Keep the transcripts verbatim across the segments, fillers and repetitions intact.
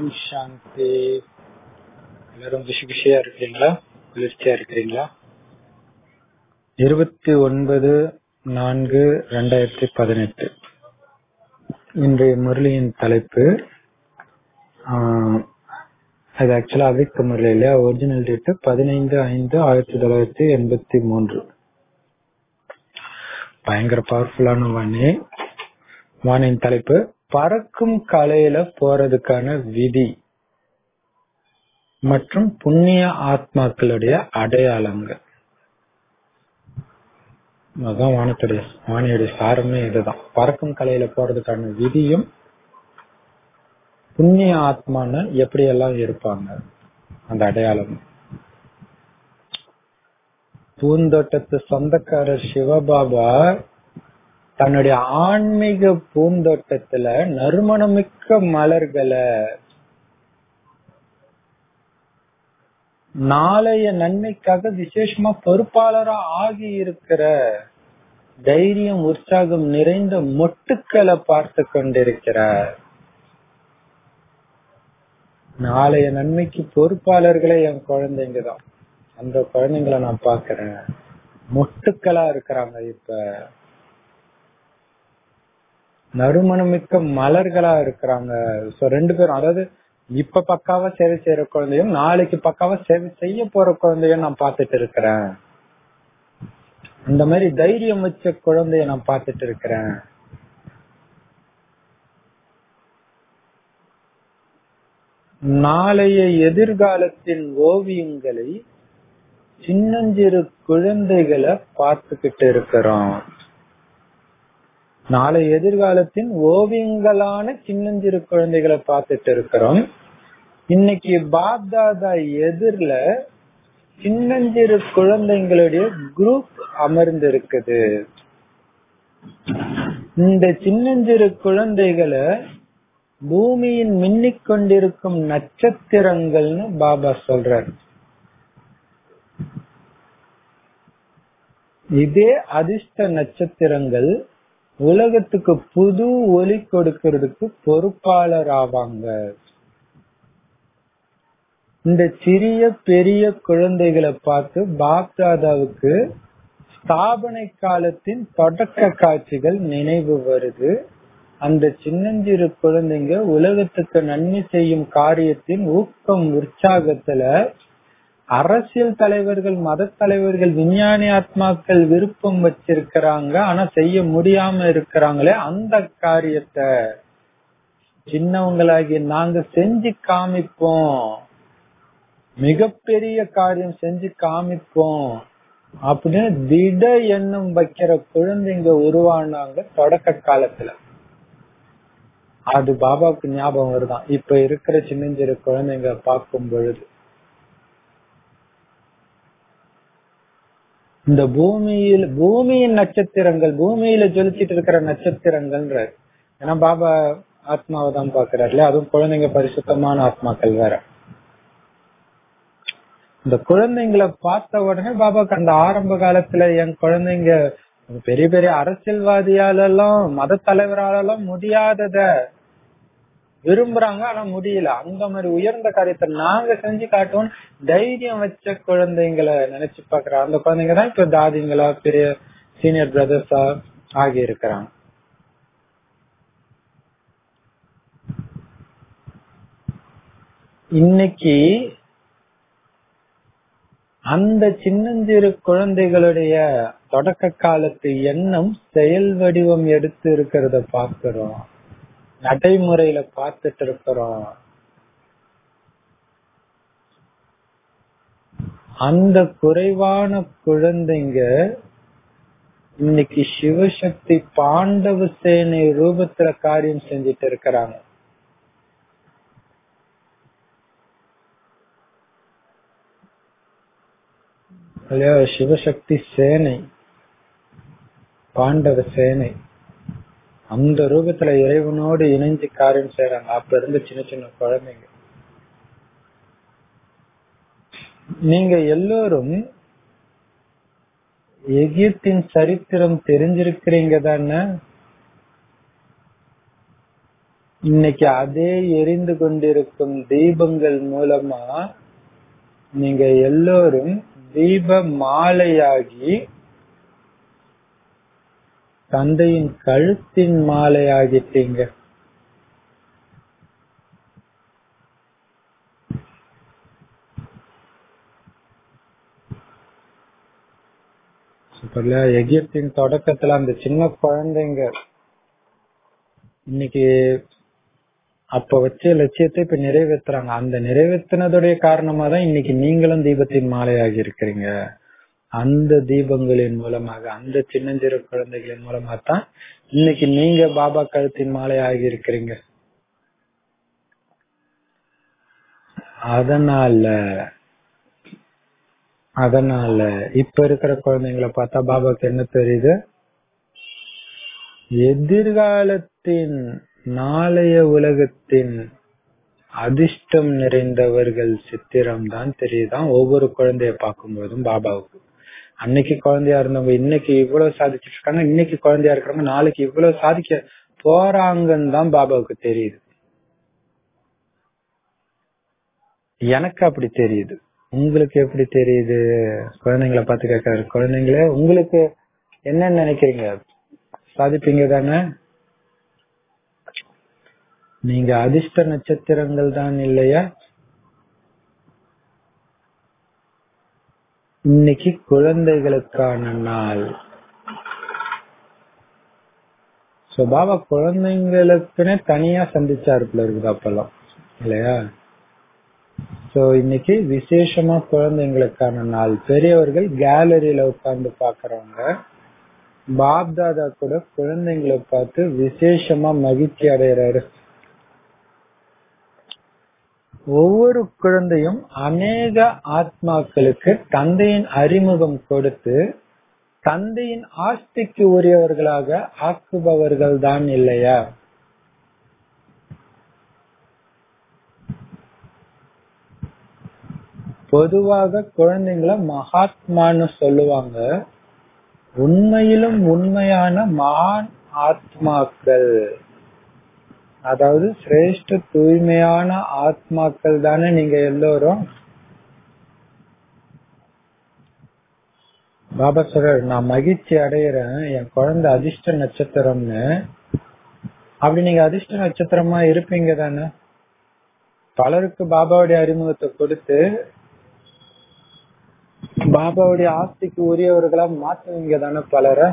ஓம் சாந்தி. எல்லாரும் குஷி குஷியா இருக்கிறீங்களா? குளிர்ச்சியா இருக்கிறீங்களா? இருபத்தி ஒன்பது நான்கு ரெண்டாயிரத்தி பதினெட்டு இன்றைய முரளியின் தலைப்பு, அது ஆக்சுவலா அவிக்க முரளியில ஒரிஜினல் டேட்டு பதினைந்து ஐந்து ஆயிரத்தி தொள்ளாயிரத்தி எண்பத்தி மூன்று. பயங்கர பவர்ஃபுல்லான வாணி. வாணியின் தலைப்பு பறக்கும் கலையில போறதுக்கான விதி மற்றும் புண்ணிய ஆத்மாக்களுடைய அடையாளங்கள். அதுதான் வானத்துடைய வாணியுடைய சாரமே இதுதான். பறக்கும் கலையில போறதுக்கான விதியும் புண்ணிய ஆத்மான எப்படி எல்லாம் இருப்பாங்க அந்த அடையாளம். பூந்தோட்டத்து சொந்தக்காரர் சிவபாபா தன்னுடைய ஆன்மீக பூந்தோட்டத்துல நறுமணமிக்க மலர்களை நாளைய நன்மைக்காக விசேஷமா பொறுப்பாளரா ஆகி இருக்கிற தைரியம் உற்சாகம் நிறைந்த மொட்டுக்களை பார்த்து கொண்டிருக்கிறார். நாளைய நன்மைக்கு பொறுப்பாளர்களே என் குழந்தைங்க தான். அந்த குழந்தைங்களை நான் பாக்குறேன், மொட்டுக்களா இருக்கிறாங்க. இப்ப நறுமணமிக்க மலர்களா இருக்கிறாங்க. சோ ரெண்டு பேரும், அதாவது இப்ப பக்காவா சேவை செய்யற குழந்தையும் நாளைக்கு பக்காவா சேவை செய்ய போற குழந்தையும் நான் பாத்துட்டு இருக்கிறேன். அந்த மாதிரி தைரியம் வச்ச குழந்தைய நான் பாத்துட்டு இருக்கிறேன். நாளைய எதிர்காலத்தின் ஓவியங்களை சின்னஞ்சிறு குழந்தைகளை பார்த்துக்கிட்டு இருக்கிறோம். நாளை எதிர்காலத்தின் ஓவியங்களான சின்னஞ்சிறு குழந்தைகளை பார்த்துட்டு இருக்கிறோம். இன்னைக்கு பாப்தாதா எதிரில சின்னஞ்சிறு குழந்தைங்களுடைய குரூப் அமர்ந்து இருக்குது. இந்த சின்னஞ்சிறு குழந்தைகளை பூமியின் மின்னிக் கொண்டிருக்கும் நட்சத்திரங்கள்னு பாபா சொல்றார். இதே அதிர்ஷ்ட நட்சத்திரங்கள் உலகத்துக்கு புது ஒளி கொடுக்கிறதுக்கு பொறுப்பாளர் ஆவாங்க. இந்த சிறிய பெரிய குழந்தைகளை பார்த்து பாப்தாதாவுக்கு ஸ்தாபனை காலத்தின் தொடக்க காட்சிகள் நினைவு வருது. அந்த சின்னஞ்சிறு குழந்தைங்க உலகத்துக்கு நன்மை செய்யும் காரியத்தின் ஊக்கம் உற்சாகத்துல அரசியல் தலைவர்கள், மத தலைவர்கள், விஞ்ஞானி ஆத்மாக்கள் விருப்பம் வச்சிருக்கிறாங்க, ஆனா செய்ய முடியாம இருக்கிறாங்களே, அந்த காரியத்தை சின்னவங்களாகி நாங்க செஞ்சு காமிப்போம், மிகப்பெரிய காரியம் செஞ்சு காமிப்போம் அப்படின்னு திட எண்ணம் வைக்கிற குழந்தைங்க உருவானாங்க தொடக்க காலத்துல. அது பாபாவுக்கு ஞாபகம் வருதான் இப்ப இருக்கிற சின்னஞ்சிறு குழந்தைங்க பார்க்கும் பொழுது. இந்த பூமியில் பூமியின் நட்சத்திரங்கள், பூமியில ஜொலிச்சிட்டு இருக்கிற நட்சத்திரங்கள்ன்ற, ஏன்னா பாபா ஆத்மாவை தான் பாக்குறாருல, அதுவும் குழந்தைங்க பரிசுத்தமான ஆத்மாக்கள் வேற. இந்த குழந்தைங்களை பார்த்த உடனே பாபாக்கு அந்த ஆரம்ப காலத்துல என் குழந்தைங்க பெரிய பெரிய அரசியல்வாதியாலெல்லாம் மத தலைவராலெல்லாம் முடியாதத விரும்புறாங்க, ஆனா முடியல. அந்த மாதிரி உயர்ந்த காரியத்தை நாங்க செஞ்சு காட்டுவோம் தைரியம் வச்ச குழந்தைங்களை நினைச்சு பாக்குற அந்த குழந்தைங்க தான் இப்ப தாதிங்களா, பெரிய சீனியர் பிரதர்ஸா ஆகி இருக்கிறாங்க. இன்னைக்கு அந்த சின்னஞ்சிறு குழந்தைகளுடைய தொடக்க காலத்து எண்ணம் செயல் வடிவம் எடுத்து இருக்கிறத பாக்குறோம், நடைமுறையில பார்த்துட்டு இருக்கிறோம். அந்த குறைவான குழந்தைங்க இன்னைக்கு சிவசக்தி பாண்டவ சேனை ரூபத்துல காரியம் செஞ்சிட்டு இருக்கிறாங்க. சிவசக்தி சேனை, பாண்டவ சேனை அந்த ரூபத்துல இறைவனோடு இணைஞ்சு காரியம் செய்யறாங்க. அப்ப இருந்து சின்ன சின்ன குழந்தைங்க. நீங்க எல்லோரும் எகிப்தின் சரித்திரம் தெரிஞ்சிருக்கிறீங்க தானே? இன்னைக்கு அதே எரிந்து கொண்டிருக்கும் தீபங்கள் மூலமா நீங்க எல்லோரும் தீப மாலையாகி தந்தையின் கழுத்தின் மாலையாகிட்டீங்க. எகிப்தின் தொடக்கத்துல அந்த சின்ன குழந்தைங்க இன்னைக்கு அப்ப வச்ச லட்சியத்தை இப்ப நிறைவேற்றுறாங்க. அந்த நிறைவேற்றினதுடைய காரணமா தான் இன்னைக்கு நீங்களும் தீபத்தின் மாலையாகி இருக்கிறீங்க. அந்த தீபங்களின் மூலமாக, அந்த சின்னஞ்சிறு குழந்தைகளின் மூலமா தான் இன்னைக்கு நீங்க பாபா கழுத்தின் மாலையாகி இருக்கிறீங்க. அதனால அதனால இப்ப இருக்கிற குழந்தைங்களை பார்த்தா பாபாக்கு என்ன தெரியுது? எதிர்காலத்தின் நாளைய உலகத்தின் அதிர்ஷ்டம் நிறைந்தவர்கள் சித்திரம் தான் தெரியுதான் ஒவ்வொரு குழந்தைய பார்க்கும் போதும் பாபாவுக்கு. அன்னைக்கு குழந்தையா இருந்தவங்க இன்னைக்கு இவ்வளவு சாதிச்சுட்டு இருக்காங்க, இன்னைக்கு குழந்தையா இருக்கிறவங்க நாளைக்கு இவ்வளவு சாதிக்க போறாங்கன்னு தான் பாபாவுக்கு தெரியுது. எனக்கு அப்படி தெரியுது. உங்களுக்கு எப்படி தெரியுது? குழந்தைங்களை பார்த்து கேட்கறாரு, குழந்தைங்களே உங்களுக்கு என்ன நினைக்கிறீங்க? சாதிப்பீங்க தானே? நீங்க அதிர்ஷ்ட நட்சத்திரங்கள் தான் இல்லையா? இன்னைக்கு குழந்தைகளுக்கான நாள். சோ பாபா குழந்தைங்களுக்குன்னு தனியா சந்திச்சாருக்குள்ள இருக்குது அப்பெல்லாம் இல்லையா? சோ இன்னைக்கு விசேஷமா குழந்தைங்களுக்கான நாள். பெரியவர்கள் கேலரியில உட்கார்ந்து பாக்குறவங்க, பாப் தாதா கூட குழந்தைங்களை பார்த்து விசேஷமா மகிழ்ச்சி அடைகிறாரு. ஒவ்வொரு குழந்தையும் அநேக ஆத்மாக்களுக்கு தந்தையின் அறிமுகம் கொடுத்து தந்தையின் ஆஸ்திக்கு உரியவர்களாக ஆக்குபவர்கள் தான் இல்லையா? பொதுவாக குழந்தைங்களை மகாத்மான்னு சொல்லுவாங்க. உண்மையிலும் உண்மையான மகான் ஆத்மாக்கள், அதாவது சிரேஷ்ட தூய்மையான ஆத்மாக்கள் தானே நீங்க எல்லோரும். பாபா சொல்றாரு, நான் மகிழ்ச்சி அடையிறேன் என் குழந்தை அதிர்ஷ்ட நட்சத்திரம்னு. அப்படி நீங்க அதிர்ஷ்ட நட்சத்திரமா இருப்பீங்க தானே? பலருக்கு பாபாவுடைய அறிமுகத்தை கொடுத்து பாபாவுடைய ஆஸ்திக்கு உரியவர்களா மாத்துவீங்க தானே பலரை.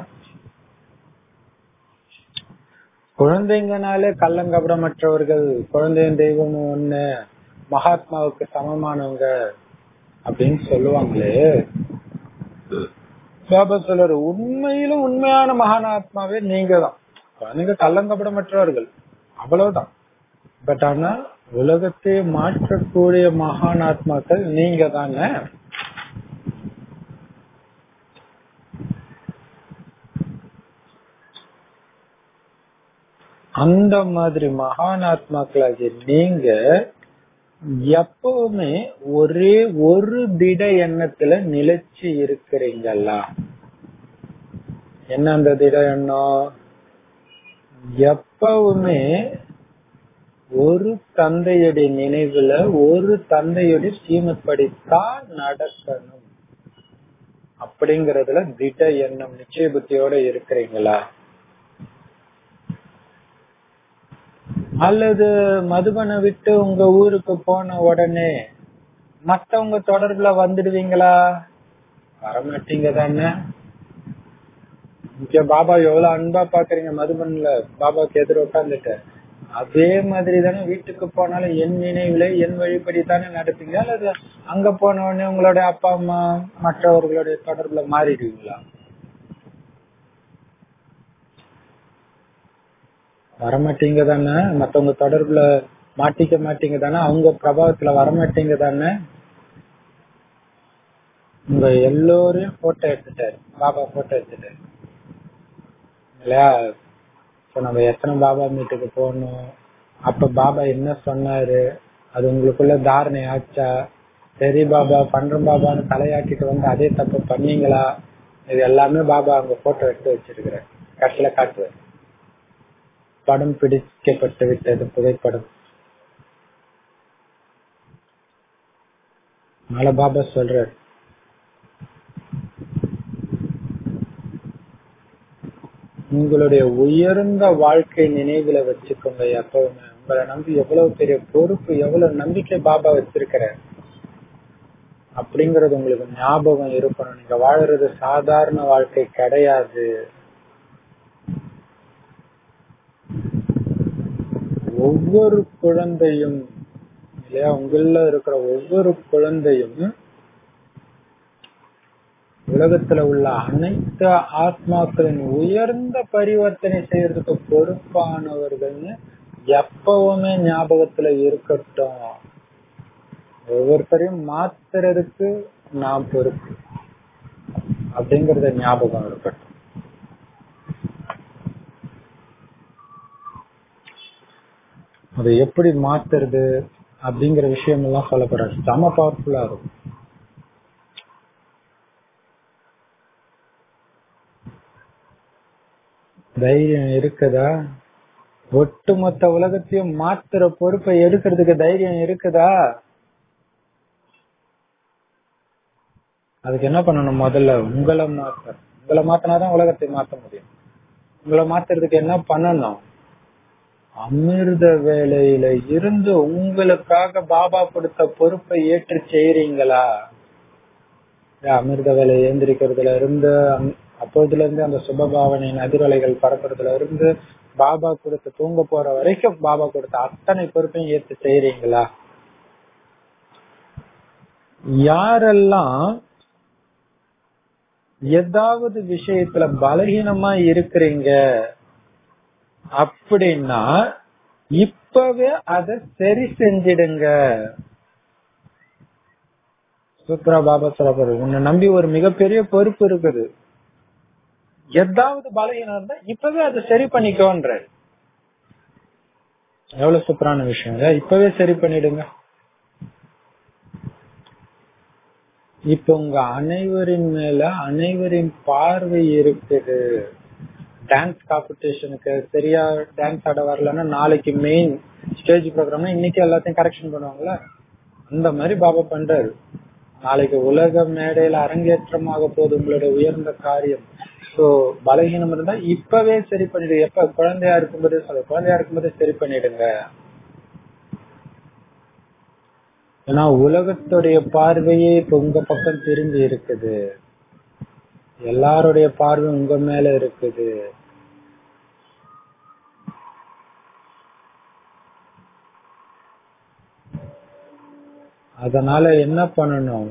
குழந்தைங்கனாலே கள்ளங்கபடமற்றவர்கள், குழந்தையும் தெய்வமும் ஒண்ணு, மகாத்மாவுக்கு சமமானவங்க அப்படின்னு சொல்லுவாங்களே. பாபா சொல்றாரு, உண்மையிலும் உண்மையான மகான் ஆத்மாவே நீங்க தான். குழந்தைங்க கள்ளங்கபடமற்றவர்கள் அவ்வளவுதான். பட் ஆனா உலகத்தை மாற்றக்கூடிய மகான் ஆத்மாக்கள் நீங்க தானே. அந்த மாதிரி மகான் ஆத்மாக்களாகிய நீங்க எப்பவுமே ஒரே ஒரு திட எண்ணத்துல நிலைச்சு இருக்கிறீங்களா? என்ன அந்த திட எண்ணம்? எப்பவுமே ஒரு தந்தையுடைய நினைவுல, ஒரு தந்தையுடைய ஸ்ரீமத்படித்தான் நடக்கணும் அப்படிங்கறதுல திட எண்ணம் நிச்சய புத்தியோட இருக்கிறீங்களா? அல்லது மதுபனை விட்டு உங்க ஊருக்கு போன உடனே மத்தவங்க தொடர்புல வந்துடுவீங்களா? வரமாட்டீங்க தானே. இங்க பாபா எவ்வளவு அன்பா பாக்குறீங்க மதுபன்ல பாபாக்கு எதிர உட்காந்துட்டு, அதே மாதிரி தானே வீட்டுக்கு போனாலும் என் நினைவுல என் வழிபடி தானே நடப்பீங்க. அல்லது அங்க போன உடனே உங்களுடைய அப்பா அம்மா மற்றவர்களுடைய தொடர்புல மாறிடுவீங்களா? வரமாட்டீங்க தானே. மத்தவங்க தொடர்புல மாட்டிக்க மாட்டீங்க தானே. அவங்க பிரபாவத்துல வரமாட்டீங்க தானே. உங்க எல்லோரையும் போட்டோ எடுத்துட்டாரு பாபா, போட்டோ எடுத்துட்டாரு இல்லையா? நம்ம எத்தனை பாபா மீட்டுக்கு போகணும், அப்ப பாபா என்ன சொன்னாரு, அது உங்களுக்குள்ள தாரணை ஆச்சா? சரி பாபா பண்றோம் பாபான்னு தலையாட்டிட்டு வந்து அதே தப்பு பண்ணீங்களா? இது எல்லாமே பாபா அங்க போட்டோ எடுத்து வச்சிருக்கிற கட்டில காட்டுவார். படம் பிடிக்கப்பட்டு விட்டது, புகைப்படம். அதனால பாபா சொல்றார், உங்களுடைய உயர்ந்த வாழ்க்கை நினைவுல வச்சுக்கோங்க. எப்பவுமே உங்களை நம்பி எவ்வளவு பெரிய பொறுப்பு, எவ்வளவு நம்பிக்கை பாபா வச்சிருக்கிற அப்படிங்கறது உங்களுக்கு ஞாபகம் இருக்கணும். நீங்க வாழறது சாதாரண வாழ்க்கை கிடையாது. ஒவ்வொரு குழந்தையும் இல்லையா, உங்கள இருக்கிற ஒவ்வொரு குழந்தையும் உலகத்துல உள்ள அனைத்து ஆத்மாக்களின் உயர்ந்த பரிவர்த்தனை செய்யறதுக்கு பொறுப்பானவர்கள்னு எப்பவுமே ஞாபகத்துல இருக்கட்டும். ஒவ்வொருத்தரையும் மாத்துறதுக்கு நான் பொறுப்பு அப்படிங்கறத ஞாபகம் இருக்கட்டும். அதை எப்படி மாத்துறது அப்படிங்கிற விஷயம் எல்லாம் சொல்ல போறாரு. செம பவர்ஃபுல்லா இருக்கும். தைரியம் இருக்குதா? ஒட்டுமொத்த உலகத்தையும் மாத்துற பொறுப்பை எடுக்கிறதுக்கு தைரியம் இருக்குதா? அதுக்கு என்ன பண்ணணும்? முதல்ல உங்களை மாத்த உங்களை மாத்தினாதான் உலகத்தை மாத்த முடியும். உங்களை மாத்துறதுக்கு என்ன பண்ணணும்? அமிர்த வேலையில இருந்து உங்களுக்காக பாபா கொடுத்த பொறுப்பை ஏற்று செய்யறீங்களா? அமிர்த வேலை ஏந்திரிக்கிறதுல இருந்து, அப்போதுல இருந்து அந்த சுபபாவனையின் அதிர்வலைகள் பரப்புறதுல இருந்து பாபா கொடுத்து தூங்க போற வரைக்கும் பாபா கொடுத்த அத்தனை பொறுப்பையும் ஏற்று செய்யறீங்களா? யாரெல்லாம் ஏதாவது விஷயத்துல பலகீனமா இருக்கிறீங்க அப்படின்னா இப்பவே அதை சரி செஞ்சிடுங்க. சூத்ரா பாபா சொல்ல, உன்னை நம்பி ஒரு மிகப்பெரிய பொறுப்பு இருக்குது. ஏதாவது பலகீனம் இருந்தா இப்பவே அதை சரி பண்ணிக்கோன்ற. எவ்வளவு சூப்பரான விஷயம். இப்பவே சரி பண்ணிடுங்க. இப்ப உங்க அனைவரின் மேல அனைவரின் பார்வை இருக்குது. டான்ஸ் காம்படிஷனுக்கு சரியா டான்ஸ் ஆட வரலன்னா நாளைக்கு மெயின் ஸ்டேஜ் ப்ரோக்ராம்னா இன்னைக்கு எல்லாத்தையும் கரெக்ஷன் பண்ணுவாங்கல்ல, அந்த மாதிரி பாபா பண்றாரு. நாளைக்கு உலக மேடையில அரங்கேற்றமாக போகுது உங்களுடைய உயர்ந்த காரியம். சோ பலகீனம் இருந்தா இப்பவே சரி பண்ணிடு. எப்ப? குழந்தையா இருக்கும்போதே சொல்ல, குழந்தையா இருக்கும்போதே சரி பண்ணிடுங்க. ஏன்னா உலகத்துடைய பார்வையே இப்ப உங்க பக்கம் திரும்பி இருக்குது. எல்லாருடைய பார்வை உங்க மேல இருக்குது. அதனால என்ன பண்ணணும்?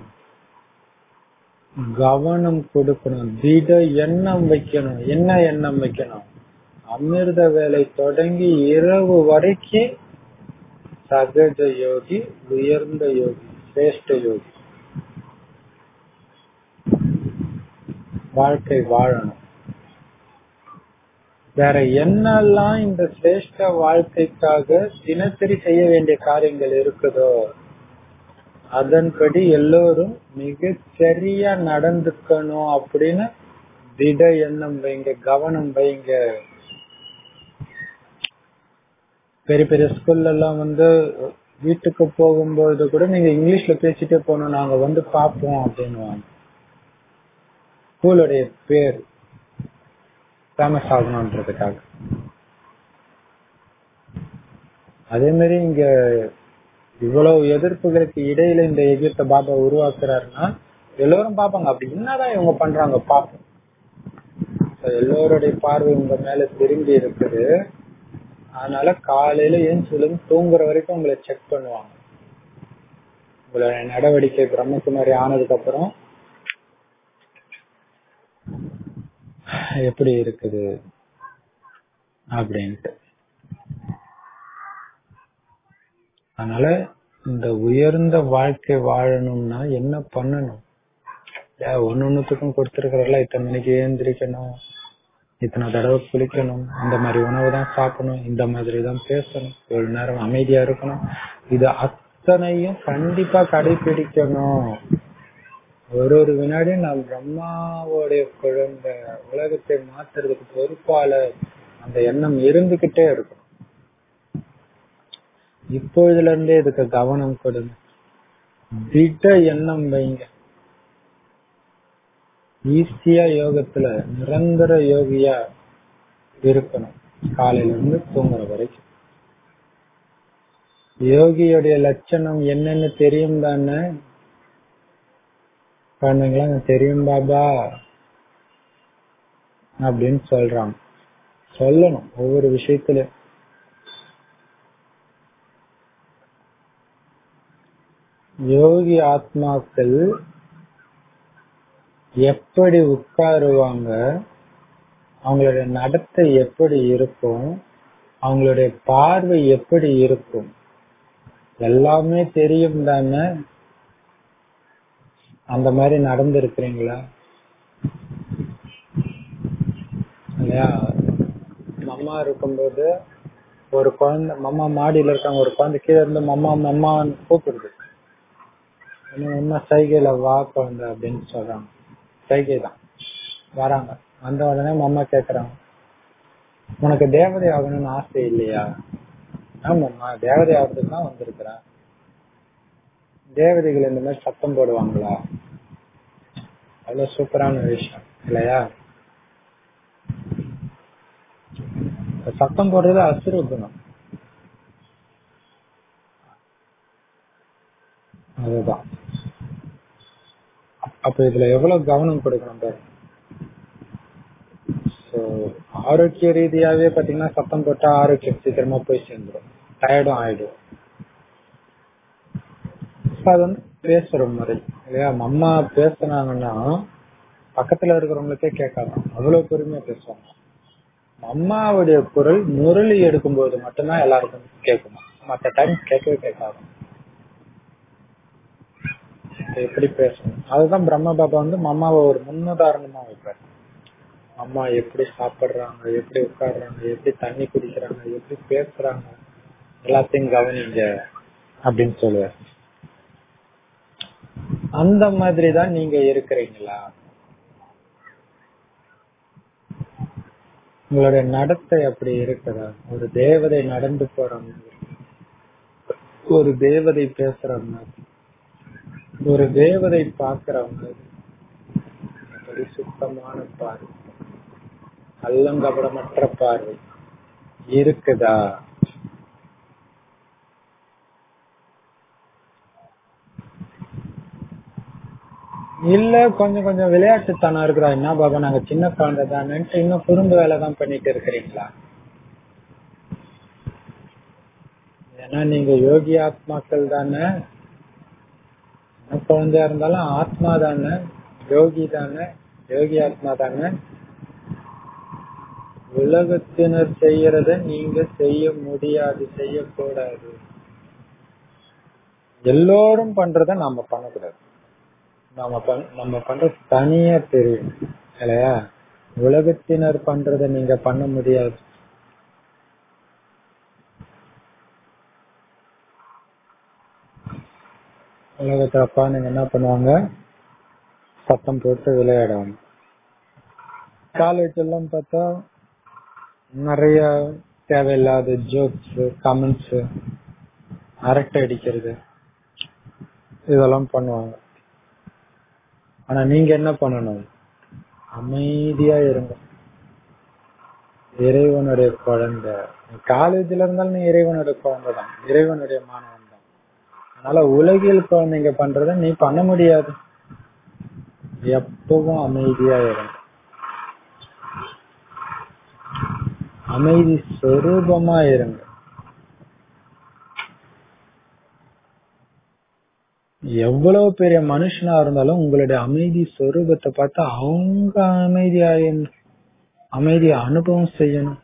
கவனம் கொடுக்கணும், திட எண்ணம் வைக்கணும். என்ன எண்ணம் வைக்கணும்? அமிர்த வேலை தொடங்கி இரவு வரைக்கும் சகஜ யோகி, உயர்ந்த யோகி, சிரேஷ்ட யோகி வாழ்க்கை வாழணும். வேற என்னெல்லாம் இந்த சிரேஷ்ட வாழ்க்கைக்காக தினசரி செய்ய வேண்டிய காரியங்கள் இருக்குதோ அதன்படி எல்லோரும் மிக சரியா நடந்துக்கணும் அப்படின்னு திட எண்ணம் வைங்க, கவனம் வைங்க. பெரிய பெரிய ஸ்கூல்ல எல்லாம் வந்து வீட்டுக்கு போகும்போது கூட நீங்க இங்கிலீஷ்ல பேசிட்டே போனோம், நாங்க வந்து பாப்போம் அப்படின்னு. ஸ்கூலுடைய பேர் ஃபேமஸ் ஆகணும்ன்றதுக்காக. அதே மாதிரி இங்க இவ்வளவு எதிர்ப்புகளுக்கு இடையில இந்த எகிப்த பாபா உருவாக்குறாருன்னா எல்லோரும் பாப்பாங்க, அப்படி என்னதான் இவங்க பண்றாங்க பாப்போம். எல்லோருடைய பார்வை உங்க மேல திரும்பி இருக்குது. அதனால காலையில ஏன் தூங்குற வரைக்கும் உங்களை செக் பண்ணுவாங்க. உங்களுடைய நடவடிக்கை பிரம்மகுமாரி ஆனதுக்கு அப்புறம் எப்படி இருக்குது அப்படின்ட்டு. அதனால இந்த உயர்ந்த வாழ்க்கை வாழணும்னா என்ன பண்ணணும்? ஒன்னு ஒண்ணுத்துக்கும் கொடுத்திருக்கிறதுல இத்தனை மணிக்கு ஏந்திரிக்கணும், இத்தனை தடவை குளிக்கணும், இந்த மாதிரி உணவு தான் சாப்பிடணும், இந்த மாதிரி தான் பேசணும், ஒரு நேரம் அமைதியா இருக்கணும், இது அத்தனையும் கண்டிப்பா கடைபிடிக்கணும். ஒரு ஒரு வினாடியும் நான் பிரம்மாவோடைய குழந்தை, உலகத்தை மாத்துறதுக்கு பொறுப்பாளர் அந்த எண்ணம் இருந்துகிட்டே இருக்கும். இப்பொழுதுல இருந்தே இதுக்கு கவனம் கொடுங்க. திட எண்ணம் வைங்க. ஈஸியா யோகத்துல நிரந்தர யோகியா இருக்கணும். காலையில இருந்து தூங்குற வரைக்கும். யோகியுடைய லட்சணம் என்னன்னு தெரியும் தானே? குழந்தைங்களா தெரியும் பாபா அப்படின்னு சொல்றாங்க. சொல்லணும் ஒவ்வொரு விஷயத்துல. யோகி ஆத்மாக்கள் எப்படி உட்காருவாங்க, அவங்களுடைய நடத்தை எப்படி இருக்கும், அவங்களுடைய பார்வை எப்படி இருக்கும், எல்லாமே தெரியும் தானே? அந்த மாதிரி நடந்திருக்கிறீங்களா இல்லையா? மம்மா இருக்கும்போது ஒரு குழந்தை, மம்மா மாடியில இருக்காங்க, ஒரு குழந்தை கீழே இருந்து மம்மா மம்மான்னு கூப்பிடுது. என்ன சைகையில வா குழந்தை அப்படின்னு சொல்றாங்க. சைகை தான். வராங்க. வந்த உடனே மம்மா கேக்குறாங்க, உனக்கு தேவதை ஆகணும்னு ஆசை இல்லையா? ஆமாம்மா, தேவதை ஆகிறதுக்கு தான் வந்திருக்கிறேன். தேவதைகள் இந்த மாதிரி சத்தம் போடுவாங்களா? அவ்வளவு சூப்பரான விஷயம் இல்லையா? சத்தம் போடுறது அசுர குணம். அதுதான். அப்ப இதுல எவ்வளவு கவனம் கொடுக்கணும் பாரு. ஆரோக்கிய ரீதியாவே பாத்தீங்கன்னா சத்தம் போட்டா ஆரோக்கியம் சீக்கிரமா போய் சேர்ந்துடும், டயர்டும் ஆயிடும். அது வந்து பேசுற முறை இல்லையா? அம்மா பேசுனாங்கன்னா பக்கத்துல இருக்கிறவங்களுக்கே கேட்காது, அவ்வளவு பொறுமையா பேசுவாங்க. அம்மாவுடைய குரல் முரளி எடுக்கும் போது மட்டும்தான் எல்லாருக்கும் கேட்குமா, மற்ற டைம் கேட்கவே கேட்காது. எப்படி பேசணும் அதுதான் பிரம்ம பாபா வந்து அம்மாவை ஒரு முன்னுதாரணமா வைப்பாரு. அம்மா எப்படி சாப்பிடுறாங்க, எப்படி உட்காடுறாங்க, எப்படி தண்ணி குடிக்கிறாங்க, எப்படி பேசுறாங்க, எல்லாத்தையும் கவனிங்க அப்படின்னு சொல்லுவார். அந்த மாதிரிதான் நீங்க இருக்கிறீங்களா? உங்களுடைய நடத்தை அப்படி இருக்குதா? ஒரு தேவதை நடந்து போற மாதிரி, ஒரு தேவதை பேசுற மாதிரி, ஒரு தேவதை பாக்குற மாதிரி பரிசுத்தமான பார்வை, கள்ளங்கபடமற்ற பார்வை இருக்குதா? இல்ல கொஞ்சம் கொஞ்சம் விளையாட்டுத்தனம் இருக்குதா? என்ன பாபா நாங்க சின்ன குழந்தை தானே இன்னும் குறும்பு வேலை தான் பண்ணிட்டு இருக்கிறீங்களா? ஏன்னா நீங்க யோகி ஆத்மாக்கள் தானே. குழந்தையா இருந்தாலும் ஆத்மா தானே, யோகி தானே, யோகி ஆத்மா தானே. உலகத்தினர் செய்யறத நீங்க செய்ய முடியாது, செய்யக்கூடாது. எல்லோரும் பண்றத நாம பண்ணக்கூடாது. நாம நம்ம பண்ற தனியா தெரியும் இல்லையா? உலகத்தினர் பண்றத நீங்க பண்ண முடியாது. உலகத்துல அப்பா நீங்க என்ன பண்ணுவாங்க, சத்தம் போட்டு விளையாடுவாங்க. காலேஜ் எல்லாம் பார்த்தா நிறைய தேவையில்லாத ஜோக்ஸ், கமெண்ட்ஸ், அரட்டை அடிக்கிறது இதெல்லாம் பண்ணுவாங்க. ஆனா நீங்க என்ன பண்ணணும், அமைதியா இருங்க. இறைவனுடைய குழந்தை, காலேஜ்ல இருந்தாலும் நீ இறைவனுடைய குழந்தை தான், இறைவனுடைய மாணவன் தான். அதனால உலகில் குழந்தைங்க பண்றத நீ பண்ண முடியாது. எப்பவும் அமைதியா இருங்க. அமைதி சொரூபமா இருங்க. எவ்வளவு பெரிய மனுஷனா இருந்தாலும் உங்களுடைய அமைதி சொரூபத்தை பார்த்து அவங்க அமைதியா அமைதியை அனுபவம் செய்யணும்.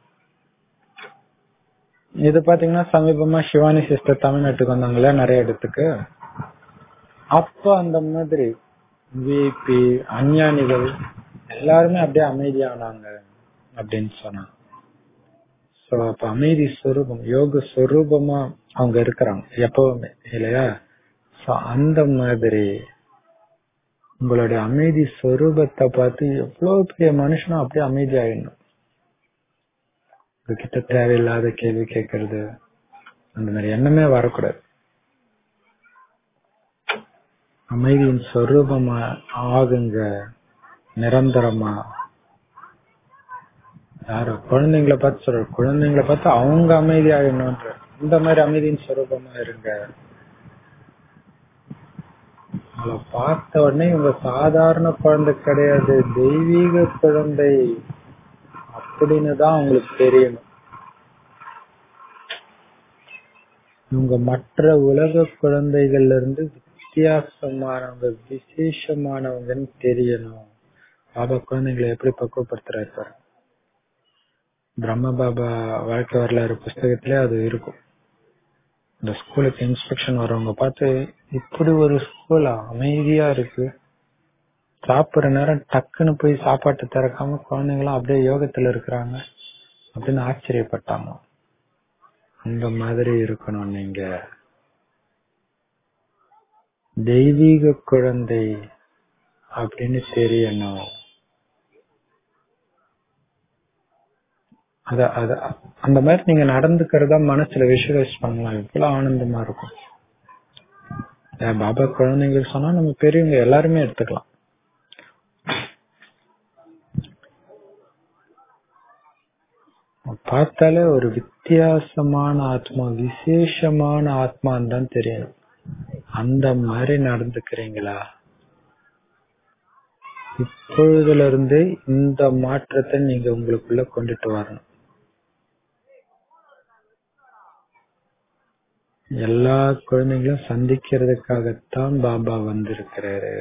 இது பாத்தீங்கன்னா சமீபமா சிவானி சிஸ்டர் தமிழ்நாட்டுக்கு வந்தாங்களே நிறைய இடத்துக்கு. அப்ப அந்த மாதிரி விபி அஞ்ஞானிகள் எல்லாருமே அப்படியே அமைதியானாங்க அப்படின்னு சொன்னாங்க. சோ அப்ப அமைதி சொரூபம், யோக சொரூபமா அவங்க இருக்கிறாங்க எப்பவுமே இல்லையா? சோ அந்த மாதிரி உங்களுடைய அமைதி சொரூபத்தை பார்த்து எவ்வளவு பெரிய மனுஷனும் அப்படியே அமைதி ஆயிடணும். உங்ககிட்ட தேவையில்லாத கேள்வி கேட்கறது, அந்த மாதிரி எண்ணமே வரக்கூடாது. அமைதியின் சொரூபமா ஆகுங்க நிரந்தரமா. யாரோ குழந்தைங்களை பார்த்து சொல்ற, குழந்தைங்களை பார்த்து அவங்க அமைதியாகணும்ன்ற, இந்த மாதிரி அமைதியின் சொரூபமா இருங்க. அவளை பார்த்த உடனே இவங்க சாதாரண குழந்தை கிடையாது, தெய்வீக குழந்தை அப்படின்னு தான் அவங்களுக்கு தெரியணும். இவங்க மற்ற உலக குழந்தைகள்ல இருந்து வித்தியாசமானவங்க, விசேஷமானவங்கன்னு தெரியணும். பாபா குழந்தைங்களை எப்படி பக்குவப்படுத்துறாரு? பிரம்ம பாபா வாழ்க்கை வரலாறு புஸ்தகத்திலே அது இருக்கும். இந்த ஸ்கூலுக்கு இன்ஸ்பெக்ஷன் வரவங்க பார்த்து, இப்படி ஒரு ஸ்கூலா அமைதியா இருக்கு, சாப்பிடுற நேரம் டக்குன்னு போய் சாப்பாட்டு திறக்காம குழந்தைங்களாம் அப்படியே யோகத்துல இருக்கிறாங்க அப்படின்னு ஆச்சரியப்பட்டாங்க. அந்த மாதிரி இருக்கணும் நீங்க. தெய்வீக குழந்தை அப்படின்னு தெரியணும். அத அத அந்த மாதிரி நீங்க நடந்துக்கிறதா மனசுல விஷுவலைஸ் பண்ணலாம். எவ்வளவு ஆனந்தமா இருக்கும். பாபா குழந்தைங்களுக்கு சொன்னா நம்ம பெரியவங்க எல்லாருமே எடுத்துக்கலாம். பார்த்தாலே ஒரு வித்தியாசமான ஆத்மா, விசேஷமான ஆத்மான்னு தான் தெரியணும். அந்த மாதிரி நடந்துக்கிறீங்களா? இப்பொழுதுல இருந்து இந்த மாற்றத்தை நீங்க உங்களுக்குள்ள கொண்டுட்டு வரணும். எல்லா குழந்தைங்களும் சந்திக்கிறதுக்காகத்தான் பாபா வந்திருக்கிறாரு.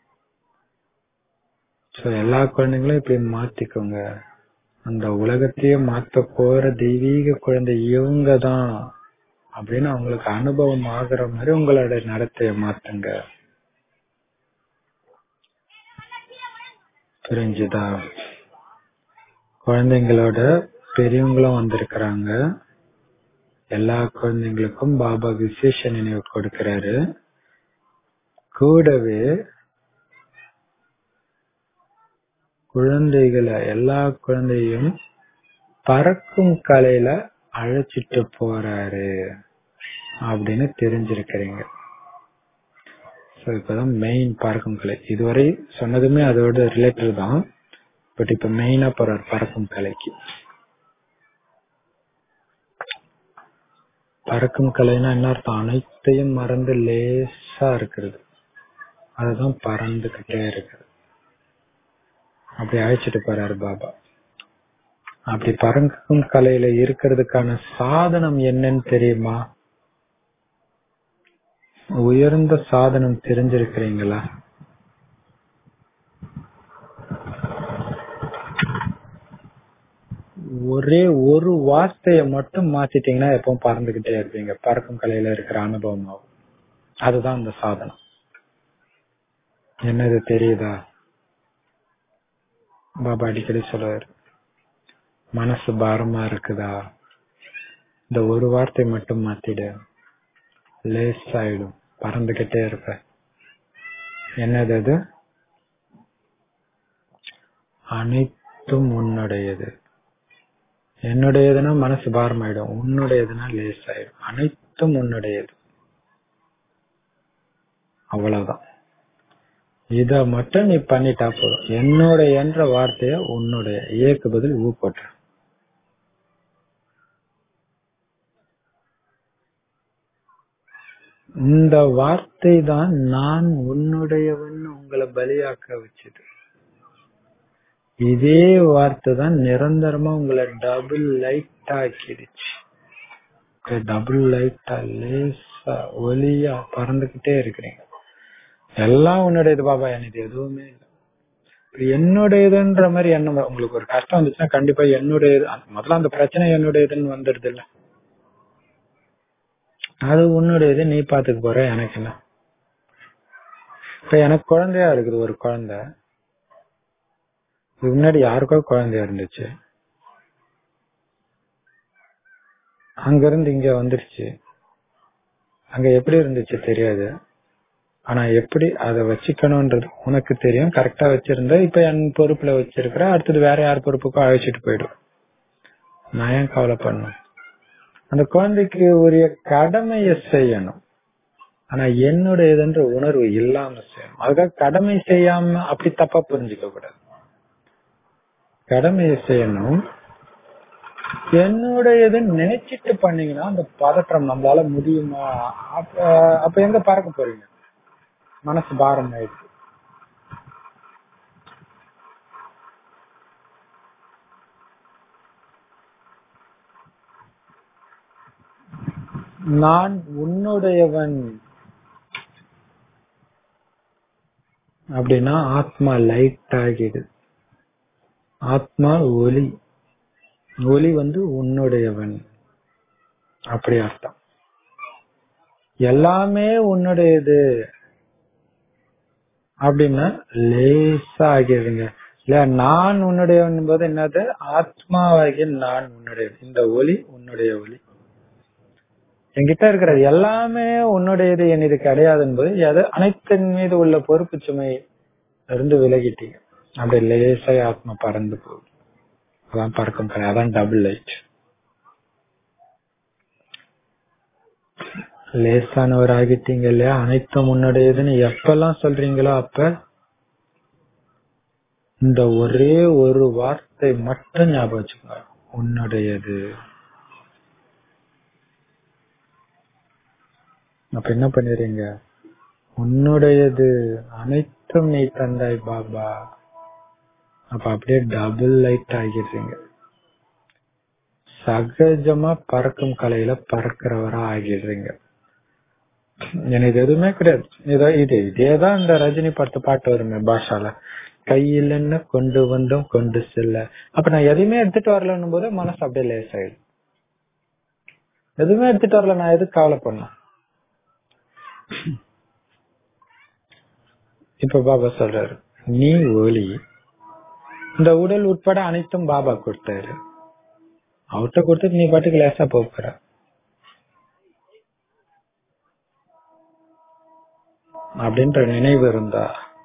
சோ எல்லா குழந்தைங்களும் இப்படி மாத்திக்கோங்க. அந்த உலகத்தையே மாத்த போற தெய்வீக குழந்தை இவங்க தான் அப்படின்னு அவங்களுக்கு அனுபவம் ஆகுற மாதிரி உங்களோட நடத்தைய மாத்துங்க. புரிஞ்சுதா? குழந்தைங்களோட பெரியவங்களும் வந்திருக்கிறாங்க. எல்லா குழந்தைங்களுக்கும் பாபா விசேஷ நினைவு கொடுக்கிறாரு. கூடவே குழந்தைகளை, எல்லா குழந்தையும் பறக்கும் கலையில அழைச்சிட்டு போறாரு அப்படின்னு தெரிஞ்சிருக்கிறீங்க. இப்பதான் மெயின் பறக்கும் கலை. இதுவரை சொன்னதுமே அதோட ரிலேட்டட் தான். பட் இப்ப மெயினா போறாரு பறக்கும் கலைக்கு. பறக்கும் கலைன்னா என்ன அர்த்தம்? அனைத்தையும் மறந்து லேசா இருக்கிறது. அதுதான் பறந்துகிட்டே இருக்குது. அப்படி அழைச்சிட்டு போறாரு பாபா. அப்படி பறக்கும் கலையில இருக்கிறதுக்கான சாதனம் என்னன்னு தெரியுமா? உயர்ந்த சாதனம் தெரிஞ்சிருக்கிறீங்களா? ஒரே ஒரு வார்த்தைய மட்டும் மாத்திட்டீங்கன்னா எப்பவும் பறந்துகிட்டே இருப்பீங்க. பறக்கும் கலையில இருக்கிற அனுபவம் ஆகும். அதுதான் அந்த சாதனம். என்னது தெரியுதா? பாபா அடிக்கடி சொல்லுவாரு, மனசு பாரமா இருக்குதா, இந்த ஒரு வார்த்தை மட்டும் மாத்திடு, லேஸ் ஆயிடும், பறந்துகிட்டே இருப்ப. என்னது அது? அனைத்தும் உன்னுடையது. என்னுடையதுன்னா மனசு பாரமாயிடும், உன்னுடையதுன்னா லேஸ் ஆயிடும். அனைத்தும் உன்னுடையது, அவ்வளவுதான். இத மட்டும் நீ பண்ணிட்டா போதும். என்னுடைய என்ற வார்த்தைய உன்னுடைய ஏக்கு பதில் ஊ போட்டு. இந்த வார்த்தை தான் நான் உன்னுடையவன் உங்களை பலியாக்க வச்சது. இதே வார்த்தை தான் நிரந்தரமா உங்களை டபுள் லைட் ஆக்கிடுச்சு. டபுள் லைட்டா லேசா ஒலியா பறந்துகிட்டே இருக்கிறீங்க. எல்லாம் உன்னுடையது பாபா, எனக்கு எதுவுமே இல்லை. என்னுடையதுன்ற மாதிரி எண்ணம். உங்களுக்கு ஒரு கஷ்டம் வந்துச்சுன்னா கண்டிப்பா என்னுடையது, முதல்ல அந்த பிரச்சனை என்னுடையதுன்னு வந்துடுது இல்ல. அது உன்னுடையது, நீ பாத்துக்க போற, எனக்கு என்ன. இப்ப எனக்கு குழந்தையா இருக்குது ஒரு குழந்தை. முன்னாடி யாருக்கோ குழந்தையா இருந்துச்சு, அங்க இருந்து இங்க வந்துருச்சு. அங்க எப்படி இருந்துச்சு தெரியாது, ஆனா எப்படி அதை வச்சுக்கணும்ன்றது உனக்கு தெரியும். கரெக்டா வச்சிருந்த இப்ப என் பொறுப்புல வச்சிருக்கிற, அடுத்தது வேற யார் பொறுப்புக்கோ அழைச்சிட்டு போயிடும். நான் ஏன் கவலைப்படணும்? அந்த குழந்தைக்கு உரிய கடமையை செய்யணும். ஆனா என்னுடையதுன்ற உணர்வு இல்லாம செய்யணும். அதுக்காக கடமை செய்யாம அப்படி தப்பா புரிஞ்சுக்க கூடாது. கடமையை செய்யணும். என்னுடையதுன்னு நினைச்சிட்டு பண்ணீங்கன்னா அந்த பதற்றம் நம்மளால முடியுமா? அப்ப அப்ப எங்க பறக்க போறீங்க? மனசு பாரம் ஆயிடுச்சு. நான் உன்னுடையவன் அப்படின்னா ஆத்மா லைட் ஆகிடுது. ஆத்மா ஒளி. ஒளி வந்து உன்னுடையவன் அப்படி அர்த்தம். எல்லாமே உன்னுடையது அப்படின்னா லேசா ஆகிடுங்க இல்ல. நான் உன்னுடையவன் போது என்னது? ஆத்மாவாகிய நான் உன்னுடையவன். இந்த ஒளி உன்னுடைய ஒளி. என்கிட்ட இருக்கிறது எல்லாமே உன்னுடையது, என் இது கிடையாதுன்னு போது அது அனைத்தின் மீது உள்ள பொறுப்பு சுமை இருந்து விலகிட்டீங்க. அப்படி லேசா ஆத்மா பறந்து போகுது. அதான் பறக்கும் கலை. அதான் டபுள் லைட். லேசானவர் ஆகிட்டீங்க இல்லையா? அனைத்தும் உன்னுடையதுன்னு எப்பெல்லாம் சொல்றீங்களோ அப்ப இந்த ஒரே ஒரு வார்த்தை மட்டும் ஞாபகம் வச்சுக்கோங்க, உன்னுடையது. அப்ப என்ன பண்ணிடுறீங்க? உன்னுடையது அனைத்தும் நீ தந்தாய் பாபா. அப்ப அப்படியே டபுள் லைட் ஆகிடுறீங்க. சகஜமா பறக்கும் கலையில பறக்கிறவரா ஆகிடுறீங்க. எனக்கு எதுவுமே கிடையாது. இது இதேதான் இந்த ரஜினி படத்தை பாட்டு வருமே பாஷால, கையில் என்ன கொண்டு வந்தோம் கொண்டு செல்ல. அப்ப நான் எதுவுமே எடுத்துட்டு வரலன்னும் போது மனசு அப்படியே லேஸ் ஆயிடும். எதுவுமே எடுத்துட்டு வரல, நான் எதுக்கு கவலை பண்ணேன்? இப்ப பாபா சொல்றாரு, நீ ஒளி. இந்த உடல் உட்பட அனைத்தும் பாபா கொடுத்தாரு. அவர்கிட்ட கொடுத்துட்டு நீ பாட்டுக்கு லேசா போக்குற. அப்படின்ற நினைவு இருந்தா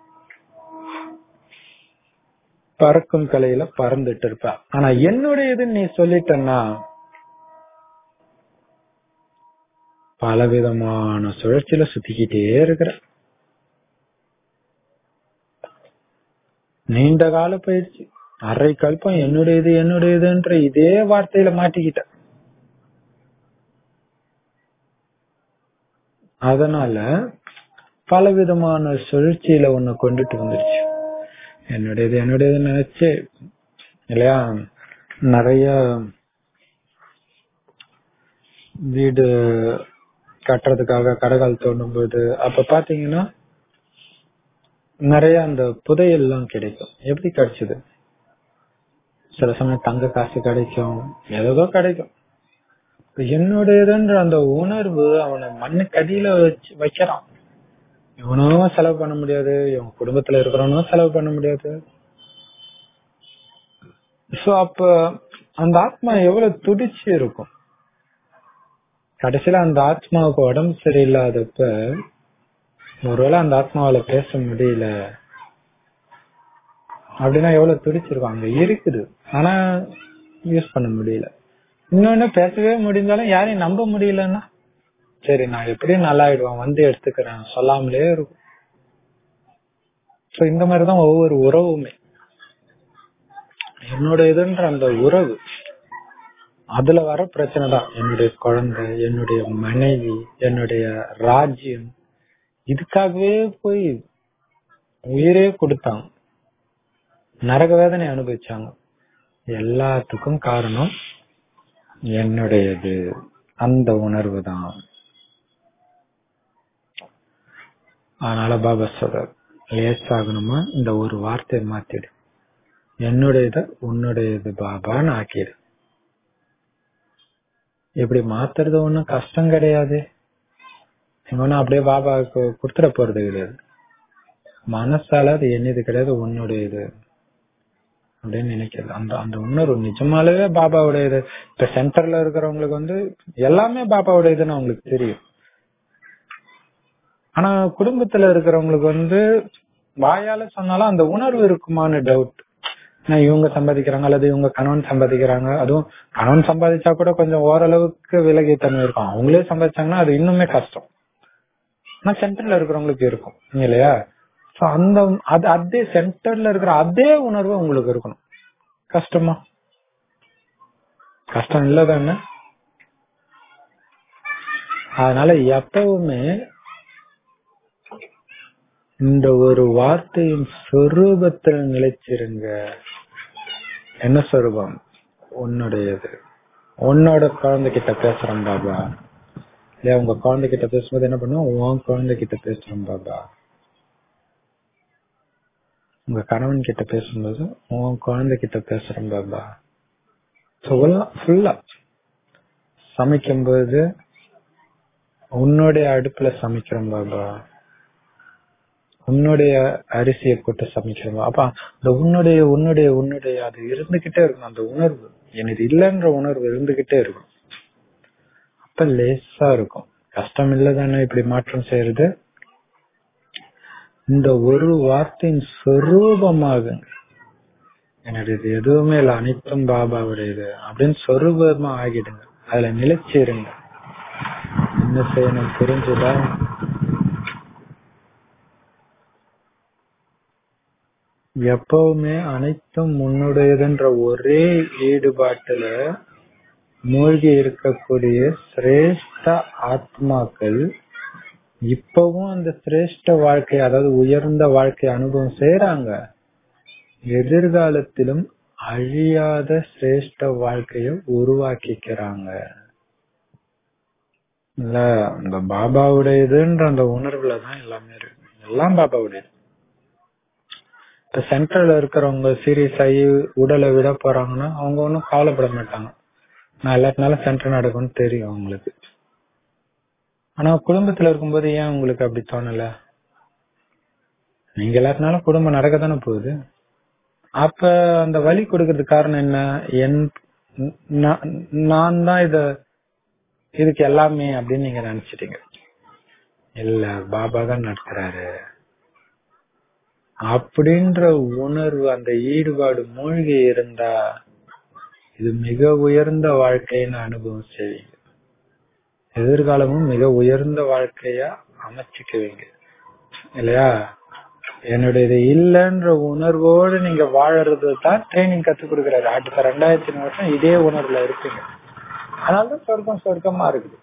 பறக்கும் கலையில பறந்துட்டு இருப்ப. ஆனா என்னுடையதுன்னு நீ சொல்லிட்டன்னா பலவிதமான சுழற்சியில சுத்திக்கிட்டே இருக்கிற. நீண்ட கால பயிற்சி, அரை கல்பம் என்னுடையது என்னுடையதுன்ற இதே வார்த்தையில மாட்டிக்கிட்ட. அதனால பலவிதமான சுழற்சியில உன்னை கொண்டுட்டு வந்துருச்சு. என்னுடையது என்னுடையதுன்னு நினைச்சு இல்லையா? நிறைய வீடு கட்டுறதுக்காக கடைகள் தோண்டும் போது அப்ப பாத்தீங்கன்னா நிறைய அந்த புதையல் எல்லாம் கிடைக்கும். எப்படி கிடைச்சது? சில சமயம் தங்க காசு கிடைக்கும், ஏதோ கிடைக்கும். என்னுடையதுன்ற அந்த உணர்வு அவனை மண்ணுக்கு அடியில வச்சு வைக்கிறான். இவனும் செலவு பண்ண முடியாது, இவன் குடும்பத்துல இருக்கிறவனும் செலவு பண்ண முடியாது. சோ அப்ப அந்த ஆத்மா எவ்வளவு துடிச்சு இருக்கும். கடைசியில அந்த ஆத்மாவுக்கு உடம்பு சரியில்லாதப்ப ஒருவேளை அந்த ஆத்மாவால பேச முடியல அப்படின்னா எவ்வளவு துடிச்சிருக்கும். அங்க இருக்குது, ஆனா யூஸ் பண்ண முடியல. இன்னொன்னு பேசவே முடிஞ்சாலும் யாரையும் நம்ப முடியலன்னா சரி நான் எப்படியும் நல்லாயிடுவான் வந்து எடுத்துக்கிறேன் சொல்லாமலே இருக்கும். இந்த மாதிரிதான் ஒவ்வொரு உறவுமே. என்னோட இதுன்ற அந்த உறவு, அதுல வர பிரச்சனை தான். என்னுடைய குழந்தை, என்னுடைய மனைவி, என்னுடைய ராஜ்யம், இதுக்காகவே போய் உயிரே கொடுத்தாங்க, நரக வேதனை அனுபவிச்சாங்க. எல்லாத்துக்கும் காரணம் என்னுடையது, அந்த உணர்வு தான். அதனால பாபா சொல்றார், லேசாகணுமா இந்த ஒரு வார்த்தையை மாத்திடு, என்னுடையத உன்னுடையது பாபான்னு ஆக்கிடு. இப்படி மாத்துறது ஒண்ணும் கஷ்டம் கிடையாது. ஒன்னும் அப்படியே பாபாவுக்கு கொடுத்துட போறது கிடையாது. மனசால அது என்னது கிடையாது, உன்னுடையது அப்படின்னு நினைக்கிறது. அந்த அந்த உணர்வு நிஜமாலே பாபாவுடையது. இப்ப சென்டர்ல இருக்கிறவங்களுக்கு வந்து எல்லாமே பாபாவுடையதுன்னு அவங்களுக்கு தெரியும். ஆனா குடும்பத்துல இருக்கிறவங்களுக்கு வந்து வாயால சொன்னாலும் அந்த உணர்வு இருக்குமான்னு டவுட். இவங்க சம்பாதிக்கிறாங்க அல்லது இவங்க கணவன் சம்பாதிக்கிறாங்க. அதுவும் கணவன் சம்பாதிச்சா கூட கொஞ்சம் ஓரளவுக்கு விலகி தன்மை இருக்கும். அவங்களே சம்பாதிச்சாங்கன்னா அது இன்னுமே கஷ்டம். ஆனா சென்டர்ல இருக்கிறவங்களுக்கு இருக்கும் இல்லையா? அந்த அது அதே சென்டர்ல இருக்கிற அதே உணர்வு உங்களுக்கு இருக்கணும். கஷ்டமா? கஷ்டம் இல்லதானே? அதனால எப்பவுமே இந்த ஒரு வார்த்தையின் சொரூபத்தில் நிலைச்சிருங்க. என்ன சொரூபம்? உன்னுடையது. உன்னோட குழந்தைகிட்ட பேசுறோம் பாபா இல்லையா? உங்க குழந்தைகிட்ட பேசும்போது என்ன பண்ணுவோம்? உன் குழந்தைகிட்ட பேசுறோம் பாபா. உங்க கணவன் கிட்ட பேசும்போது உன் குழந்தைகிட்ட பேசுறோம் பாபா. ஃபுல்லா சமைக்கும் போது உன்னுடைய அடுப்புல சமைக்கிறோம் பாபா. உன்னுடைய அரிசியை போட்டு சமைக்கிறோம். அப்ப அந்த உன்னுடைய உன்னுடைய உன்னுடைய அது இருந்துகிட்டே இருக்கும். அந்த உணர்வு எனக்கு இல்லைன்ற உணர்வு இருந்துகிட்டே இருக்கும். அப்ப லேசா இருக்கும். கஷ்டம் இல்லதானே இப்படி மாற்றம் செய்யறது? இந்த ஒரு வார்த்தையின் சொரூபமாகுங்க. என்னுடையது எதுவுமே இல்லை, அனைத்தும் பாபாவுடையது அப்படின்னு சொரூபமா ஆகிடுங்க. அதுல நிலைச்சிருங்க. என்ன செய்யணும் புரிஞ்சுதா? எப்பவுமே அனைத்தும் உன்னுடையதுன்ற ஒரே ஈடுபாட்டுல மூழ்கி இருக்கக்கூடிய சிரேஷ்ட ஆத்மாக்கள் இப்பவும் அந்த சிரேஷ்ட வாழ்க்கை, அதாவது உயர்ந்த வாழ்க்கை அனுபவம் செய்யறாங்க. எதிர்காலத்திலும் அழியாத சிரேஷ்ட வாழ்க்கைய உருவாக்கிக்கிறாங்க. இல்ல இந்த பாபாவுடையதுன்ற அந்த உணர்வுலதான் எல்லாமே இருக்கு. எல்லாம் பாபாவுடையது. இப்ப சென்ட்ரல்ல இருக்கிறவங்க சீரியஸ் ஆகி உடலை விட போறாங்கன்னா அவங்க ஒன்னும் கவலைப்பட மாட்டாங்க. நான் எல்லாத்தினாலும் சென்டர் நடக்கும்னு தெரியும் அவங்களுக்கு. ஆனா குடும்பத்துல இருக்கும்போது ஏன் உங்களுக்கு அப்படி தோணல? நீங்க எல்லாத்தினாலும் குடும்பம் நடக்க தானே போகுது. அப்ப அந்த வலி கொடுக்கறதுக்கு காரணம் என்ன? என் நான் தான் இத இதுக்கு எல்லாமே அப்படின்னு நீங்க நினைச்சிட்டீங்க. இல்ல, பாபா தான் நடத்துறாரு அப்படின்ற உணர்வு, அந்த ஈடுபாடு மூழ்கி இருந்தா இது மிக உயர்ந்த வாழ்க்கைன்னு அனுபவம் செய்வீங்க. எதிர்காலமும் மிக உயர்ந்த வாழ்க்கையா அமைச்சுக்குவீங்க இல்லையா? என்னுடைய இல்லைன்ற உணர்வோடு நீங்க வாழறது தான் ட்ரைனிங் கத்து கொடுக்கறாரு. அடுத்த ரெண்டாயிரத்தி வருஷம் இதே உணர்வுல இருப்பீங்க. அதனாலதான் சொர்க்கம் சொர்க்கமா இருக்குது.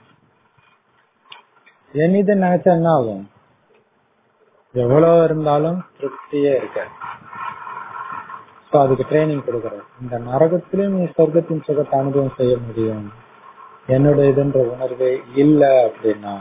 என்னது நினைச்சா என்ன ஆகும்? எவ்வளவு இருந்தாலும் திருப்தியே இருக்காது. அதுக்கு ட்ரைனிங் கொடுக்கறது. இந்த நரகத்திலும் நீ சொர்க்கத்தின் சுகத்தை அனுபவம் செய்ய முடியும். என்னுடைய இதுன்ற உணர்வே இல்ல அப்படின்னா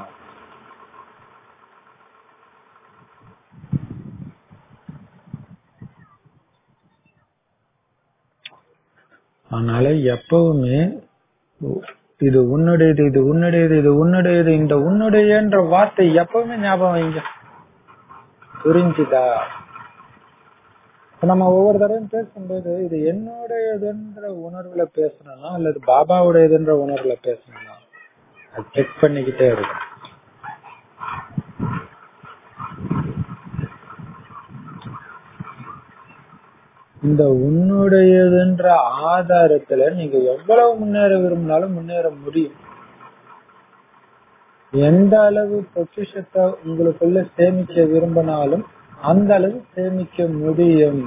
அதனால எப்பவுமே இது உன்னுடையது, இது உன்னுடையது, இது உன்னுடையது, இந்த உன்னுடையன்ற வார்த்தை எப்பவுமே ஞாபகம் வைங்க. புரிஞ்சுதா? நம்ம ஒவ்வொரு தடவையும் பேசும்போது இது என்னுடையதுன்ற உணர்வுல பேசணும்னா அல்லது பாபாவுடையதுன்ற உணர்வுல பேசணும்னா அது செக் பண்ணிக்கிட்டே இருக்கும். இந்த உன்னுடையதுன்ற ஆதாரத்துல நீங்க எவ்வளவு முன்னேற விரும்பினாலும் முன்னேற முடியும். எந்த அளவு பொக்கிஷத்தை உங்களுக்குள்ள சேமிக்க விரும்பினாலும் அந்த அளவு சேமிக்க முடியும்.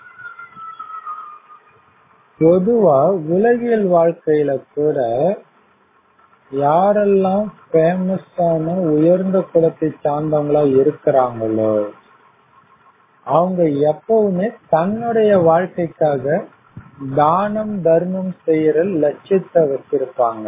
பொதுவா உலகியல் வாழ்க்கையில கூட யாரெல்லாம் ஃபேமஸான உயர்ந்த குலத்தை சார்ந்தவங்களா இருக்கிறாங்களோ அவங்க எப்பவுமே தன்னுடைய வாழ்க்கைக்காக தானம் தர்மம் செய்யற லட்சியத்தை வச்சிருப்பாங்க.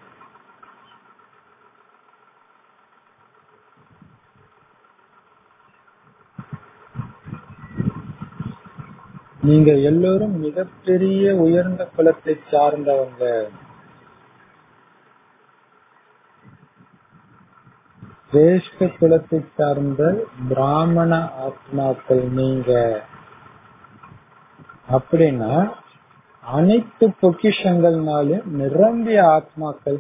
நீங்க எல்லோரும் மிகப்பெரிய உயர்ந்த குலத்தை சார்ந்தவங்க. சிரேஷ்ட குலத்தை சார்ந்த பிராமண ஆத்மாக்கள் நீங்க. அப்படின்னா அனைத்து பொக்கிஷங்கள்னாலும் நிரம்பிய ஆத்மாக்கள்.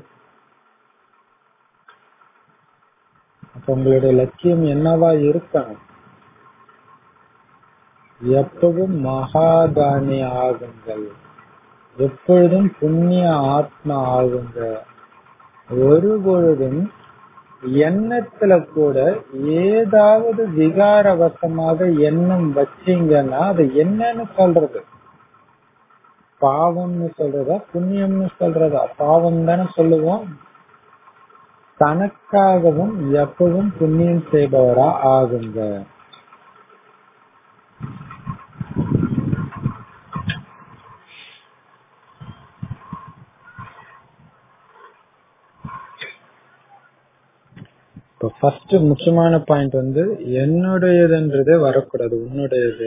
அப்ப உங்களுடைய லட்சியம் என்னவா இருக்கணும்? எப்பவும் மகாதானி ஆகுங்கள், எப்பொழுதும் புண்ணிய ஆத்மா ஆகுங்க. ஒரு பொழுதும் எண்ணத்துல கூட ஏதாவது விகாரவசமாக எண்ணம் வச்சீங்கன்னா அது என்னன்னு சொல்றது? பாவம்னு சொல்றதா புண்ணியம்னு சொல்றதா? பாவம் தானே சொல்லுவோம். தனக்காகவும் எப்பவும் புண்ணியம் செய்பவரா ஆகுங்க. இப்போ ஃபர்ஸ்ட் முக்கியமான பாயிண்ட் வந்து என்னுடையதுன்றதே வரக்கூடாது, உன்னுடையது.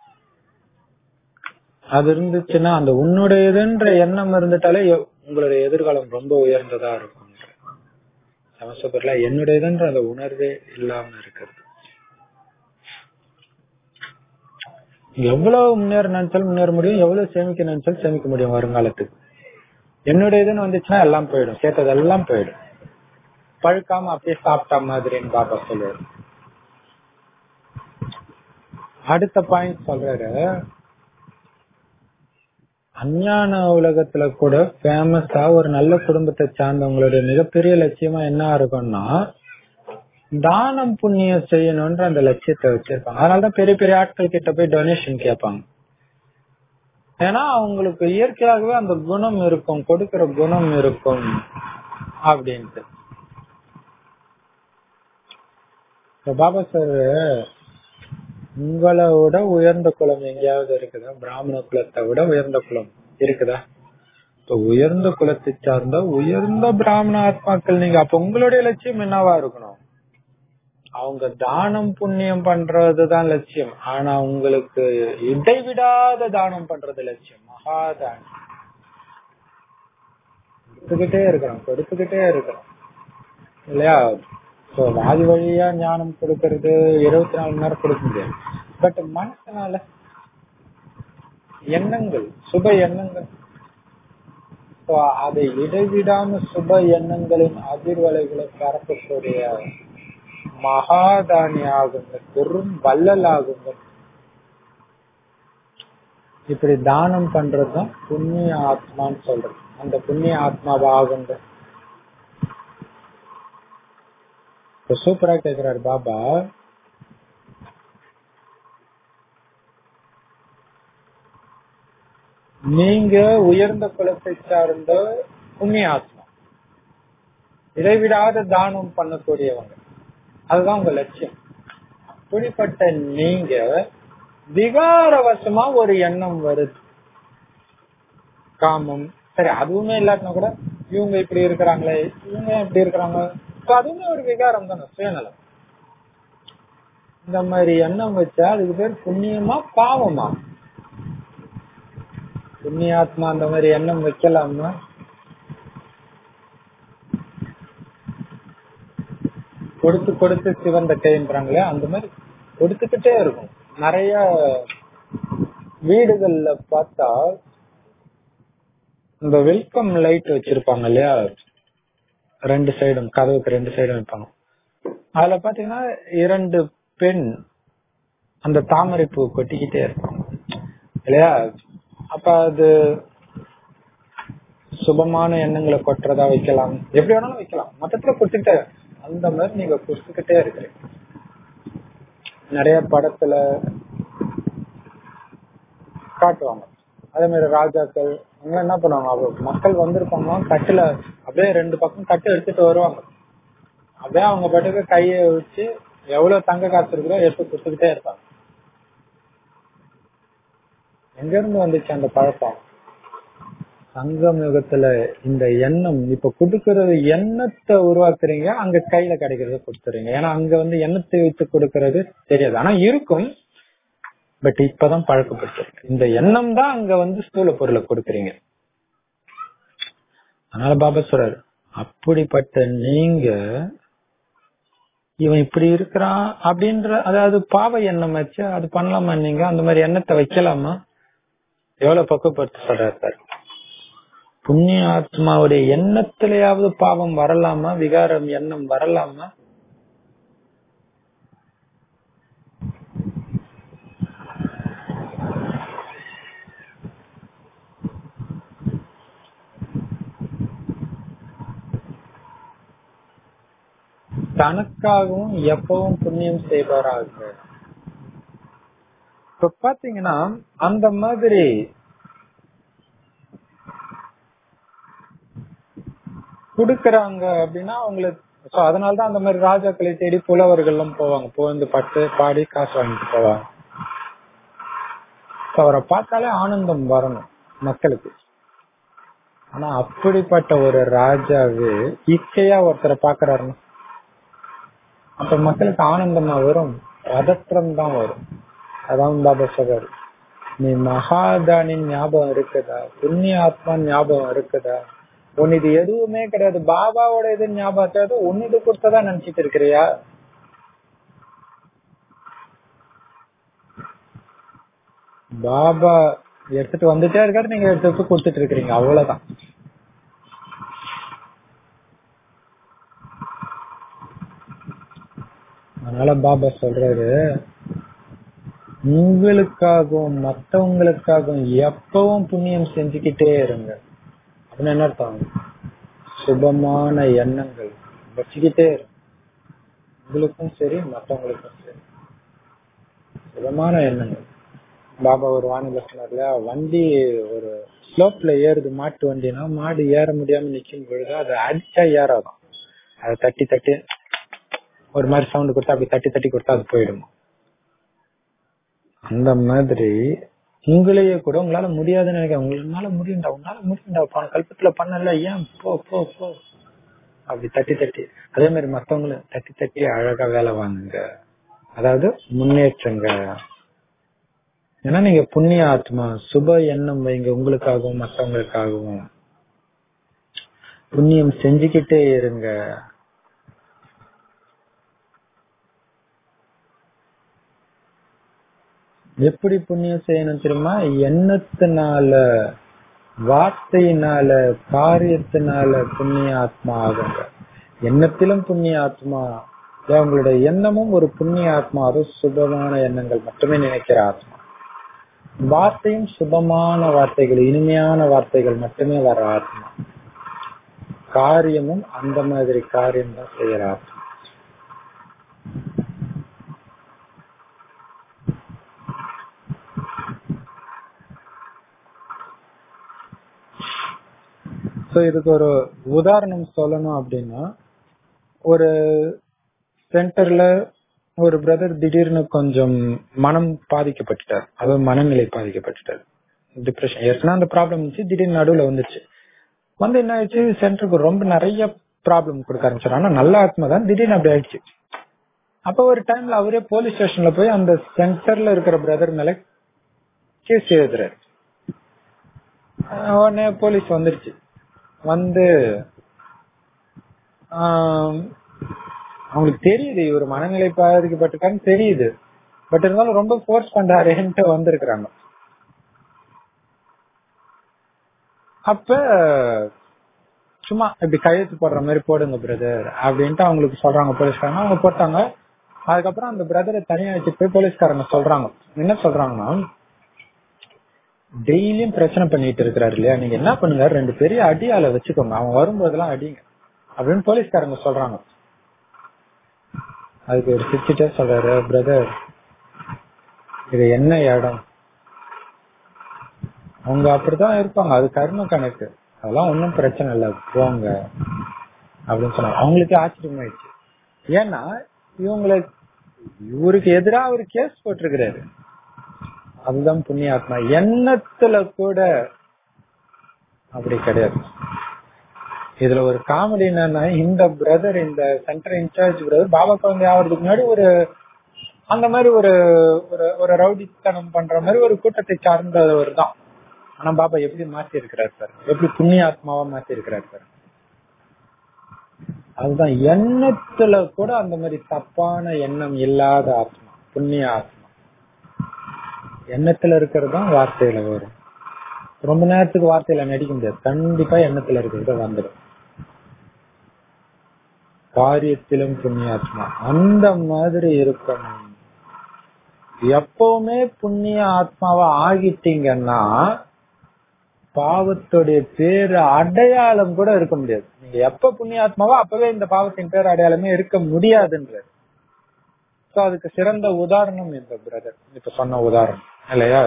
அது இருந்துச்சுன்னா அந்த உன்னுடையதுன்ற எண்ணம் இருந்துட்டாலே உங்களுடைய எதிர்காலம் ரொம்ப உயர்ந்ததா இருக்கும். சமஸ்கிருதத்துல என்னுடையதுன்ற அந்த உணர்வே இல்லாம இருக்கிறது. எவ்வளவு முன்னேற நினைச்சாலும் முன்னேற முடியும், எவ்வளவு சேமிக்க நினைச்சாலும் சேமிக்க முடியும் வருங்காலத்துக்கு. என்னுடையதுன்னு வந்துச்சுன்னா எல்லாம் போயிடும், சேர்த்தது எல்லாம் போயிடும். பழுக்காம அப்படியே சாப்பிட்டா மாதிரின்னு பாபா சொல்லுவாரு. அடுத்த பாயிண்ட் சொல்றாரு, அஞ்ஞான உலகத்துல கூட ஃபேமஸா ஒரு நல்ல குடும்பத்தை சார்ந்தவங்களுடைய மிகப்பெரிய லட்சியமா என்ன இருக்கும்னா தானம் புண்ணியம் செய்யணும்ன்ற அந்த லட்சியத்தை வச்சிருப்பாங்க. அதனாலதான் பெரிய பெரிய ஆட்கள் கிட்ட போய் டொனேஷன் கேட்பாங்க. ஏன்னா அவங்களுக்கு இயற்கையாகவே அந்த குணம் இருக்கும், கொடுக்கிற குணம் இருக்கும் அப்படின்ட்டு. பாபா சார், உங்களை விட உயர்ந்த குலம் எங்கேயாவது இருக்குதா? பிராமண குலத்தை விட உயர்ந்த குலம் இருக்குதா? உயர்ந்த குலத்தை சார்ந்த உயர்ந்த பிராமண ஆத்மாக்கள் நீங்க. அப்ப உங்களுடைய லட்சியம் என்னவா இருக்கணும்? அவங்க தானம் புண்ணியம் பண்றதுதான் லட்சியம். ஆனா உங்களுக்கு இடைவிடாத தானம் பண்றது லட்சியம். மகாதானம் கொடுத்துக்கிட்டே இருக்கிறோம் கொடுத்துக்கிட்டே இருக்கிறோம் இல்லையா? வாதி வழியா ஞானம் கொடுக்கறது இருபத்தி நாலு மணி நேரம் கொடுக்க முடியாது. பட் மனசனால எண்ணங்கள், சுப எண்ணங்கள், அதை இடைவிடாம சுப எண்ணங்களின் அதிர்வலைகளை பரப்பக்கூடிய மகாதானி ஆகுங்க, பெரும் வள்ளல் ஆகுங்க. இப்படி தானம் பண்றதுதான் புண்ணிய ஆத்மான்னு சொல்றது. அந்த புண்ணிய ஆத்மாவா ஆகுங்க. சூப்பரா கேக்குறாரு பாபா. நீங்க உயர்ந்த குலத்தை சார்ந்த புண்ணிய ஆத்மா, இடைவிடாத தானம் பண்ணக்கூடியவங்க, அதுதான் உங்க லட்சியம். அப்படிப்பட்ட நீங்க விகாரவசமா ஒரு எண்ணம் வருது, காமம், சரி அதுவுமே இல்லாட்டினா கூட இவங்க இப்படி இருக்கிறாங்களே, இவங்க இப்படி இருக்கிறாங்க, அதுவுமே ஒரு விகாரம் தானே, சுயநலம். இந்த மாதிரி எண்ணம் வச்சா அதுக்கு பேர் புண்ணியமா பாவமா? புண்ணியாத்மா அந்த மாதிரி எண்ணம் வைக்கலாமா? கொடுத்து கொடுத்து சிவந்த கைன்றாங்களே, அந்த மாதிரி கொடுத்துக்கிட்டே இருக்கும். நிறைய வீடுகள்ல பார்த்தா இந்த வெல்கம் லைட் வச்சிருப்பாங்க இல்லையா, ரெண்டு சைடும், கதவுக்கு ரெண்டு சைடும் வைப்பாங்க. அதுல பாத்தீங்கன்னா இரண்டு பெண் அந்த தாமரை பூ கொட்டிக்கிட்டே இருப்பாங்க இல்லையா? அப்ப அது சுபமான எண்ணங்களை கொட்டுறதா வைக்கலாம், எப்படி வேணாலும் வைக்கலாம், மொத்தத்துல கொடுத்துக்கிட்டே, அந்த மாதிரி நீங்க கொடுத்துக்கிட்டே இருக்கிறீங்க. நிறைய படத்துல காட்டுவாங்க. அதே மாதிரி ராஜாக்கள் அவங்க என்ன பண்ணுவாங்க, மக்கள் வந்திருப்பாங்க, கட்டுல அப்படியே ரெண்டு பக்கம் கட்டு எடுத்துட்டு வருவாங்க. அப்படியே அவங்க பாட்டுக்கு கைய வச்சு எவ்வளவு தங்க காசு இருக்கிறோ எடுத்து கொடுத்துக்கிட்டே இருப்பாங்க. எங்க இருந்து வந்துச்சு அந்த பழக்கம்? சங்கம் யுகத்துல இந்த எண்ணம், இப்ப கொடுக்கறது எண்ணத்தை உருவாக்குறீங்க, அங்க கையில கிடைக்கிறத கொடுத்துறீங்க. ஏன்னா அங்க வந்து எண்ணத்தை வைத்து கொடுக்கறது தெரியாது, ஆனா இருக்கும். பட் இப்பதான் பழக்கப்பட்டிருக்கு. இந்த எண்ணம் தான் அங்க வந்து ஸ்தூல பொருளை கொடுக்கறீங்க. அதனால பாபா சொல்றாரு, அப்படிப்பட்ட நீங்க இவன் இப்படி இருக்கிறான் அப்படின்ற, அதாவது பாவ எண்ணம் வச்சு அது பண்ணலாமா? நீங்க அந்த மாதிரி எண்ணத்தை வைக்கலாமா? எவ்வளவு பக்குவப்படுத்த சொல்றாரு. புண்ணிய ஆத்மாவுடைய எண்ணத்திலேயாவது பாவம் வரலாமா? விகாரம் எண்ணம் வரலாமா? தனக்காகவும் எப்பவும் புண்ணியம் செய்வாராக. இப்ப பாத்தீங்கன்னா அந்த மாதிரி குடுக்கறாங்க அப்படின்னா அவங்களுக்கு, அதனாலதான் அந்த மாதிரி ராஜாக்களை தேடி புலவர்கள் எல்லாம் போவாங்க, போந்து பட்டு பாடி காசு வாங்கிட்டு போவாங்க. அவரை பார்த்தாலே ஆனந்தம் வரணும் மக்களுக்கு. ஆனா அப்படிப்பட்ட ஒரு ராஜாவே இச்சையா ஒருத்தரை பாக்குறாருன்னா அப்ப மக்களுக்கு ஆனந்தமா வரும்? பதற்றம் தான் வரும். அதான் பாபா சொல்றாரு, நீ மகாதானின் ஞாபகம் இருக்குதா, புண்ணிய ஆத்மா ஞாபகம் இருக்குதா, உன் இது எதுவுமே கிடையாது, பாபாவோட இது ஞாபகம் ஒன்னு இது கொடுத்ததா நினைச்சிட்டு இருக்கிறியா? பாபா எடுத்துட்டு வந்துட்டே இருக்காரு, நீங்க எடுத்து கொடுத்துட்டு இருக்கிறீங்க, அவ்வளவுதான். அதனால பாபா சொல்றாரு, உங்களுக்காகவும் மற்றவங்களுக்காகவும் எப்பவும் புண்ணியம் செஞ்சுக்கிட்டே இருங்க. அப்படின்னு என்ன அர்த்தம்? சுபமான எண்ணங்கள் வச்சுக்கிட்டே இருங்க, உங்களுக்கும் சரி மற்றவங்களுக்கும் சரி சுபமான எண்ணங்கள். பாபா ஒரு வானிலை சொன்னார்ல, வண்டி ஒரு ஸ்லோப்ல ஏறுது, மாட்டு வண்டினா மாடு ஏற முடியாம நிக்கும் பொழுது அதை அடிச்சா ஏறாதான், அதை தட்டி தட்டி ஒரு மாதிரி சவுண்ட் கொடுத்தா அப்படி தட்டி தட்டி கொடுத்தா அது போயிடுமா. அந்த மாதிரி உங்களையே கூட உங்களால முடியாதுன்னு நினைக்க, உங்களால முடியும்டா உங்களால முடியும்டா போன கல்பத்துல பண்ணல, ஏன் போ போ போ அப்படி தட்டி தட்டி. அதே மாதிரி மத்தவங்களை தட்டி தட்டி அழகா வேலை வாங்குங்க, அதாவது முன்னேற்றங்க. ஏன்னா நீங்க புண்ணிய ஆத்மா, சுப எண்ணம் வைங்க, உங்களுக்காகவும் மற்றவங்களுக்காகவும் புண்ணியம் செஞ்சுக்கிட்டே இருங்க. எப்படி புண்ணியம் செய்யணும் தெரியுமா? எண்ணத்தினால, வார்த்தையினால, காரியத்தினால புண்ணிய ஆத்மா ஆகுங்க. எண்ணத்திலும் புண்ணிய ஆத்மா, உங்களுடைய எண்ணமும் ஒரு புண்ணிய ஆத்மா, அது சுபமான எண்ணங்கள் மட்டுமே நினைக்கிற ஆத்மா. வார்த்தையும் சுபமான வார்த்தைகள், இனிமையான வார்த்தைகள் மட்டுமே வர ஆத்மா. காரியமும் அந்த மாதிரி காரியம் தான் செய்யற ஆத்மா. இதுக்கு ஒரு உதாரணம் சொல்லணும் அப்படின்னா, ஒரு சென்டர்ல ஒரு பிரதர் திடீர்னு கொஞ்சம் மனம் பாதிக்கப்பட்டுட்டார், அதாவது மனநிலை பாதிக்கப்பட்டுட்டார், டிப்ரெஷன். ஏற்கனவே அந்த ப்ராப்ளம் இருந்துச்சு, திடீர்னு நடுவுல வந்துச்சு. வந்து என்ன ஆயிடுச்சு, சென்டருக்கு ரொம்ப நிறைய ப்ராப்ளம் கொடுக்க ஆரம்பிச்சாரு. ஆனா நல்ல ஆத்மா தான், திடீர்னு அப்படி ஆயிடுச்சு. அப்ப ஒரு டைம்ல அவரே போலீஸ் ஸ்டேஷன்ல போய் அந்த சென்டர்ல இருக்கிற பிரதர் மேல கேஸ் எழுதுறாரு. உடனே போலீஸ் வந்துருச்சு. வந்து அவங்களுக்கு தெரியுது இவர் மனநிலை பாதிக்கப்பட்டிருக்கான்னு தெரியுது, பட் இருந்தாலும் ரொம்ப ஃபோர்ஸ் பண்றாருன்ட்டு வந்திருக்கிறாங்க. அப்ப சும்மா இப்படி கையெழுத்து போடுற மாதிரி போடுங்க பிரதர் அப்படின்ட்டு அவங்களுக்கு சொல்றாங்க போலீஸ்காரங்க. அவங்க போட்டாங்க. அதுக்கப்புறம் அந்த பிரதரை தனியா வச்சு போய் போலீஸ்காரங்க சொல்றாங்க, என்ன சொல்றாங்கன்னா, டெய்லியும் பிரச்சனை பண்ணிட்டு இருக்கிறாரு இல்லையா, நீங்க என்ன பண்ணுங்க, ரெண்டு பெரிய அடியால வச்சுக்கோங்க, அவன் வரும்போதெல்லாம் அடிங்க அப்படின்னு போலீஸ்காரங்க சொல்றாங்க. அதுக்கு ஒரு சிரிச்சுட்டே சொல்றாரு, பிரதர் இது என்ன இடம், அவங்க அப்படிதான் இருப்பாங்க, அது கர்ம கணக்கு, அதெல்லாம் ஒன்னும் பிரச்சனை இல்லை போங்க அப்படின்னு சொன்னாங்க. அவங்களுக்கு ஆச்சரியமாயிடுச்சு. ஏன்னா இவங்களை இவருக்கு எதிராக ஒரு கேஸ் போட்டிருக்கிறாரு. அதுதான் புண்ணிய ஆத்மா. எண்ணத்துல கூட அப்படி கிடையாது. இதுல ஒரு காமெடி என்னன்னா, இந்த பிரதர், இந்த சென்டர் இன்சார்ஜ் பிரதர் பாபா குழந்தை ஆகிறதுக்கு முன்னாடி ஒரு அந்த மாதிரி ஒரு ஒரு ரவுடித்தனம் பண்ற மாதிரி ஒரு கூட்டத்தை சார்ந்தவர் தான். ஆனா பாபா எப்படி மாத்தி இருக்கிறார் சார், எப்படி புண்ணிய ஆத்மாவா மாத்தி இருக்கிறார் சார். அதுதான் எண்ணத்துல கூட அந்த மாதிரி தப்பான எண்ணம் இல்லாத ஆத்மா புண்ணிய ஆத்மா. எண்ணத்துல இருக்கிறது தான் வார்த்தையில வரும். ரொம்ப நேரத்துக்கு வார்த்தையில நடிக்க முடியாது, கண்டிப்பா எண்ணத்துல இருக்கிறது வந்துடும். காரியத்திலும் புண்ணியாத்மா அந்த மாதிரி இருக்கணும். எப்பவுமே புண்ணிய ஆத்மாவா ஆகிட்டீங்கன்னா பாவத்துடைய பேரு அடையாளம் கூட இருக்க முடியாது. நீங்க எப்ப புண்ணியாத்மாவோ அப்பவே இந்த பாவத்தின் பேர் அடையாளமே இருக்க முடியாதுன்ற. சோ அதுக்கு சிறந்த உதாரணம் இந்த பிரதர் இப்ப சொன்ன உதாரணம் இல்லையா?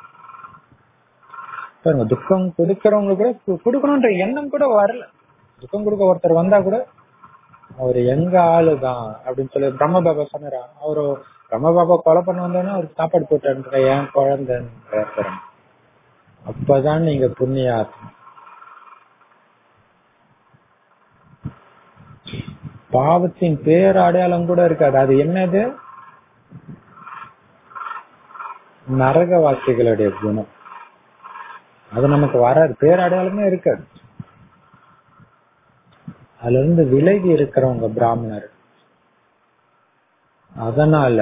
பாருங்க, துக்கம் கொடுக்கறவங்க கூட கொடுக்கணும்ன்ற எண்ணம் கூட வரல. துக்கம் கொடுக்க ஒருத்தர் வந்தா கூட அவரு எங்க ஆளுதான் அப்படின்னு சொல்லி பிரம்ம பாபா சொன்னாரா, அவரு பிரம்ம பாபா கொலை பண்ண வந்தோன்னா அவருக்கு சாப்பாடு போட்ட என் குழந்தைன்ற. அப்பதான் நீங்க புண்ணிய ஆத்மா. பாவத்தின் பேர் அடையாளம் கூட இருக்காது. அது என்னது? நரகவாசிகளுடைய குணம். அது நமக்கு வராது, பேரடையாளமே இருக்காது. அதுல இருந்து விலகி இருக்கிறவங்க பிராமணர். அதனால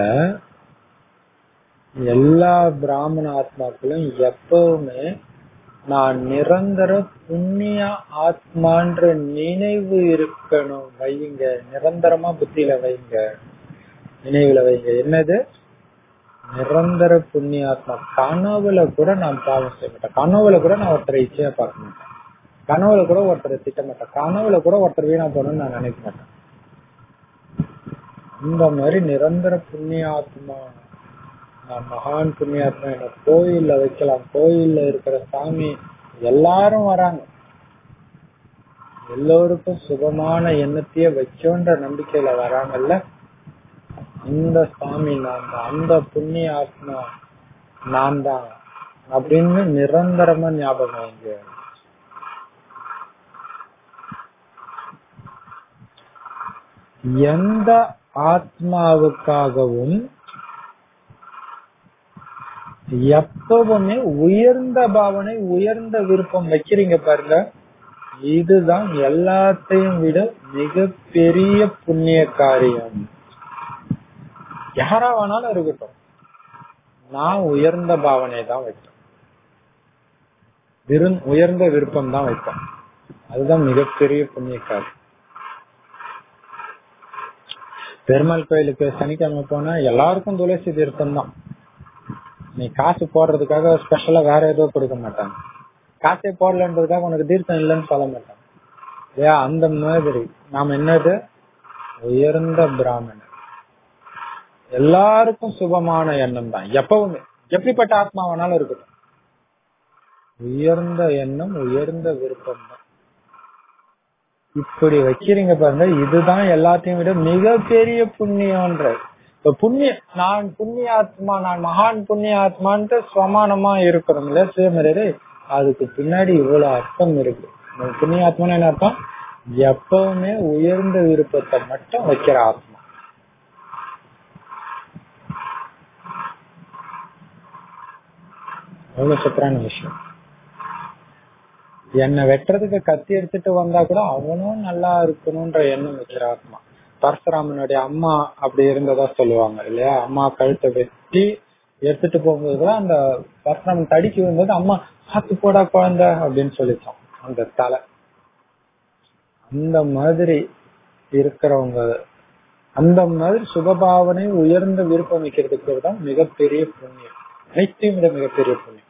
எல்லா பிராமண ஆத்மாக்களும் எப்பவுமே நான் நிரந்தர புண்ணிய ஆத்மான்ற நினைவு இருக்கணும். வைங்க, நிரந்தரமா புத்தியில வைங்க, நினைவுல வைங்க. என்னது? நிரந்தர புண்ணிய ஆத்மா. கனவுல கூட நான் பாவம் செய்ய மாட்டேன். கனவுல கூட நான் ஒருத்தரை இச்சையா பார்க்க மாட்டேன். கனவுல கூட ஒருத்தரை திட்ட மாட்டேன். கனவுல கூட ஒருத்தர் வீணா போகணும்னு நான் நினைக்க மாட்டேன். இந்த மாதிரி நிரந்தர புண்ணிய ஆத்மா, நான் மகான் புண்ணியாத்மா. என்ன கோயில்ல வைக்கலாம், கோயில்ல இருக்கிற சாமி எல்லாரும் வராங்க, எல்லோருக்கும் சுகமான எண்ணத்தையே வச்சோன்ற நம்பிக்கையில வராங்கல்ல, இந்த சாமி நான் தான், அந்த புண்ணிய ஆத்மா நான் தான் அப்படின்னு நிரந்தரமா ஞாபகம் வைங்க. எந்த ஆத்மாவுக்காகவும் எப்பவுமே உயர்ந்த பாவனை, உயர்ந்த விருப்பம் வைக்கிறீங்க பாருங்க, இதுதான் எல்லாத்தையும் விட மிகப்பெரிய புண்ணிய காரியம். யாரா வேணாலும் இருக்கட்டும், நான் உயர்ந்த பாவனை தான் வைப்பேன், உயர்ந்த விருப்பம் தான் வைப்பேன். அதுதான் மிகப்பெரிய புண்ணிய காரியம். பெருமாள் கோயிலுக்கு சனிக்கிழமை போனா எல்லாருக்கும் துளசி தீர்த்தம் தான். நீ காசு போடுறதுக்காக ஸ்பெஷலா வேற ஏதோ கொடுக்க மாட்டாங்க. காசே போடலன்றதுக்காக உனக்கு தீர்த்தம் இல்லைன்னு சொல்ல மாட்டாங்க. ஏன்? அந்த மாதிரி நாம என்னது? உயர்ந்த பிராமணர். எல்லாருக்கும் சுபமான எண்ணம் தான் எப்பவுமே, எப்படிப்பட்ட ஆத்மா வேணாலும் இருக்கட்டும். உயர்ந்த எண்ணம், உயர்ந்த விருப்பம் தான். இப்படி வைக்கிறீங்க பாருங்க, இதுதான் எல்லாத்தையும் விட மிகப்பெரிய புண்ணியம்ன்ற. இப்ப புண்ணிய, நான் புண்ணிய ஆத்மா, நான் மகான் புண்ணிய ஆத்மான்ட்டு சமானமா இருக்கணும் இல்ல சுயமரியாதை. அதுக்கு பின்னாடி இவ்வளவு அர்த்தம் இருக்கு. புண்ணிய ஆத்மான்னு என்ன அர்த்தம்? எப்பவுமே உயர்ந்த விருப்பத்தை மட்டும் வைக்கிற ஆத்மா. எவ்வளவு சூப்பரான விஷயம். என்னை வெட்டுறதுக்கு கத்தி எடுத்துட்டு வந்தா கூட அவனும் நல்லா இருக்கணும்ன்ற எண்ணம் வைக்கிற ஆத்மா. பரசுராமனுடைய அம்மா அப்படி இருந்ததா சொல்லுவாங்க இல்லையா? அம்மா கழுத்தை வெட்டி எடுத்துட்டு போகும்போது கூட அந்த பரசுராமன் தடிக்கு வரும்போது அம்மா பார்த்து போடா குழந்தை அப்படின்னு சொல்லிச்சோம் அந்த தலை. அந்த மாதிரி இருக்கிறவங்க, அந்த மாதிரி சுபபாவனை உயர்ந்த விருப்பம் வைக்கிறதுக்கு தான் மிகப்பெரிய புண்ணியம், அனைத்தையும் விட மிகப்பெரிய புண்ணியம்.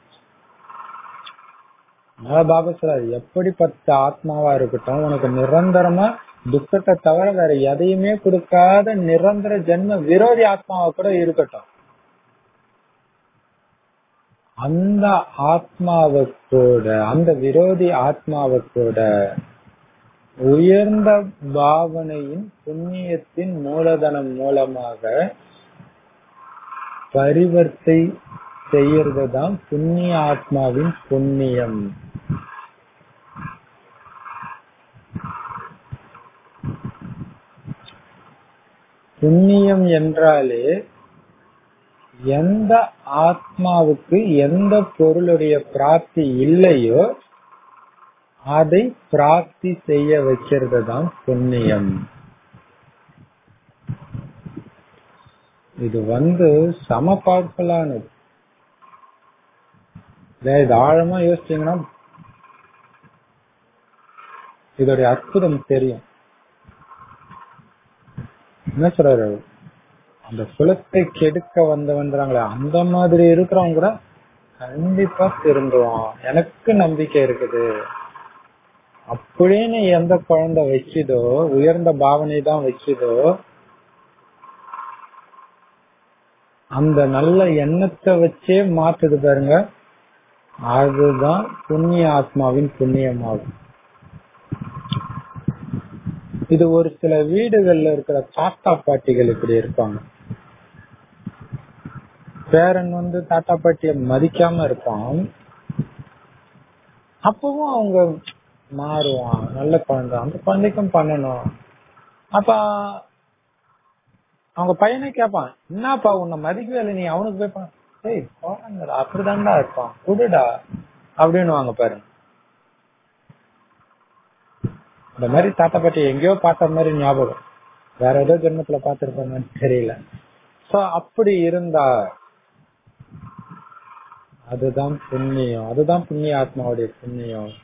பாபா சொல்றாரு, எப்படிப்பட்ட ஆத்மாவா இருக்கட்டும், உனக்கு நிரந்தரமா துக்கத்தை தவிர வேற எதையுமே கொடுக்காத நிரந்தர ஜென்ம விரோதி ஆத்மாவா கூட இருக்கட்டும், அந்த ஆத்மாவுக்கூட, அந்த விரோதி ஆத்மாவுக்கூட உயர்ந்த பாவனையின் புண்ணியத்தின் மூலதனம் மூலமாக பரிவர்த்தை செய்யறதுதான் புண்ணிய ஆத்மாவின் புண்ணியம். புண்ணியம் என்றாலே எந்த ஆத்மாவுக்கு எந்த பொருளுடைய பிராப்தி இல்லையோ அதை பிராப்தி செய்ய வைக்கிறது தான் புண்ணியம். இது வந்து சம பவர்ஃபுல்லானது. இது ஆழமா யோசிச்சீங்கன்னா இதோடைய அற்புதம் தெரியும். என்ன சொல்றாரு, அந்த குலத்தை கெடுக்க வந்தவன்றாங்களே அந்த மாதிரி இருக்கிறவங்க கூட கண்டிப்பா திருந்துவோம், எனக்கு நம்பிக்கை இருக்குது அப்படின்னு எந்த குழந்தை வச்சுதோ, உயர்ந்த பாவனை தான் வச்சுதோ, அந்த நல்ல எண்ணத்தை வச்சே மாத்துது பாருங்க, அதுதான் புண்ணிய ஆத்மாவின் புண்ணியமாகும். இது ஒரு சில வீடுகள்ல இருக்கிற தாத்தா பாட்டிகள் இப்படி இருப்பாங்க. பேரன் வந்து தாத்தா பாட்டிய மதிக்காம இருப்பான், அப்பவும் அவங்க மாறுவான், நல்ல குழந்தை, அந்த குழந்தைக்கும் பண்ணணும். அப்ப அவங்க பையனே கேட்பான், என்னப்பா உன்னை மதிக்கவே இல்லை, நீ அவனுக்கு போய் ஏய் போறாங்கடா, அப்படிதான்டா இருப்பான், குடுடா அப்படின்னு வாங்க பாருங்க. இந்த மாதிரி தாத்தா பாட்டி எங்கேயோ பார்த்த மாதிரி ஞாபகம், வேற ஏதோ ஜென்மத்துல பார்த்திருப்பாங்கன்னு தெரியல. சோ அப்படி இருந்தா அதுதான் புண்ணியம், அதுதான் புண்ணிய ஆத்மாவுடைய புண்ணியம்.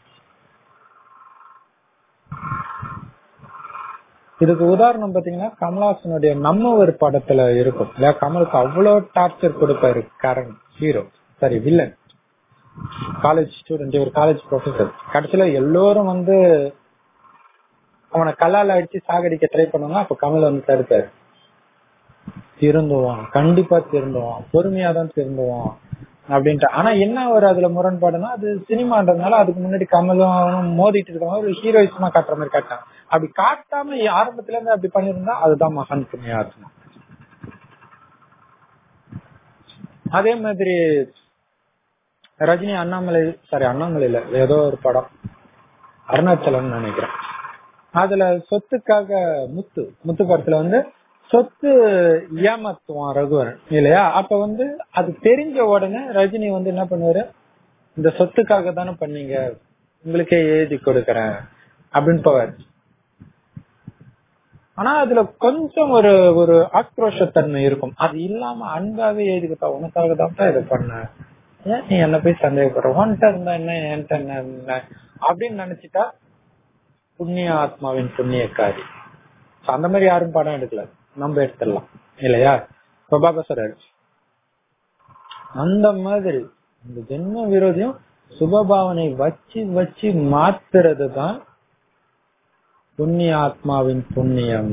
இதுக்கு உதாரணம் பாத்தீங்கன்னா, கமலஹாசனுடைய நம்ம ஒரு படத்துல இருக்கும். கமலுக்கு அவ்வளவு டார்ச்சர் கொடுப்பாரு Karan, hero sorry villain, college student, ஒரு காலேஜ் ப்ரொஃபசர். கடைசியில எல்லோரும் வந்து அவனை கல்லால அடிச்சு சாகடிக்க ட்ரை பண்ணுவாங்க. அப்ப கமல் வந்து தடுப்பாரு, திருந்துவான், கண்டிப்பா திருந்துவான், பொறுமையா தான் திருந்துவான் அப்படின்ட்டு. ஆனா என்ன ஒரு அதுல முரண்பாடுனா, அது சினிமான்றதுனால அதுக்கு முன்னாடி கமலும் அவனும் மோதிட்டு இருக்காங்க, ஒரு ஹீரோயிசமா காட்டுற மாதிரி காட்டாங்க. அப்படி காட்டாம ஆரம்பத்துல இருந்து அப்படி பண்ணிருந்தா அதுதான் மகான் புண்ணிய ஆத்மா. அதே மாதிரி ரஜினி அண்ணாமலை சாரி அண்ணாமலை இல்ல ஏதோ ஒரு படம், அருணாச்சலம் நினைக்கிறேன், அதுல சொத்துக்காக முத்து முத்து படத்துல வந்து சொத்து ஏமாத்துவான் ரகுவரன் இல்லையா. அப்ப வந்து அது தெரிஞ்ச உடனே ரஜினி வந்து என்ன பண்ணுவாரு, இந்த சொத்துக்காக தானே பண்ணீங்க, உங்களுக்கே எழுதி கொடுக்கறேன் அப்படின்னு போவாரு. ஆனா அதுல கொஞ்சம் ஒரு ஒரு ஆக்ரோஷத்தன்மை இருக்கும். அது இல்லாம அன்பாவே எழுதிக்கிட்டா, உனக்காக தான் இதை பண்ண, ஏன் நீ என்ன போய் சந்தேகப்படுற, உன்கிட்ட இருந்தா என்ன என்கிட்ட என்ன அப்படின்னு நினைச்சிட்டா புண்ணிய ஆத்மாவின் புண்ணியக்காரி. அந்த மாதிரி யாரும் படம் எடுக்கல, நம்ம எடுத்துடலாம் இல்லையா. பிரபாகர் அந்த மாதிரி இந்த ஜென்ம விரோதியும் சுபபாவனை வச்சு வச்சு மாத்துறது தான் புண்ணிய ஆத்மாவின் புண்ணியம்.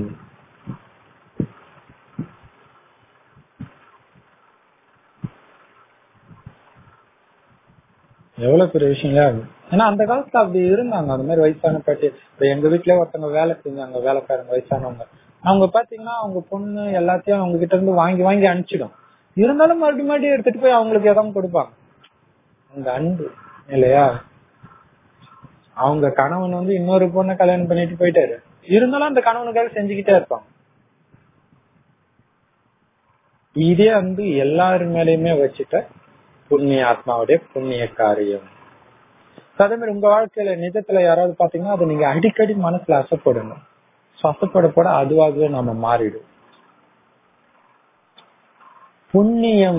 எவ்வளவு பெரிய விஷயம். ஏன்னா அந்த காலத்துல அப்படி இருந்தாங்க, அந்த மாதிரி வயசான பாட்டி. இப்ப எங்க வீட்டுல ஒருத்தவங்க வேலை செஞ்சாங்க, வேலைக்காரங்க வயசானவங்க. அவங்க பாத்தீங்கன்னா அவங்க பொண்ணு எல்லாத்தையும் அவங்க கிட்ட இருந்து வாங்கி வாங்கி அனுப்பிச்சிடும். இருந்தாலும் மறுபடியும் மறுபடியும் எடுத்துட்டு போய் அவங்களுக்கு எதாவது கொடுப்பாங்க, அந்த அன்பு இல்லையா. அவங்க கணவன் வந்து இன்னொரு பொண்ணை கல்யாணம் பண்ணிட்டு போயிட்டாரு, இருந்தாலும் அந்த கணவனுக்காக செஞ்சுக்கிட்டே இருப்பாங்க. இதே அன்பு எல்லாரு மேலயுமே வச்சுட்ட புண்ணிய ஆத்மாவுடைய புண்ணிய காரியம். அதே மாதிரி உங்க வாழ்க்கையில நிஜத்துல யாராவது பாத்தீங்கன்னா அதை நீங்க அடிக்கடி மனசுல அசைப்படணும். அசைப்பட போட அதுவாகவே நம்ம மாறிடும். புண்ணியம்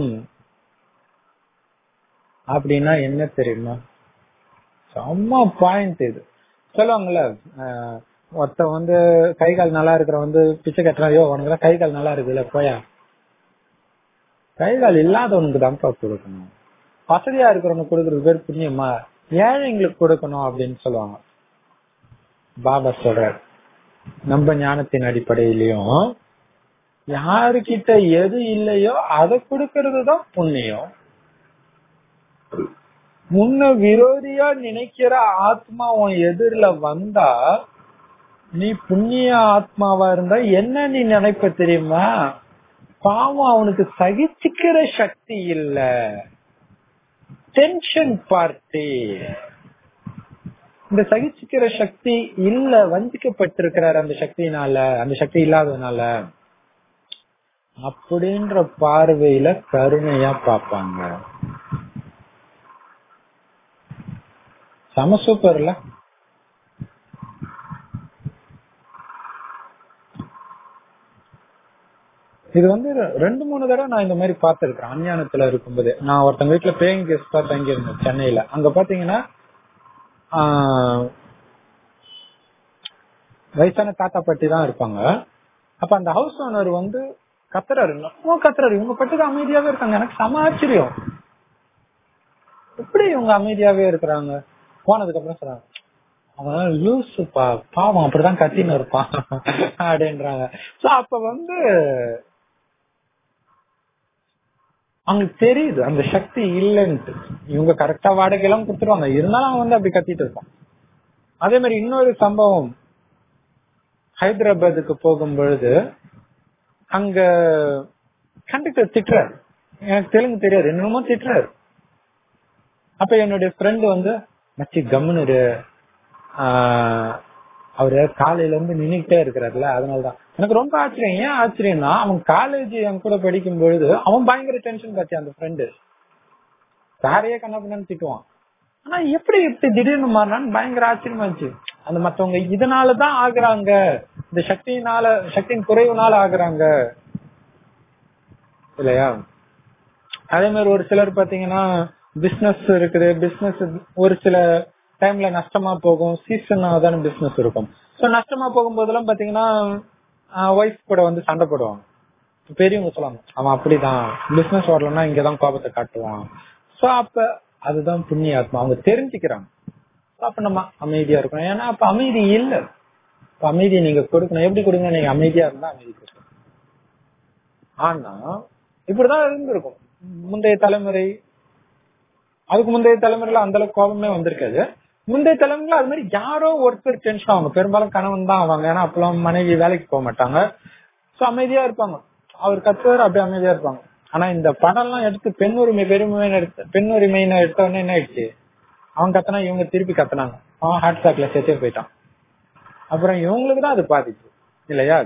அப்படின்னா என்ன தெரியுமா, செம்ம பாயிண்ட் இது. சொல்லுவாங்கல்ல, ஒருத்த வந்து கை கால் நல்லா இருக்கிற வந்து பிச்சை கட்டுறாயோ, உனக்கு கை கால் நல்லா இருக்குல்ல போயா, கை கால் இல்லாதவனுக்கு தான்ப்பா கொடுக்கணும், வசதியா இருக்கிறவனுக்கு கொடுக்கறது பேர் புண்ணியமா, ஏழைங்களுக்கு கொடுக்கணும் அப்படின்னு சொல்லுவாங்க. பாபா சொல்றாரு, நம்ம ஞானத்தின் அடிப்படையிலயும் யாருக்கிட்ட எது இல்லையோ அதை கொடுக்கறது தான் புண்ணியம். முன்ன விரோதியா நினைக்கிற ஆத்மா உன் எதிரில வந்தா நீ புண்ணிய ஆத்மாவா இருந்தா என்ன நீ நினைப்ப தெரியுமா, பாவம் அவனுக்கு சகிச்சுக்கிற சக்தி இல்ல, டென்ஷன் பார்ட்டி, இந்த சகிச்சுக்கிற சக்தி இல்ல, வஞ்சிக்கப்பட்டிருக்கிறார் அந்த சக்தினால, அந்த சக்தி இல்லாததுனால அப்படின்ற பார்வையில கருணையா பாப்பாங்க. சம சூப்பர்ல. இது வந்து ரெண்டு மூணு தடவை நான் இந்த மாதிரி பாத்துருக்கேன். அஞ்ஞானத்துல இருக்கும்போது நான் ஒருத்தங்க வீட்டுல பேயிங் கெஸ்டா தங்கி இருந்தேன் சென்னையில. அங்க பாத்தீங்கன்னா வயசான தாத்தா பாட்டி தான் இருப்பாங்க. அப்ப அந்த ஹவுஸ் ஓனர் வந்து கத்துறாரு, நம்ம கத்துறாரு, இவங்க பட்டுக்கு அமைதியாவே இருக்காங்க. எனக்கு சம ஆச்சரியம். எப்படி இவங்க அமைதியாவே இருக்கிறாங்க? போனதுக்கு அப்புறம் சொல்றாங்க, அவன் லூசுப்பா, பாவம் அப்படிதான் கத்தின்னு இருப்பான் அப்படின்றாங்க. சோ அப்ப வந்து அவங்களுக்கு தெரியுது அந்த சக்தி இல்லைன்ட்டு. இவங்க கரெக்டா வாடகை எல்லாம் கொடுத்துருவாங்க, இருந்தாலும் அவன் வந்து அப்படி கத்திட்டு இருப்பான். அதே மாதிரி இன்னொரு சம்பவம், ஹைதராபாத்துக்கு போகும் பொழுது அங்க கண்டக்டர் திட்டுறாரு. எனக்கு தெலுங்கு தெரியாது, என்னமோ திட்டுறாரு. அப்ப என்னுடைய ஃப்ரெண்டு வந்து, மச்சி கம்முனு அவரு காலையில இருந்து நின்னுகிட்டே இருக்கிறாருல, அதனாலதான். எனக்கு ரொம்ப ஆச்சரியம். ஏன் ஆச்சரியம்னா, அவன் காலேஜ் என் கூட படிக்கும் பொழுது அவன் பயங்கர டென்ஷன் காட்சி. அந்த ஃப்ரெண்டு சாரையே கண்ணா பண்ணு திட்டுவான். ஆனா எப்படி இப்படி திடீர்னு மாறினான்னு பயங்கர ஆச்சரியமா இருந்துச்சு. அந்த மத்தவங்க இதனாலதான் ஆகுறாங்க, இந்த சக்தியினால, சக்தியின் குறைவுனால ஆகுறாங்க இல்லையா? அதே மாதிரி ஒரு சிலர் பாத்தீங்கன்னா பிசினஸ் இருக்குது, பிசினஸ் ஒரு சில டைம்ல நஷ்டமா போகும், சீசன் தானே பிசினஸ் இருக்கும். சோ நஷ்டமா போகும்போதெல்லாம் பாத்தீங்கன்னா ஒய்ஃப் கூட வந்து சண்டை போடுவாங்க. பெரியவங்க சொல்லுவாங்க, அவன் அப்படிதான், பிசினஸ் வரலன்னா இங்கதான் கோபத்தை காட்டுவான். சோ அப்ப அதுதான் புண்ணிய ஆத்மா, அவங்க தெரிஞ்சுக்கிறாங்க. அப்ப நம்ம அமைதியா இருக்கணும். ஏன்னா அப்ப அமைதி இல்ல, இப்ப அமைதியை நீங்க கொடுக்கணும். எப்படி கொடுங்க? நீங்க அமைதியா இருந்தா அமைதி கொடுக்கணும். ஆனா இப்படிதான் இருந்திருக்கும் முந்தைய தலைமுறை. அதுக்கு முந்தைய தலைமுறையில அந்த அளவுக்கு கோபமே வந்திருக்காது. முந்தைய தலைமுறையில அது மாதிரி யாரோ ஒருத்தர் டென்ஷன் ஆவாங்க, பெரும்பாலும் கணவன் தான் ஆவாங்க. ஏன்னா அப்பெல்லாம் மனைவி வேலைக்கு போக மாட்டாங்க. சோ அமைதியா இருப்பாங்க, அவர் கத்துவார், அப்படியே அமைதியா இருப்பாங்க. ஆனா இந்த படம் எல்லாம் எடுத்து பெண் உரிமை பெருமை எடுத்து பெண் உரிமைன்னு எடுத்த உடனே என்ன ஆயிடுச்சு, அவங்க கத்தனா இவங்க திருப்பி கத்துனாங்க, அவன் ஹார்ட் அட்டாக்ல செத்தே போயிட்டான். அப்புறம் இவங்களுக்கு தான் அது பாதிச்சு இல்லையா?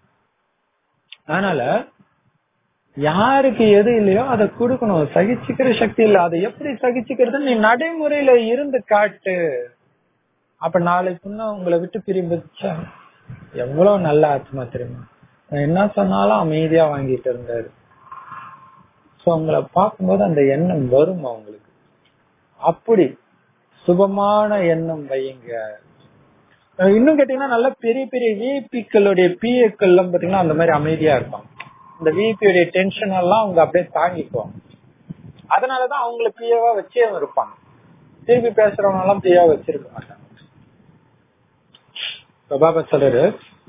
அதனால யாருக்கு எது இல்லையோ அதை கொடுக்கணும். சகிச்சுக்கிற சக்தி இல்ல, அதை எப்படி சகிச்சுக்கிறது நீ நடைமுறையில இருந்து காட்டு. அப்ப நாளைக்குன்னா உங்களை விட்டு பிரிந்துச்சா எவ்வளவு நல்ல ஆத்மா தெரியுமா, என்ன சொன்னாலும் அமைதியா வாங்கிட்டு இருந்தாரு. சோ உங்களை பார்க்கும்போது அந்த எண்ணம் வரும் அவங்களுக்கு. அப்படி சுபமான எண்ணம் வையுங்க. இன்னும் கேட்டீங்கன்னா நல்ல பெரிய பெரிய விஐபிக்களுடைய பிஏக்கள் எல்லாம் பாத்தீங்கன்னா அந்த மாதிரி அமைதியா இருப்பாங்க. இந்த விஐபியோட டென்ஷன் எல்லாம் அவங்க அப்படியே தாங்கிக்குவாங்க. அதனாலதான் அவங்களை பிஏவா வச்சே இருப்பாங்க. திருப்பி பேசுறவங்க எல்லாம் பிஏவா வச்சிருக்க மாட்டாங்க. பாபா சொல்றாரு,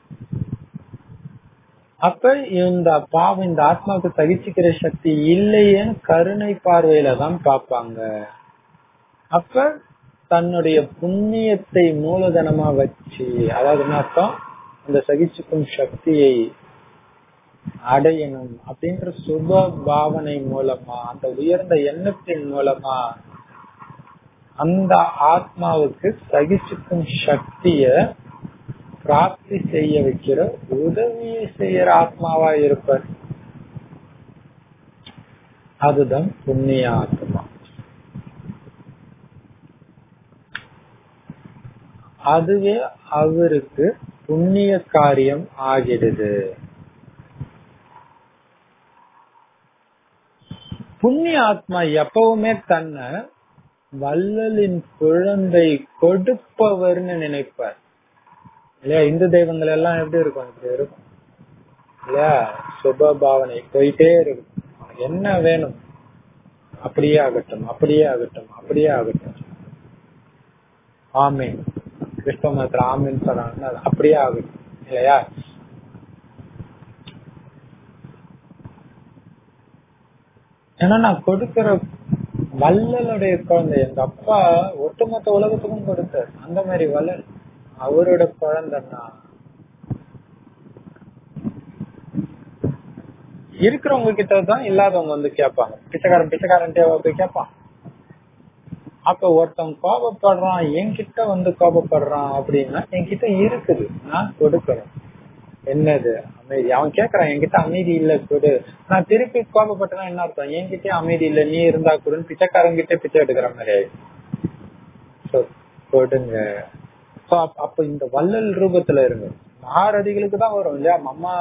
அப்ப இந்த பாவம் இந்த ஆத்மாவுக்கு சகிச்சுக்கிற சக்தி இல்லையேன்னு கருணை பார்வையில தான் பார்ப்பாங்க. அப்ப தன்னுடைய புண்ணியத்தை மூலதனமா வச்சு, அதாவது என்ன அர்த்தம், இந்த சகிச்சுக்கும் சக்தியை அடையணும் அப்படின்ற சுப பாவனை மூலமா, அந்த உயர்ந்த எண்ணத்தின் மூலமா அந்த ஆத்மாவுக்கு சகிச்சுக்கும் சக்திய பிராப்தி செய்ய வைக்கிற உதவியை செய்யற ஆத்மாவா இருப்பார். அதுதான் புண்ணிய ஆத்மா. அதுவே அவருக்கு புண்ணிய காரியம் ஆகிடுது. புண்ணிய ஆத்மா எப்பவுமே தன்னை வள்ளலின் குழந்தை கொடுப்பவர்னு நினைப்பார் இல்லையா? இந்து தெய்வங்கள் எல்லாம் எப்படி இருக்கும், இப்படி இருக்கும் இல்லையா? சுப பாவனை போயிட்டே இருக்கும். என்ன வேணும், அப்படியே ஆகட்டும், அப்படியே ஆகட்டும், அப்படியே ஆகட்டும், ஆமீன். கிறிஸ்தவ மதத்துல ஆமீன் சொல்றாங்கன்னா அப்படியே ஆகட்டும் இல்லையா? ஏன்னா நான் கொடுக்கிற வள்ளலுடைய குழந்தை, எங்க அப்பா ஒட்டுமொத்த உலகத்துக்கும் கொடுத்தார். அந்த மாதிரி வள்ளல் அவரோட குழந்தைன்னா இருக்கிறவங்க கிட்டதான் இல்லாதவங்க வந்து கேட்பாங்க. பிச்சைக்காரன் பிச்சைக்காரன் போய் கேட்பான். அப்ப ஒருத்தவங்க கோபப்படுறான், என்கிட்ட வந்து கோபப்படுறான் அப்படின்னா என்கிட்ட இருக்குது, நான் கொடுக்கறேன். என்னது அமைதி? அவன் கேக்குறான், என்கிட்ட அமைதி இல்ல கொடு. நான் திருப்பி கோபப்பட்டனா என்ன அர்த்தம், என்கிட்ட அமைதி இல்ல நீ இருந்தா கொடுன்னு பிச்சைக்காரன் கிட்டே பிச்சை எடுக்கிற மாதிரி ஆயிடுச்சு. கொடுங்க. அப்ப இந்த வள்ளல் ரூபத்துல இருங்க. மகாரதிகளுக்கு தான் வரும் இல்லையா? அம்மா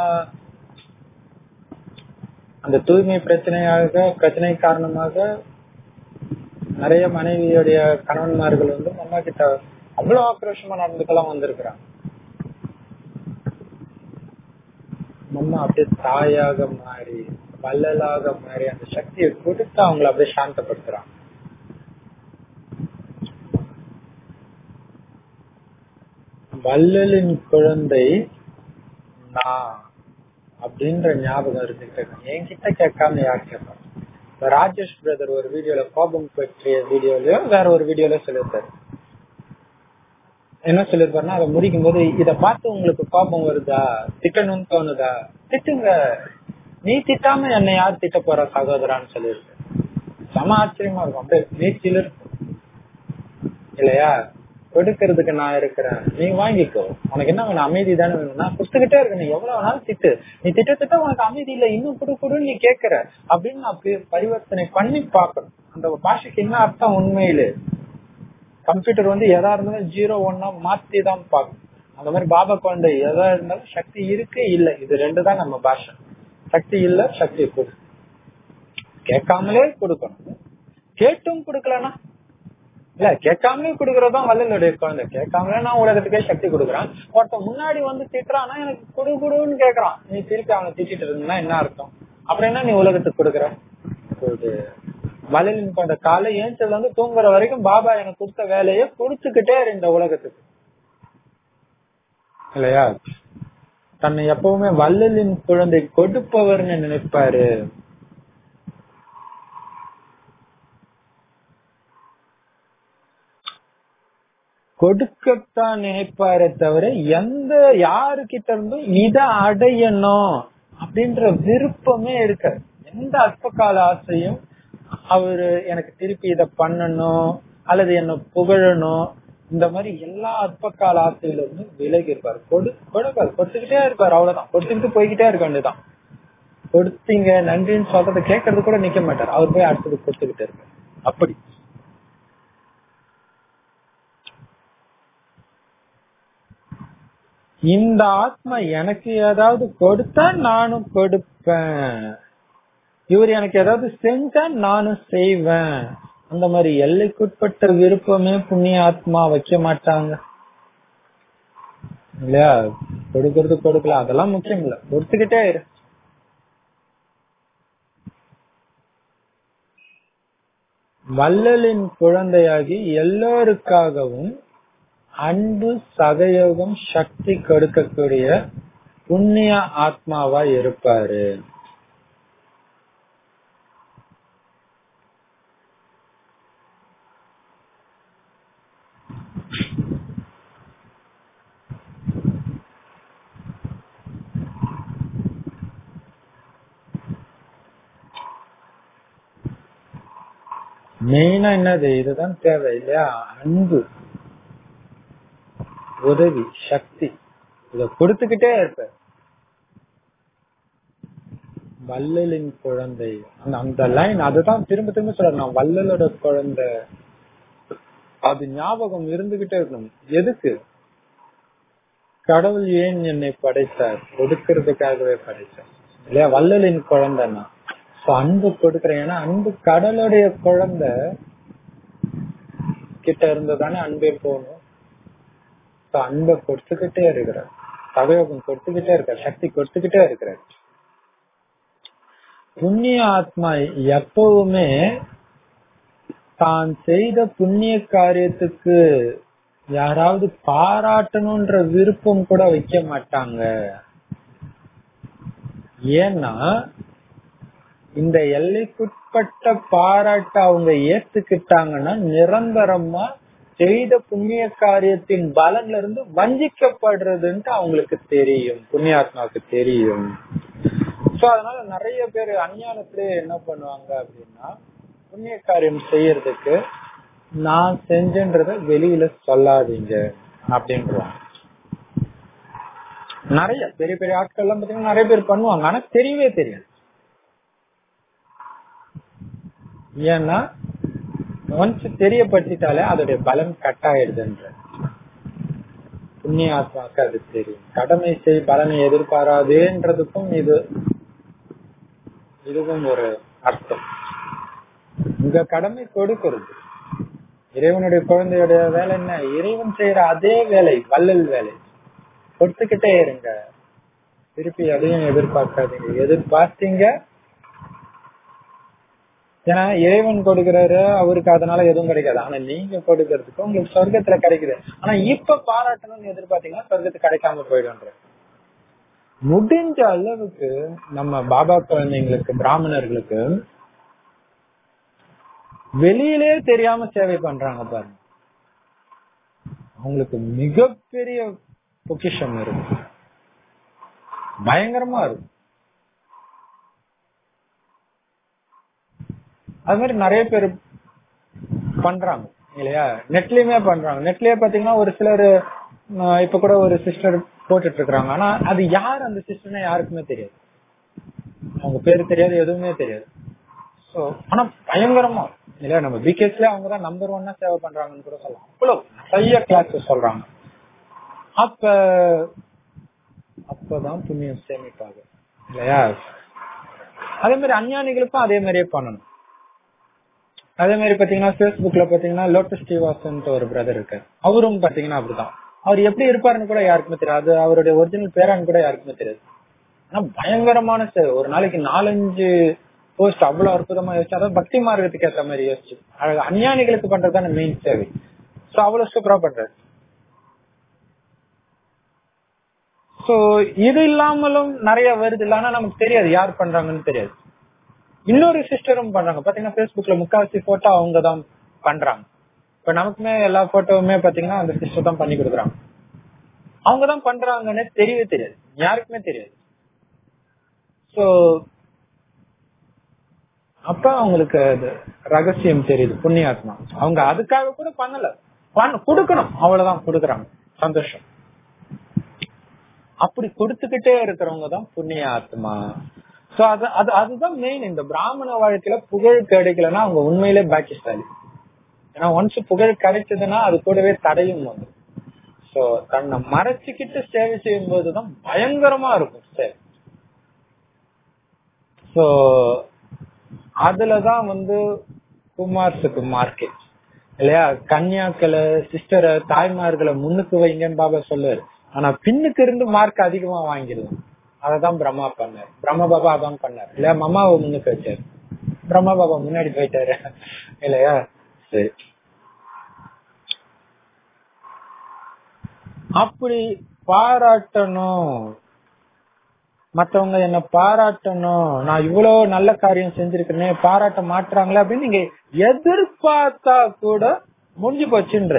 அந்த தூய்மை பிரச்சனையாக பிரச்சனை காரணமாக நிறைய மனைவியுடைய கணவன்மார்கள் வந்து அம்மா கிட்ட அவ்வளவு ஆக்ரோஷமா நடந்துக்கெல்லாம் வந்திருக்கிறாங்க. அம்மா அப்படியே தாயாக மாறி வள்ளலாக மாறி அந்த சக்தியை கொடுத்து அவங்களை அப்படியே சாந்தப்படுத்துறாங்க. வள்ளலின் குழந்தை நான் அப்படின்ற ஞாபகம் இருந்துட்டு என்கிட்ட கேட்காம யார் கேட்பாங்க? ராஜேஷ் பிரதர் ஒரு வீடியோல கோபம் பற்றிய வீடியோலயோ வேற ஒரு வீடியோல சொல்லியிருப்பாரு. என்ன சொல்லிருப்பாருன்னா, அதை முடிக்கும் போது, இத பார்த்து உங்களுக்கு கோபம் வருதா, திட்டணும்னு தோணுதா, திட்டுங்க, நீ திட்டாம என்னை யார் திட்ட போற சகோதரான்னு சொல்லியிருக்கு. சம ஆச்சரியமா இருக்கும். அப்படியே நீச்சில இருக்கும் இல்லையா? கொடுக்கறதுக்கு நான் இருக்கிறேன், நீ வாங்கிக்கோ. உனக்கு என்ன வேணும்? அமைதி தானே வேணும். நான் கொடுத்துக்கிட்டே இருக்கேன், நீ எவ்வளவு வேணாலும் திட்டு. நீ திட்ட திட்ட உனக்கு அமைதி இல்ல, இன்னும் குடு குடுன்னு நீ கேட்கிற அப்படின்னு நான் பரிவர்த்தனை பண்ணி பாக்கணும். அந்த பாஷைக்கு என்ன அர்த்தம்? உண்மையிலே கம்ப்யூட்டர் வந்து எதா இருந்தாலும் ஜீரோ ஒன்னா மாத்தி தான் பார்க்கணும். அந்த மாதிரி பாபா குழந்தை எதா இருந்தாலும் சக்தி இருக்கு இல்ல, இது ரெண்டு தான் நம்ம பாஷை. சக்தி இல்ல, சக்தி கொடு. கேட்காமலே கொடுக்கணும், கேட்டும் கொடுக்கலன்னா இல்ல, கேட்காமலே கொடுக்கறதுதான் வள்ளலுடைய குழந்தை. கேட்காமலே நான் உலகத்துக்கே சக்தி கொடுக்குறான். ஒருத்த முன்னாடி வந்து திட்டுறான்னா எனக்கு குடு குடுன்னு கேக்குறான், நீ திருப்பி அவனை திட்டிட்டு இருந்தா என்ன அர்த்தம்? அப்படின்னா நீ உலகத்துக்கு கொடுக்குற. வள்ளலின் குழந்தை காலை ஏஞ்சதுல இருந்து தூங்குற வரைக்கும் பாபா எனக்கு கொடுத்த வேலையை கொடுத்துக்கிட்டே இந்த உலகத்துக்கு இல்லையா? தன்னை எப்பவுமே வள்ளலின் குழந்தை கொடுப்பவர்னு நினைப்பாரு. கொடுக்கத்தான் நினைப்பாரே தவிர எந்த யாருக்கிட்ட இருந்தும் இதை அடையணும் அப்படின்ற விருப்பமே இருக்காது. எந்த அற்பகால ஆசையும் அவரு எனக்கு திருப்பி இத பண்ணணும் அல்லது என்ன புகழணும், இந்த மாதிரி எல்லா அற்பகால ஆசையில இருந்து விலகி இருப்பாரு. கொடு கொடுப்பாரு, கொடுத்துக்கிட்டே இருப்பாரு. அவ்வளவுதான், கொடுத்துக்கிட்டு போய்கிட்டே இருக்க வேண்டியதான். கொடுத்தீங்க நன்றின்னு சொல்றதை கேட்கறது கூட நிக்க மாட்டார். அவர் போய் அடுத்தது கொடுத்துக்கிட்டே இருப்பாரு. அப்படி இந்த ஆத்மா எனக்கு ஏதாவது கொடுத்தா நானும் கொடுப்பேன், இவர் எனக்கு ஏதாவது செஞ்சா நானும் செய்வேன். அந்த மாதிரி எல்லைக்குட்பட்ட விருப்பமே புண்ணிய ஆத்மா வைக்க மாட்டாங்க இல்லையா? கொடுக்கறது கொடுக்கலாம், அதெல்லாம் முக்கியம் இல்ல, கொடுத்துக்கிட்டே இரு. வள்ளலின் குழந்தையாகி எல்லோருக்காகவும் அன்பு சகயோகம் சக்தி கொடுக்கக்கூடிய புண்ணிய ஆத்மாவா இருப்பாரு. மெயினா என்னது, இதுதான் தேவை இல்லையா? அன்பு, உதவி, சக்தி, இத கொடுத்துக்கிட்டே இருப்ப. வள்ளலின் குழந்தை அந்த லைன் அதுதான் திரும்ப திரும்ப சொல்ற, நான் வள்ளலோட குழந்தை, அது ஞாபகம் இருந்துகிட்டே இருக்கணும். எதுக்கு? கடவுள் ஏன் என்னை படைத்தார்? கொடுக்கறதுக்காகவே படைத்தார் இல்லையா? வள்ளலின் குழந்தைன்னா அன்பு கொடுக்கறேன். ஏன்னா அன்பு கடலுடைய குழந்தை கிட்ட இருந்துதானே அன்பே போகணும். அன்பை கொடுத்துக்கிட்டே இருக்கிறார், சகயோகம் கொடுத்துக்கிட்டே இருக்கார், சக்தி கொடுத்துக்கிட்டே இருக்கிறார். புண்ணிய ஆத்மா எப்பவுமே தான் செய்த புண்ணிய காரியத்துக்கு யாராவது பாராட்டணும்ன்ற விருப்பம் கூட வைக்க மாட்டாங்க. ஏன்னா இந்த எல்லைக்குட்பட்ட பாராட்ட அவங்க ஏத்துக்கிட்டாங்கன்னா நிரந்தரமா செய்த புண்ணிய காரியத்தின் பலன்ல இருந்து வஞ்சிக்கப்படுறதுன்ட்டு அவங்களுக்கு தெரியும், புண்ணியாத்மாவுக்கு தெரியும். சோ அதனால நிறைய பேர் அஞ்ஞானத்திலே என்ன பண்ணுவாங்க அப்படின்னா, புண்ணிய காரியம் செய்யறதுக்கு நான் செஞ்சன்றத வெளியில சொல்லாதீங்க அப்படின்றாங்க. நிறைய பெரிய பெரிய ஆட்கள் எல்லாம் பாத்தீங்கன்னா நிறைய பேர் பண்ணுவாங்க, ஆனா தெரியவே தெரியாது. ஏன்னா ஒன்ஸ் தெரியப்படுத்திட்டாலே அதோடைய பலன் கட் ஆயிடுதுன்ற புண்ணிய ஆத்மாக்கு அது தெரியும். கடமை செய் பலனை எதிர்பாராதேன்றதுக்கும் இது இதுவும் ஒரு அர்த்தம். உங்க கடமை கொடுக்கிறது. இறைவனுடைய குழந்தையுடைய வேலை என்ன? இறைவன் செய்யற அதே வேலை, வள்ளல் வேலை, கொடுத்துக்கிட்டே இருங்க. திருப்பி அதையும் எதிர்பார்க்காதீங்க. எதிர்பார்த்தீங்க ஏன்னா இறைவன் கொடுக்கிறாரு, அவருக்கு அதனால எதுவும் கிடைக்காது. ஆனா நீங்க கொடுக்கறதுக்கு உங்களுக்கு சொர்க்கத்துல கிடைக்குது. ஆனா இப்ப பாராட்டணும்னு எதிர்பார்த்தீங்கன்னா சொர்க்கத்துக்கு கிடைக்காம போயிடும்ன்ற. முடிஞ்ச அளவுக்கு நம்ம பாபா குழந்தைங்களுக்கு, பிராமணர்களுக்கு வெளியிலே தெரியாம சேவை பண்றாங்க பாருங்க. அவங்களுக்கு மிகப்பெரிய பொக்கிஷம் இருக்கு, பயங்கரமா இருக்கும். அது மாதிரி நிறைய பேர் பண்றாங்க இல்லையா, நெட்லயுமே பண்றாங்க. நெட்லயே பாத்தீங்கன்னா ஒரு சிலர் இப்ப கூட ஒரு சிஸ்டர் போட்டுட்டு இருக்காங்க. ஆனா அது யார் அந்த சிஸ்டர்னே யாருக்குமே தெரியாது, அவங்க பேரு தெரியாது, எதுவுமே தெரியாது. சோ ஆனா பயங்கரமா இல்லையா, நம்ம பிகேஸ்ல அவங்கதான் நம்பர் ஒன்னா சேவை பண்றாங்கன்னு கூட சொல்லலாம். அவ்வளவு நிறைய கிளாஸ் சொல்றாங்க. அப்ப அப்பதான் புண்ணியம் சேமிப்பாங்க இல்லையா. அதே மாதிரி அஞ்ஞானிகளுக்கும் அதே மாதிரியே பண்ணணும். அதே மாதிரி பாத்தீங்கன்னா பேஸ்புக்ல பாத்தீங்கன்னா லோட்டஸ் ஸ்ரீவாசன் ஒரு பிரதர் இருக்காரு. அவரும் பாத்தீங்கன்னா அப்படிதான். அவர் எப்படி இருப்பாருன்னு கூட யாருக்குமே தெரியாது, அவருடைய ஒரிஜினல் பேரான்னு கூட யாருக்குமே தெரியாது. ஆனா பயங்கரமான சேவை, ஒரு நாளைக்கு நாலஞ்சு போஸ்ட் அவ்வளவு அற்புதமா யோசிச்சு, அதாவது பக்தி மார்க்கத்துக்கு ஏற்ற மாதிரி யோசிச்சு, அஞ்ஞானிகளுக்கு பண்றதுதான மெயின் சேவை. சோ அவ்வளவு சூப்பரா பண்றாரு. சோ இது இல்லாமலும் நிறைய வருது இல்ல, ஆனா நமக்கு தெரியாது யார் பண்றாங்கன்னு தெரியாது. இன்னொரு சிஸ்டரும் பண்றாங்க பாத்தீங்கன்னா பேஸ்புக்ல முக்காவாசி போட்டோ அவங்கதான் பண்றாங்க. இப்ப நமக்குமே எல்லா போட்டோவுமே பாத்தீங்கன்னா அந்த சிஸ்டர் தான் பண்ணி கொடுக்குறாங்க. அவங்கதான் பண்றாங்கன்னு தெரியவே தெரியாது, யாருக்குமே தெரியாது. சோ அப்ப அவங்களுக்கு அது ரகசியம் தெரியுது, புண்ணியாத்மா. அவங்க அதுக்காக கூட பண்ணல, கொடுக்கணும் அவ்வளவுதான், கொடுக்குறாங்க, சந்தோஷம். அப்படி கொடுத்துக்கிட்டே இருக்கிறவங்க தான் புண்ணிய ஆத்மா. சோ அது அது அதுதான் மெயின். இந்த பிராமண வாழ்க்கையில புகழ் கிடைக்கலன்னா அவங்க உண்மையிலே பாக்கியசாலி. ஏன்னா ஒன்ஸ் புகழ் கிடைச்சதுன்னா அது கூடவே தடையும் வந்து. சோ தன்னை மறைச்சுக்கிட்டு சேவை செய்யும் போதுதான் பயங்கரமா இருக்கும் சேவை. சோ அதுலதான் வந்து குமார்ஸுக்கு மார்க்கெட் இல்லையா. கன்னியாக்களை, சிஸ்டரை, தாய்மார்களை முன்னுக்கு வைங்கன்னு பாபா சொல்லுவாரு. ஆனா பின்னுக்கு இருந்து மார்க் அதிகமா வாங்கிடுவோம். அததான் பிரம்மா பண்ணாரு, பிரம்ம பாபா அதான் பண்ணாரு இல்லையா. மம்மாவை முன்னுக்கு வச்சாரு, பிரம்மா பாபா முன்னாடி போயிட்டாரு இல்லையா. சரி, அப்படி பாராட்டணும், மத்தவங்க என்ன பாராட்டணும், நான் இவ்வளவு நல்ல காரியம் செஞ்சிருக்கேனே, பாராட்ட மாட்டுறாங்களே அப்படின்னு நீங்க எதிர்பார்த்தா கூட முடிஞ்சு போச்சுன்ற,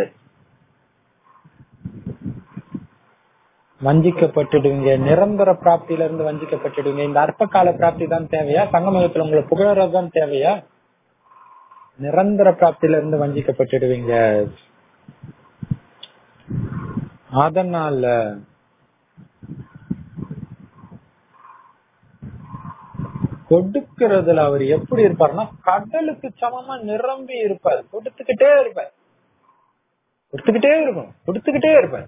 வஞ்சிக்கப்பட்டுடுவீங்க. நிரந்தர பிராப்தியில இருந்து வஞ்சிக்கப்பட்டுடுவீங்க. இந்த அற்ப கால பிராப்தி தான் தேவையா, சங்கமயத்துல உங்களை புகழறதுதான் தேவையா? நிரந்தர பிராப்தியில இருந்து வஞ்சிக்கப்பட்டுடுவீங்க. அதனால கொடுக்கறதுல அவர் எப்படி இருப்பாருன்னா கடலுக்கு சமமா நிரம்பி இருப்பார். கொடுத்துக்கிட்டே இருப்பார், கொடுத்துக்கிட்டே இருக்கும், கொடுத்துக்கிட்டே இருப்பார்.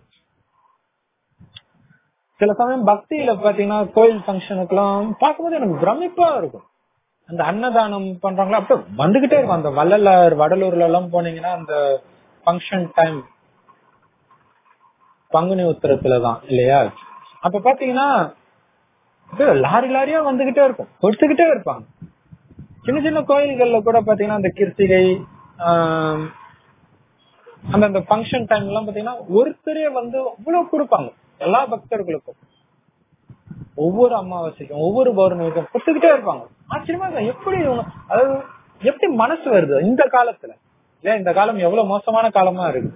சில சமயம் பக்தியில பாத்தீங்கன்னா கோயில் பங்கனுக்கு எல்லாம் பார்க்கும்போது எனக்கு பிரமிப்பா இருக்கும். அந்த அன்னதானம் பண்றாங்களா அப்ப வந்துகிட்டே இருக்கும். அந்த வள்ளலார் வடலூர்ல எல்லாம் போனீங்கன்னா அந்த பங்கன் டைம் பங்குனி உத்திரத்துலதான் இல்லையா, அப்ப பாத்தீங்கன்னா லாரி லாரியா வந்துகிட்டே இருக்கும், கொடுத்துக்கிட்டே இருப்பாங்க. சின்ன சின்ன கோயில்கள்ல கூட பாத்தீங்கன்னா அந்த கிருத்திகை அந்த பங்கன் டைம் எல்லாம் பாத்தீங்கன்னா ஒருத்தரே வந்து அவ்வளவு கொடுப்பாங்க எல்லா பக்தர்களுக்கும். ஒவ்வொரு அமாவாசைக்கும் ஒவ்வொரு பௌர்ணமிக்கும் கொடுத்துக்கிட்டே இருப்பாங்க. ஆச்சரியமா இருக்கும், எப்படி அதாவது எப்படி மனசு வருது இந்த காலத்துல இல்ல. இந்த காலம் எவ்வளவு மோசமான காலமா இருக்கு.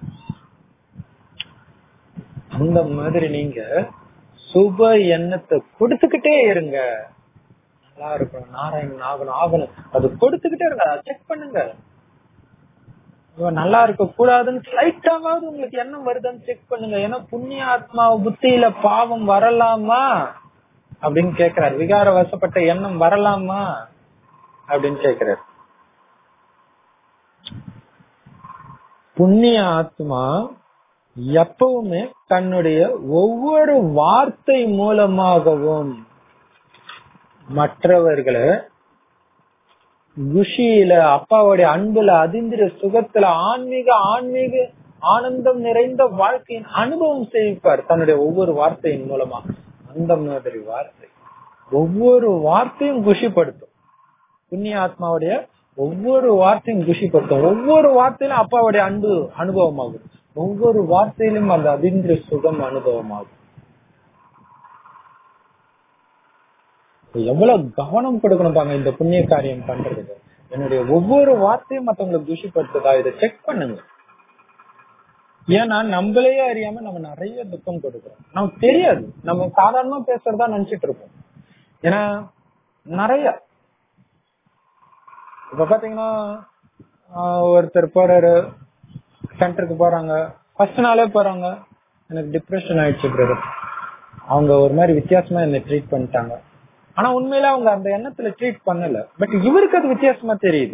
அந்த மாதிரி நீங்க சுப எண்ணத்தை கொடுத்துக்கிட்டே இருங்க. நல்லா இருக்கணும், நாராயணன் ஆகணும் ஆகணும், அது கொடுத்துக்கிட்டே இருங்க. செக் பண்ணுங்க, நல்லா இருக்க கூடாதுன்னு லைட்டாவது உங்களுக்கு எண்ணம் வருதுன்னு செக் பண்ணுங்க. ஏன்னா புண்ணிய ஆத்மா புத்தியில பாவம் வரலாமா அப்படின்னு கேக்குறாரு. விகார வசப்பட்ட எண்ணம் வரலாமா அப்படின்னு கேக்குறாரு. புண்ணிய ஆத்மா எப்பவுமே தன்னுடைய ஒவ்வொரு வார்த்தை மூலமாகவும் மற்றவர்களை குஷியில, அப்பாவுடைய அன்புல, அதிந்திர சுகத்துல, ஆன்மீக ஆன்மீக ஆனந்தம் நிறைந்த வாழ்க்கையின் அனுபவம் செய்வார் தன்னுடைய ஒவ்வொரு வார்த்தையின் மூலமா. அந்த மாதிரி வார்த்தை ஒவ்வொரு வார்த்தையும் குஷிப்படுத்தும். புண்ணிய ஆத்மாவுடைய ஒவ்வொரு வார்த்தையும் குஷிப்படுத்தும். ஒவ்வொரு வார்த்தையிலும் அப்பாவுடைய அன்பு அனுபவமாகும். ஒவ்வொரு வார்த்தையிலும் அந்த அதிர்ந்த சுகம் அனுபவமாகும். எவ்வளவு கவனம் கொடுக்கணும் பாங்க இந்த புண்ணிய காரியம் பண்றதுக்கு. என்னுடைய ஒவ்வொரு வார்த்தையும் மத்தவங்களுக்கு குஷிப்படுத்துதா, இதை செக் பண்ணுங்க. ஏன்னா நம்மளே அறியாம நம்ம நிறைய துக்கம் கொடுக்கிறோம். நமக்கு தெரியாது, நம்ம சாதாரணமா பேசுறதா நினைச்சிட்டு இருப்போம். ஏன்னா நிறைய இப்ப பாத்தீங்கன்னா ஒருத்தர் போறாரு, சென்டருக்கு போறாங்க, ஃபர்ஸ்ட் நாளே போறாங்க, எனக்கு டிப்ரெஷன் ஆயிடுச்சு பிரதர், அவங்க ஒரு மாதிரி வித்தியாசமா என்ன ட்ரீட் பண்ணிட்டாங்க. ஆனா உண்மையில அவங்க அந்த எண்ணத்துல ட்ரீட் பண்ணல, பட் இவருக்கு அது வித்தியாசமா தெரியுது.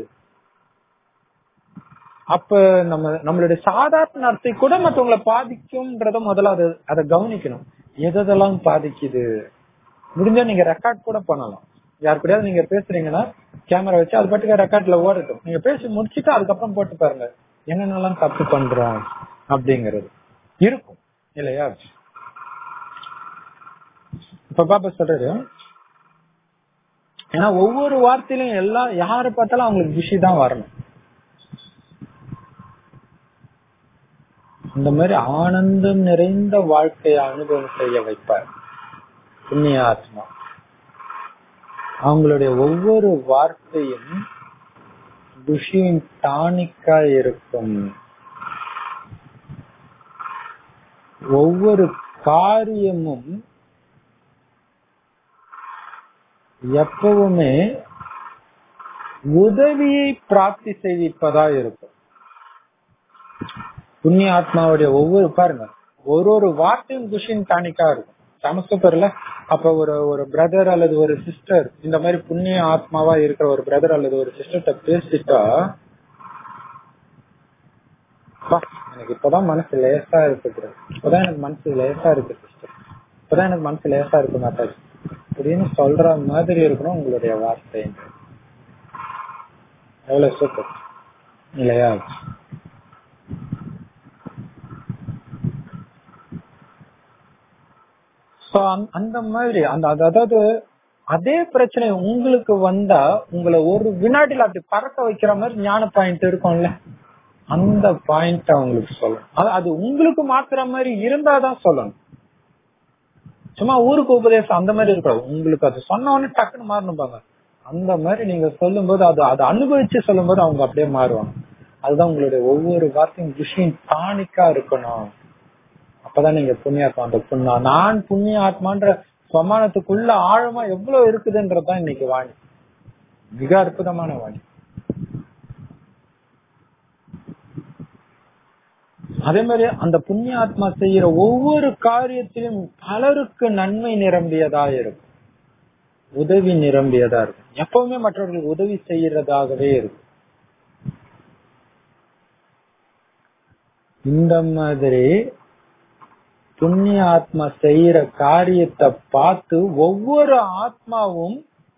அப்ப நம்ம நம்மளுடைய சாதாரண நடத்தை கூட மற்றவங்களை பாதிக்கும்ன்றத முதல்ல அது அதை கவனிக்கணும். எதெல்லாம் பாதிக்குது முடிஞ்சா நீங்க ரெக்கார்ட் கூட பண்ணலாம். யாரு கூடயாவது நீங்க பேசுறீங்கன்னா கேமரா வச்சு அது பாட்டுக்கு ரெக்கார்ட்ல ஓடட்டும். நீங்க பேசி முடிச்சுட்டு அதுக்கப்புறம் போட்டு பாருங்க என்னென்னலாம் தப்பு பண்றோம் அப்படிங்கறது இருக்கும் இல்லையா. இப்ப பாப்பா சொல்றது, ஏன்னா ஒவ்வொரு வார்த்தையிலும் எல்லாம் யாரு பார்த்தாலும் அவங்களுக்கு விஷயம் தான் வரணும். இந்த மாதிரி ஆனந்தம் நிறைந்த வாழ்க்கையை அனுபவம் செய்ய வைப்பார் புண்ணிய ஆத்மா. அவங்களுடைய ஒவ்வொரு வார்த்தையும் குஷியின் டானிக்கா இருக்கும். ஒவ்வொரு காரியமும் எப்பவுமே உதவியை பிராப்தி செய்விப்பதா இருக்கும். புண்ணிய ஆத்மாவுடைய ஒவ்வொரு பாருங்க ஒரு ஒரு வார்த்தையும் குஷியின் டானிக்கா இருக்கும். சமஸ்கிருதத்துல அப்ப ஒரு ஒரு பிரதர் அல்லது ஒரு சிஸ்டர் இந்த மாதிரி புண்ணிய ஆத்மாவா இருக்கிற ஒரு பிரதர் அல்லது ஒரு சிஸ்டர்கிட்ட பேசிட்டா எனக்கு இப்பதான் மனசு லேசா இருக்கு, இப்பதான் எனக்கு மனசு லேசா இருக்கு சிஸ்டர், இப்பதான் எனக்கு மனசு லேசா இருக்கு மாட்டாச்சு அப்படின்னு சொல்ற மாதிரி இருக்கணும் உங்களுடைய வார்த்தை. எவ்வளவு சூப்பர் இல்லையா. அந்த மாதிரி அந்த அதாவது அதே பிரச்சனை உங்களுக்கு வந்தா உங்களை ஒரு வினாடியில் அப்படி பறக்க வைக்கிற மாதிரி ஞான பாயிண்ட் இருக்கும்ல, அந்த பாயிண்ட் அவங்களுக்கு சொல்லணும். அது உங்களுக்கு மாத்துற மாதிரி இருந்தாதான் சொல்லணும். சும்மா ஊருக்கு உபதேசம் அந்த மாதிரி இருக்காது. உங்களுக்கு அது சொன்ன உடனே டக்குன்னு மாறணும் பாங்க. அந்த மாதிரி நீங்க சொல்லும் போது அது அதை அனுபவிச்சு சொல்லும் போது அவங்க அப்படியே மாறுவாங்க. அதுதான் உங்களுடைய ஒவ்வொரு வார்த்தையும் விஷயம் டானிக்கா இருக்கணும். அப்பதான் நீங்க புண்ணியாத்மா. அந்த புண்ணா நான் புண்ணிய ஆத்மான்ற சமானத்துக்குள்ள ஆழமா எவ்வளவு இருக்குதுன்றதுதான் இன்னைக்கு வாணி, மிக அற்புதமான வாணி. அதே மாதிரி அந்த புண்ணிய ஆத்மா செய்யற ஒவ்வொரு காரியத்திலும் பலருக்கு நன்மை நிரம்பியதா இருக்கும், உதவி நிரம்பியதா இருக்கும். எப்பவுமே மற்றவர்களுக்கு உதவி செய்யறதாகவே இருக்கும். இந்த மாதிரி புண்ணிய ஆத்மா செய்யற காரியத்தை பார்த்து ஒவ்வொரு ஆத்மாவும்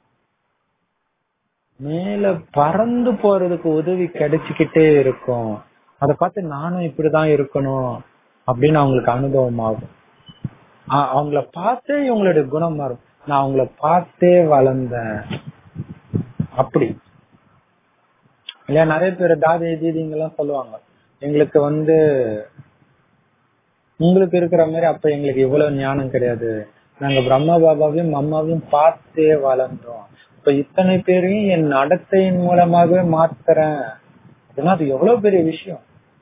மேல பறந்து போறதுக்கு உதவி கிடைச்சுக்கிட்டே இருக்கும். அதை பார்த்து நானும் இப்படிதான் இருக்கணும் அப்படின்னு அவங்களுக்கு அனுபவம் ஆகும். அவங்கள பார்த்தே இவங்களுடைய குணம் மாறும். நான் அவங்கள பார்த்தே வளர்ந்தேன் அப்படி இல்லையா. நிறைய பேர் தாதி தீதிங்கெல்லாம் சொல்லுவாங்க, எங்களுக்கு வந்து உங்களுக்கு இருக்கிற மாதிரி அப்ப எங்களுக்கு இவ்வளவு ஞானம் கிடையாது, நாங்க பிரம்மா பாபாவையும் அம்மாவையும் பார்த்தே வளர்ந்தோம், இப்ப இத்தனை பேரையும் என் நடத்தையின் மூலமாகவே மாத்துறேன் அப்படின்னா அது எவ்வளவு பெரிய விஷயம்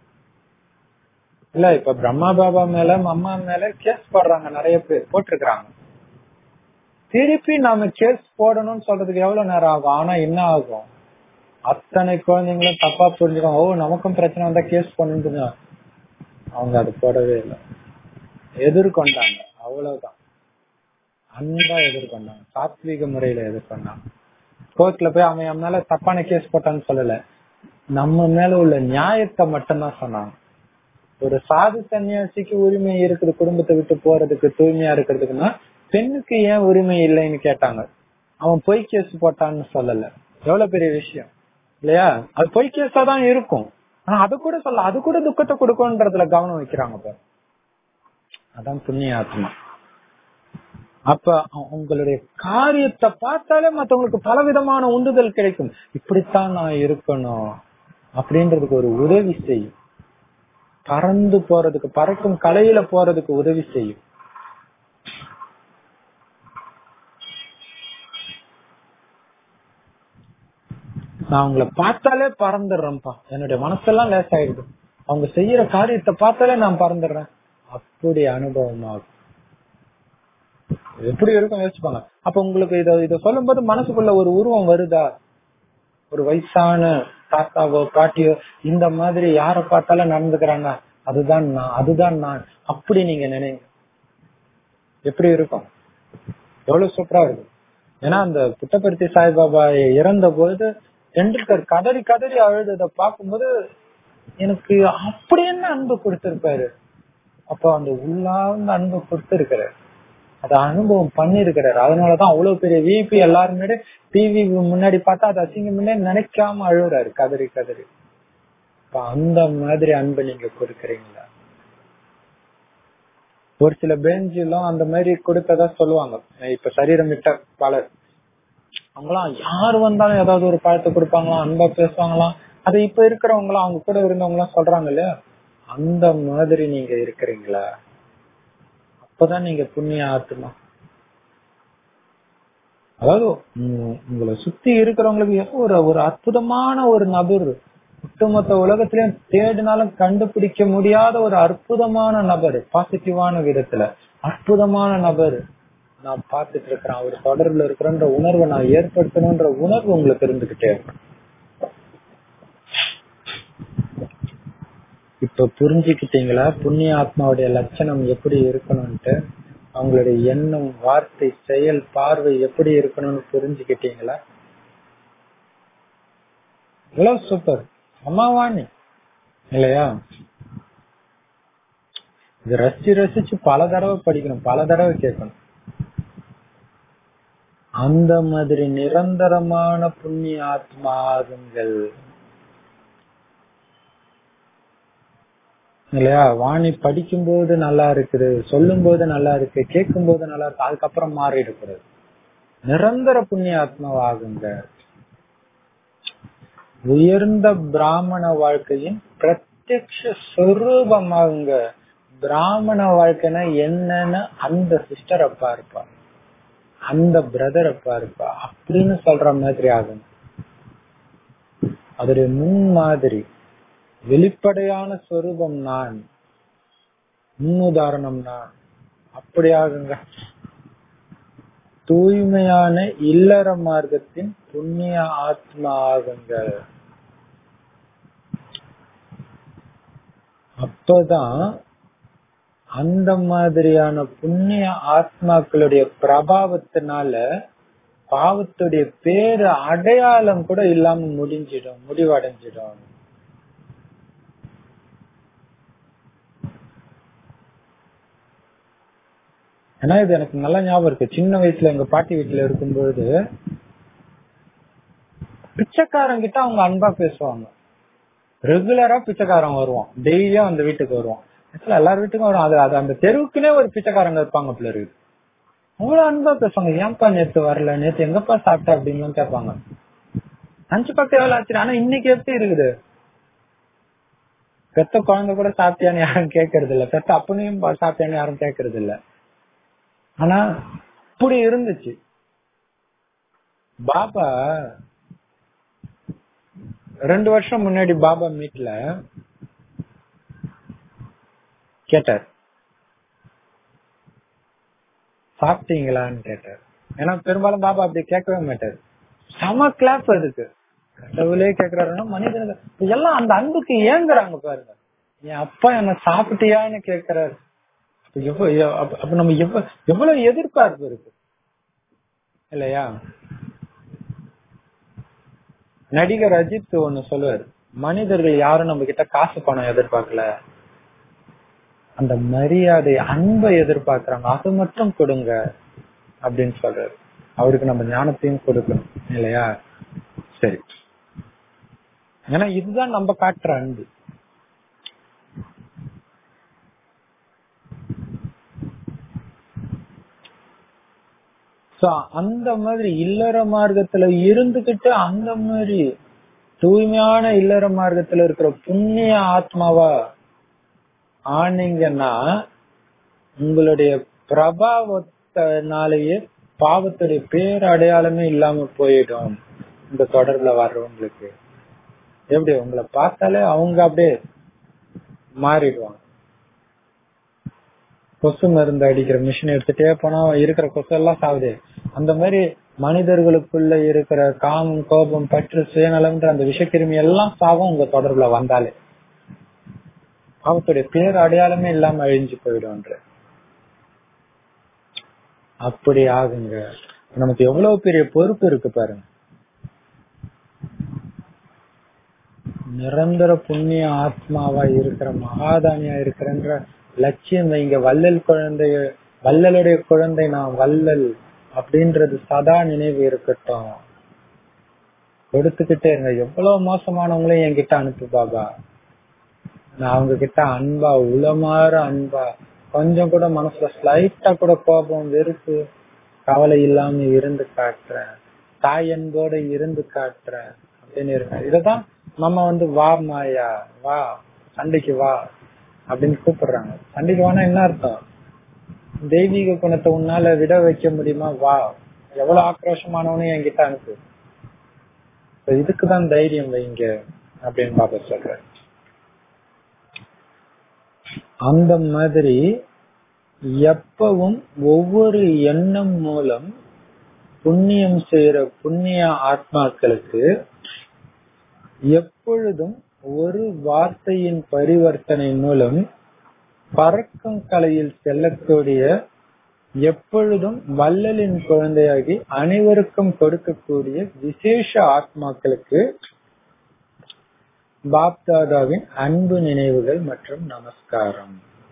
இல்ல. இப்ப பிரம்மா பாபா மேல அம்மா மேல கேஸ் போடுறாங்க, நிறைய பேர் போட்டிருக்கிறாங்க. திருப்பி நாம கேஸ் போடணும்னு சொல்றதுக்கு எவ்வளவு நேரம் ஆகும். ஆனா என்ன ஆகும், அத்தனை குழந்தைங்களும் தப்பா புரிஞ்சுக்கோங்க, ஓ நமக்கும் பிரச்சனை வந்தா கேஸ் பண்ணுங்க. அவங்க அது போடவே இல்லை, எதிர்கொண்டாங்க, அவ்வளவுதான். அன்பா எதிர்கொண்டாங்க, சாத்வீக முறையில எதிர்கொண்டாங்க. கோர்ட்ல போய் அவன் என் மேல தப்பான கேஸ் போட்டான்னு சொல்லல, நம்ம மேல உள்ள நியாயத்தை மட்டும்தான் சொன்னாங்க. ஒரு சாது சன்னியாசிக்கு உரிமை இருக்குது குடும்பத்தை விட்டு போறதுக்கு, தூய்மையா இருக்கிறதுக்குன்னா பெண்ணுக்கு ஏன் உரிமை இல்லைன்னு கேட்டாங்க. அவன் பொய் கேஸ் போட்டான்னு சொல்லல, எவ்வளவு பெரிய விஷயம் இல்லையா. அது பொய் கேஸா தான் இருக்கும், ஆனா அது கூட சொல்ல, அது கூட துக்கத்தை கொடுக்கும்ன்றதுல கவனம் வைக்கிறாங்க பாரு. அதான் புண்ணிய ஆத்மா. அப்ப உங்களுடைய காரியத்தை பார்த்தாலே மத்தவங்களுக்கு பலவிதமான உந்துதல் கிடைக்கும். இப்படித்தான் நான் இருக்கணும் அப்படின்றதுக்கு ஒரு உதவி செய்யும். பறந்து போறதுக்கு, பறக்கும் கலையில போறதுக்கு உதவி செய்யும். நான் உங்களை பார்த்தாலே பறந்துடுறேன்ப்பா, என்னுடைய மனசெல்லாம் லேசாயிடுது, அவங்க செய்யற காரியத்தை பார்த்தாலே நான் பறந்துடுறேன், அப்படி அனுபவம் ஆகும். எப்படி இருக்கும் யோசிப்பாங்க. அப்ப உங்களுக்கு இத இத சொல்லும் போது மனசுக்குள்ள ஒரு உருவம் வருதா? ஒரு வயசான தாத்தாவோ பாட்டியோ இந்த மாதிரி யார பார்த்தாலும் நடந்துக்கிறாங்க, அதுதான் நான், அதுதான் நான், அப்படி நீங்க நினைங்க. எப்படி இருக்கும்? எவ்வளவு சூப்பரா இருக்கும். ஏன்னா அந்த புட்டபர்த்தி சாய்பாபா இறந்த போது டெண்டுல்கர் கதறி கதறி அழுத பார்க்கும்போது எனக்கு அப்படி என்ன அன்பு கொடுத்திருப்பாரு. அப்போ அந்த உள்ளார்ந்த அன்பு கொடுத்திருக்கிறார், அத அனுபவம் பண்ணிருக்கிறாரு. அதனாலதான் அவ்வளவு பெரிய விபி எல்லாரும் டிவி முன்னாடி பார்த்தா அது அசிங்க முன்னாடி நினைக்காம அழுகுறாரு கதறி கதறி. அந்த மாதிரி அன்பு நீங்க கொடுக்கறீங்களா? ஒரு சில பெஞ்செல்லாம் அந்த மாதிரி கொடுத்ததா சொல்லுவாங்க. இப்ப சரீரம் விட்ட பலர் அவங்களாம் யாரு வந்தாலும் ஏதாவது ஒரு பழத்தை கொடுப்பாங்களாம், அன்பா பேசுவாங்களாம். அது இப்ப இருக்கிறவங்களாம் அவங்க கூட இருந்தவங்க எல்லாம் சொல்றாங்க இல்லையா, அந்த மாதிரி நீங்க இருக்கிறீங்களா? அப்பதான் நீங்க புண்ணிய ஆத்மா. அதாவது உங்களை சுத்தி இருக்கிறவங்களுக்கு ஒரு ஒரு அற்புதமான ஒரு நபர், ஒட்டுமொத்த உலகத்திலயும் தேடினாலும் கண்டுபிடிக்க முடியாத ஒரு அற்புதமான நபர், பாசிட்டிவான விதத்துல அற்புதமான நபர் நான் பார்த்துட்டு இருக்கிறேன், அவர் தொடர்புல இருக்கிறன்ற உணர்வை நான் ஏற்படுத்தணும்ன்ற உணர்வு உங்களுக்கு இருந்துகிட்டே இருக்கும். இப்ப புரிஞ்சுக்கிட்டீங்களா புண்ணிய ஆத்மாவுடைய லட்சணம் எப்படி இருக்கணும்ட்டு? அவங்களுடைய எண்ணம், வார்த்தை, செயல், பார்வை எப்படி இருக்கணும்னு புரிஞ்சுக்கிட்டீங்களா? எவ்வளவு சூப்பர் அம்மாவாணி இல்லையா? இது ரசிச்சு ரசிச்சு பல தடவை படிக்கணும், பல தடவை கேட்கணும். அந்த மாதிரி நிரந்தரமான புண்ணிய ஆத்மாகுங்கள் இல்லையா? வாணி படிக்கும் போது நல்லா இருக்குது, சொல்லும் போது நல்லா இருக்கு, கேட்கும் போது நல்லா இருக்கு, அதுக்கப்புறம் மாறிடக்கூடாது. நிரந்தர புண்ணிய ஆத்மாவாகுங்க. உயர்ந்த பிராமண வாழ்க்கையின் பிரத்யக்ஷ சொரூபமாகுங்க. பிராமண வாழ்க்கைனா என்னன்னு அந்த சிஸ்டரை பார்ப்பா, அந்த பிரதரை பார்ப்பா அப்படின்னு சொல்ற மாதிரி ஆகும். அதோடைய முன் மாதிரி வெளிப்படையான சொரூபம் நான், முன்னுதாரணம் நான், அப்படி ஆகுங்க. தூய்மையான இல்லற மார்க்கத்தின் புண்ணிய ஆத்மா ஆகுங்க. அப்பதான் அந்த மாதிரியான புண்ணிய ஆத்மாக்களுடைய பிரபாவத்தினால பாவத்துடைய பேரு அடையாளம் கூட இல்லாம முடிஞ்சிடும், முடிவடைஞ்சிடும். ஏன்னா இது எனக்கு நல்லா ஞாபகம் இருக்கு. சின்ன வயசுல எங்க பாட்டி வீட்டுல இருக்கும்போது பிச்சைக்காரங்கிட்ட அவங்க அன்பா பேசுவாங்க. ரெகுலரா பிச்சைக்காரன் வருவான், டெய்லியும் அந்த வீட்டுக்கு வருவான். எல்லார் வீட்டுக்கும் வரும். அது அது அந்த தெருவுக்குனே ஒரு பிச்சைக்காரங்க இருப்பாங்க பிள்ளை இருக்கு. அவ்வளவு அன்பா பேசுவாங்க. ஏன்பா நேத்து வரல, நேத்து எங்கப்பா சாப்பிட்ட அப்படின்னு கேட்பாங்க. அஞ்சு பக்கம் எவ்வளவு ஆச்சு. ஆனா இன்னைக்கு எப்படி இருக்குது, பெத்த குழந்தை கூட சாப்பிட்டியான்னு யாரும் கேட்கறது இல்ல, பெத்த அப்பனையும் சாப்பிட்டியான்னு யாரும் கேட்கறது இல்ல. ஆனா இப்படி இருந்துச்சு. பாபா ரெண்டு வருஷம் முன்னாடி பாபா மீட்ல கேட்டார், சாப்பிட்டீங்களான்னு கேட்டார். ஏன்னா பெரும்பாலும் பாபா அப்படி கேட்கவே மாட்டாரு. சம கிளாப் அதுக்கு. கடவுளே கேக்குறாருன்னா மனிதனுக்கு எல்லாம் அந்த அன்புக்கு ஏங்குறாங்க பாருங்க. என் அப்பா என்ன சாப்பிட்டியான்னு கேக்குறாரு. அப்ப நம்ம எவ்வளவு எவ்வளவு எதிர்பார்ப்பு இருக்கு இல்லையா? நடிகர் அஜித் ஒண்ணு சொல்லுவாரு, மனிதர்கள் யாரும் நம்ம கிட்ட காசு பணம் எதிர்பார்க்கல, அந்த மரியாதை அன்பை எதிர்பார்க்கிறாங்க, அது மட்டும் கொடுங்க அப்படின்னு சொல்றாரு. அவருக்கு நம்ம ஞானத்தையும் கொடுக்கணும் இல்லையா? சரி, ஏன்னா இதுதான் நம்ம காட்டுற அன்பு. சோ அந்த மாதிரி இல்லற மார்க்கத்துல இருந்துகிட்டு அந்த மாதிரி தூய்மையான இல்லற மார்க்கத்துல இருக்கிற புண்ணிய ஆத்மாவா ஆனீங்கன்னா உங்களுடைய பிரபாவத்தினாலேயே பாவத்துடைய பேர் அடையாளமே இல்லாம போயிடும். இந்த தொடர்புல வர்றவங்களுக்கு எப்படி உங்களை பார்த்தாலே அவங்க அப்படியே மாறிடுவாங்க. கொசு மருந்து அடிக்கிற மிஷின் எடுத்துட்டே போனா இருக்கிற கொசு எல்லாம் சாகுது. அந்த மாதிரி மனிதர்களுக்குள்ள இருக்கிற காமம், கோபம், பற்று, சுயநலம்ன்ற அந்த விஷக்கிருமி எல்லாம் சாகும் உங்க தொடர்புல வந்தாலே. பாவத்துடைய பேர் அடையாளமே இல்லாம அழிஞ்சு போயிடும். அப்படி ஆகுங்க. நமக்கு எவ்வளவு பெரிய பொறுப்பு இருக்கு பாருங்க. நிரந்தர புண்ணிய ஆத்மாவா இருக்கிற மகாதானியா இருக்கிறன்ற லட்சியம் இங்க வள்ளல் குழந்தை, வள்ளலுடைய குழந்தை நான் வள்ளல் அப்படின்றது சதா நினைவு இருக்கட்டும். கொடுத்துக்கிட்டே இருங்க. எவ்வளவு மோசமானவங்களையும் என்கிட்ட அனுப்பு பாபா. நான் அவங்க கிட்ட அன்பா, உளமாற அன்பா, கொஞ்சம் கூட மனசுல ஸ்லைட்டா கூட கோபம், வெறுப்பு, கவலை இல்லாம இருந்து காட்டுறேன். தாய் அன்போட இருந்து காட்டுறேன் அப்படின்னு இருக்க. இததான் நம்ம வந்து வா மாயா, வா சண்டைக்கு வா அப்படின்னு கூப்பிடுறாங்க. சண்டைக்கு வானா என்ன அர்த்தம்? தெய்வீக குணத்தை உன்னால விட வைக்க முடியுமா? வா. எவ்வளவு ஆக்ரோஷமானவனே என்கிட்ட அனுப்பு. இதுக்குதான் தைரியம் வைங்க அப்படின்னு பாபா சொல்ற. அந்த மாதிரி எப்பவும் ஒவ்வொரு எண்ணம் மூலம் புண்ணியம் செய்யற புண்ணிய ஆத்மாக்களுக்கு எப்பொழுதும் ஒரு வார்த்தையின் பரிவர்த்தனை மூலம் பறக்கும் கலையில் செல்லக்கூடிய எப்பொழுதும் வள்ளலின் குழந்தையாகி அனைவருக்கும் கொடுக்கக்கூடிய விசேஷ ஆத்மாக்களுக்கு பாப்தாதாவின் அன்பு நினைவுகள் மற்றும் நமஸ்காரம்.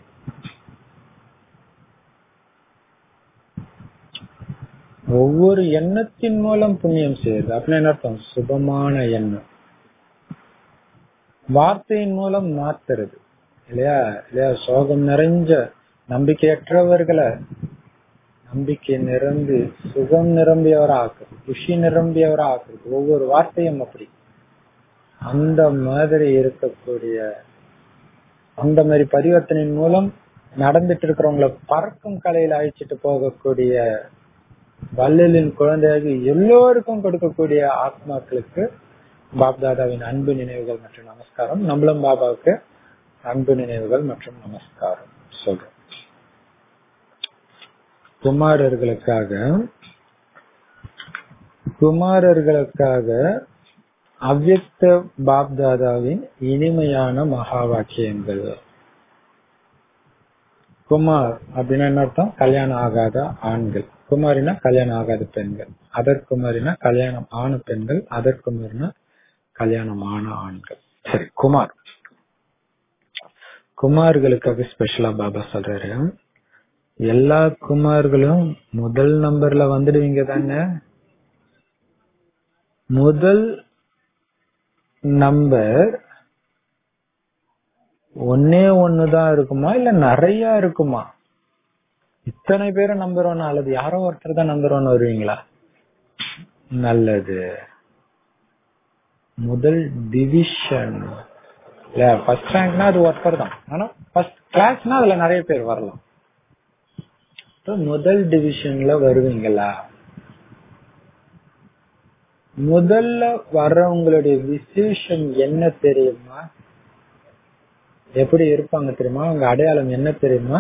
ஒவ்வொரு எண்ணத்தின் மூலம் புண்ணியம் செய்யுது அப்படின்னு அர்த்தம். சுபமான எண்ணம் வார்த்தையின் மூலம் மாத்துறது இல்லையா? இல்லையா? சோகம் நிறைஞ்ச நம்பிக்கையற்றவர்களை நம்பிக்கை நிரம்பி சுகம் நிரம்பியவரா ஆக்குறது, குஷி நிரம்பியவரா ஆக்குறது. ஒவ்வொரு வார்த்தையும் அப்படி அந்த மாதிரி இருக்கக்கூடிய அந்த மாதிரி பரிவர்த்தனையின் மூலம் நடந்துட்டு இருக்கிறவங்களை பறக்கும் கலையில அழிச்சிட்டு போகக்கூடிய வள்ளலின் குழந்தையாக எல்லோருக்கும் கொடுக்கக்கூடிய ஆத்மாக்களுக்கு பாப்தாதாவின் அன்பு நினைவுகள் மற்றும் நமஸ்காரம். நம்மளும் பாபாவுக்கு அன்பு நினைவுகள் மற்றும் நமஸ்காரம் சொல்றோம். குமாரர்களுக்காக குமாரர்களுக்காக அவ்யக்த பாப்தாதாவின் இனிமையான மகா வாக்கியங்கள். குமார் அப்படின்னா என்ன அர்த்தம்? கல்யாணம் ஆகாத ஆண்கள். குமாரினா கல்யாணம் ஆகாத பெண்கள். அதற்குமாரினா கல்யாணம் ஆன பெண்கள். அதற்குமாரினா கல்யாணம் ஆன ஆண்கள். சரி, குமார் குமார்களுக்காக ஸ்பெஷலா பாபா சொல்றாரு, எல்லா குமார்களும் முதல் நம்பர்ல வந்துடுவீங்க தானே. முதல் நம்பர் ஒன்னே ஒண்ணுதான் இருக்குமா இல்ல நிறைய இருக்குமா? இத்தனை பேரும் நம்பர் ஒன் அல்லது யாரோ ஒருத்தர் தான் நம்பர் ஒன் வருவீங்களா? நல்லது. முதல் டிவிஷன் இல்ல ஃபர்ஸ்ட் ரேங்க்னா அது ஒருத்தர் தான். ஆனா ஃபர்ஸ்ட் கிளாஸ்னா அதுல நிறைய பேர் வரலாம். முதல் டிவிஷன்ல வருவீங்களா? முதல்ல வர்றவங்களுடைய விசேஷம் என்ன தெரியுமா? எப்படி இருப்பாங்க தெரியுமா? அவங்க அடையாளம் என்ன தெரியுமா?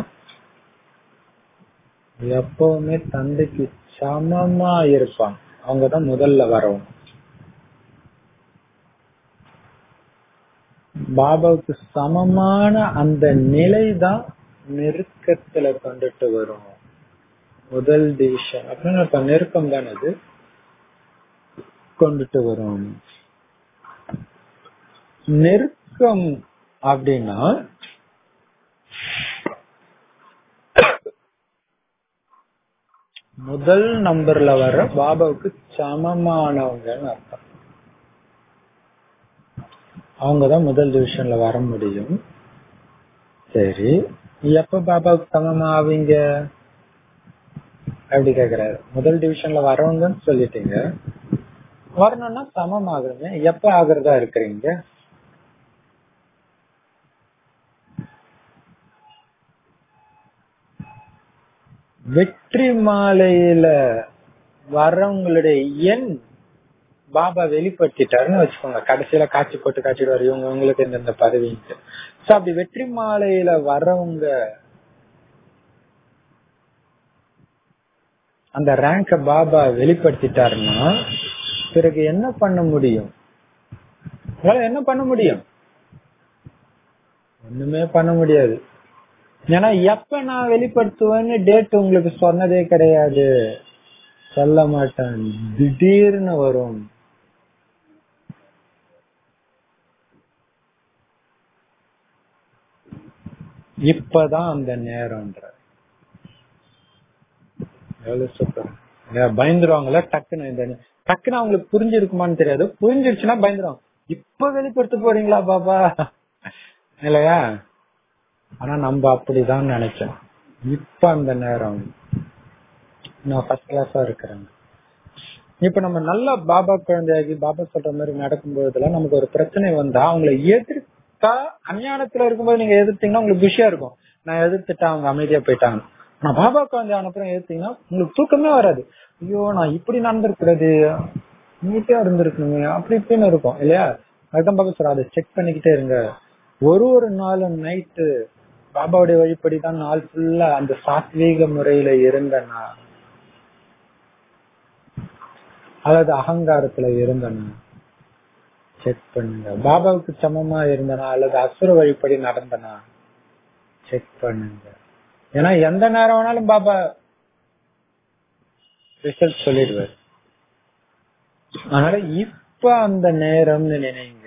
எப்பவுமே தந்தைக்கு சமமா இருப்பாங்க. அவங்கதான் முதல்ல வரவங்க. பாபாவுக்கு சமமான அந்த நிலைதான் நெருக்கத்துல கொண்டுட்டு வரும். முதல் டிவிஷன் அப்படின்னு நெருக்கம் தானே அது கொண்டுட்டு வரும். நெருக்கம் அப்படின்னா முதல் நம்பர்ல வர்ற பாபாவுக்கு சமமானவங்கன்னு அர்த்தம். அவங்கதான் முதல் டிவிஷன்ல வர முடியும். சரி, எப்ப பாபாவுக்கு சமமா ஆவீங்க? அப்படி கேக்குறாரு. முதல் டிவிஷன்ல வரவங்கன்னு சொல்லிட்டீங்க, வரணும்னா சமம் ஆகுறீங்க, எப்ப ஆகுறதா இருக்கிறீங்க? வெற்றி மாலையில வர்றவங்களுடைய எண் பாபா வெளிப்படுத்திட்டாருன்னு வச்சுக்கோங்க. கடைசியில காட்சி போட்டு காட்டிடுவாரு, இவங்க உங்களுக்கு இந்த பதவின்ட்டு. சோ அப்படி வெற்றி மாலையில வர்றவங்க அந்த ரேங்க பாபா வெளிப்படுத்திட்டாருன்னா பிறகு என்ன பண்ண முடியும்? என்ன பண்ண முடியும்? ஒண்ணுமே பண்ண முடியாது. ஏன்னா எப்ப நான் வெளிப்படுத்துவேன்னு டேட் உங்களுக்கு சொன்னதே கிடையாது, சொல்ல மாட்டேன், திடீர்னு வரும். இப்பதான் அந்த நேரம்ன்ற எவ்வளவு சூப்பர். பயந்துருவாங்களா டக்குன்னு? இந்த டக்குன்னு அவங்களுக்கு புரிஞ்சிருக்குமான்னு தெரியாது, புரிஞ்சிருச்சுன்னா பயந்துருவாங்க. இப்ப வெளிப்படுத்த போறீங்களா பாபா இல்லையா? ஆனா நம்ம அப்படிதான் நினைச்சோம். இப்ப அந்த நேரம் நான் ஃபர்ஸ்ட் கிளாஸா இருக்கிறேன். இப்ப நம்ம நல்ல பாபா குழந்தையாகி பாபா சொல்ற மாதிரி நடக்கும்போதுல நமக்கு ஒரு பிரச்சனை வந்தா அவங்களை எதிர்த்தா, அஞ்ஞானத்துல இருக்கும்போது நீங்க எதிர்த்தீங்கன்னா உங்களுக்கு குஷியா இருக்கும், நான் எதிர்த்துட்டா அவங்க அமைதியா போயிட்டாங்க. நான் பாபா குழந்தை அனுப்புறேன் எதிர்த்தீங்கன்னா உங்களுக்கு தூக்கமே வராது. ஐயோ நான் இப்படி நடந்திருக்கிறது, நீட்டா இருந்திருக்குங்க, அப்படி இப்படின்னு இருக்கும் இல்லையா? அதுதான் பாபா சொல்ற, அதை செக் பண்ணிக்கிட்டே இருங்க. ஒரு ஒரு நாளும் நைட்டு பாபாவுடைய வழிபடிதான் நாள் ஃபுல்லா அந்த சாத்வீக முறையில இருந்தனா, அதாவது அகங்காரத்துல இருந்தனா செக் பண்ணுங்க. பாபாவுக்கு சமமா இருந்தனா அல்லது அசுர வழிபடி நடந்தனா செக் பண்ணுங்க. ஏன்னா எந்த நேரம் வேணாலும் பாபா ரிசல்ட் சொல்லிடுவார். அதனால இப்ப அந்த நேரம்னு நினைங்க.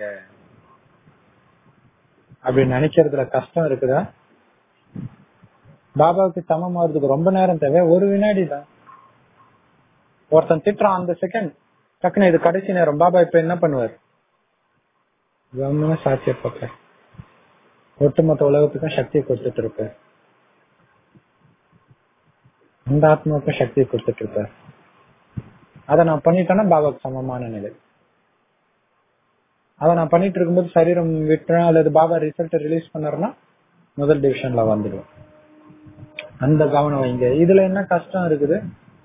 அப்படி நினைக்கிறதுல கஷ்டம் இருக்குதா? பாபாவுக்கு சமமாறதுக்கு ரொம்ப நேரம் தேவை, ஒரு வினாடி தான். ஒருத்தன் திட்டுறான், அந்த செகண்ட் டக்குன்னு இது கடைசி நேரம். பாபா இப்ப என்ன பண்ணுவார்? சாட்சிய பக்க ஒட்டுமொத்த உலகத்துக்கும் சக்தியை கொடுத்துட்டு இருப்பார், அந்த ஆத்மாவுக்கும் சக்தியை கொடுத்துட்டு இருப்பார். அதை நான் பண்ணிட்டேன்னா பாபாவுக்கு சமமான நிலை. அதை நான் பண்ணிட்டு இருக்கும்போது சரீரம் விட்டுறேன் அல்லது பாபா ரிசல்ட் ரிலீஸ் பண்ணாருன்னா முதல் டிவிஷன்ல வந்துடும். அந்த கவனம் வைங்க. இதுல என்ன கஷ்டம் இருக்குது?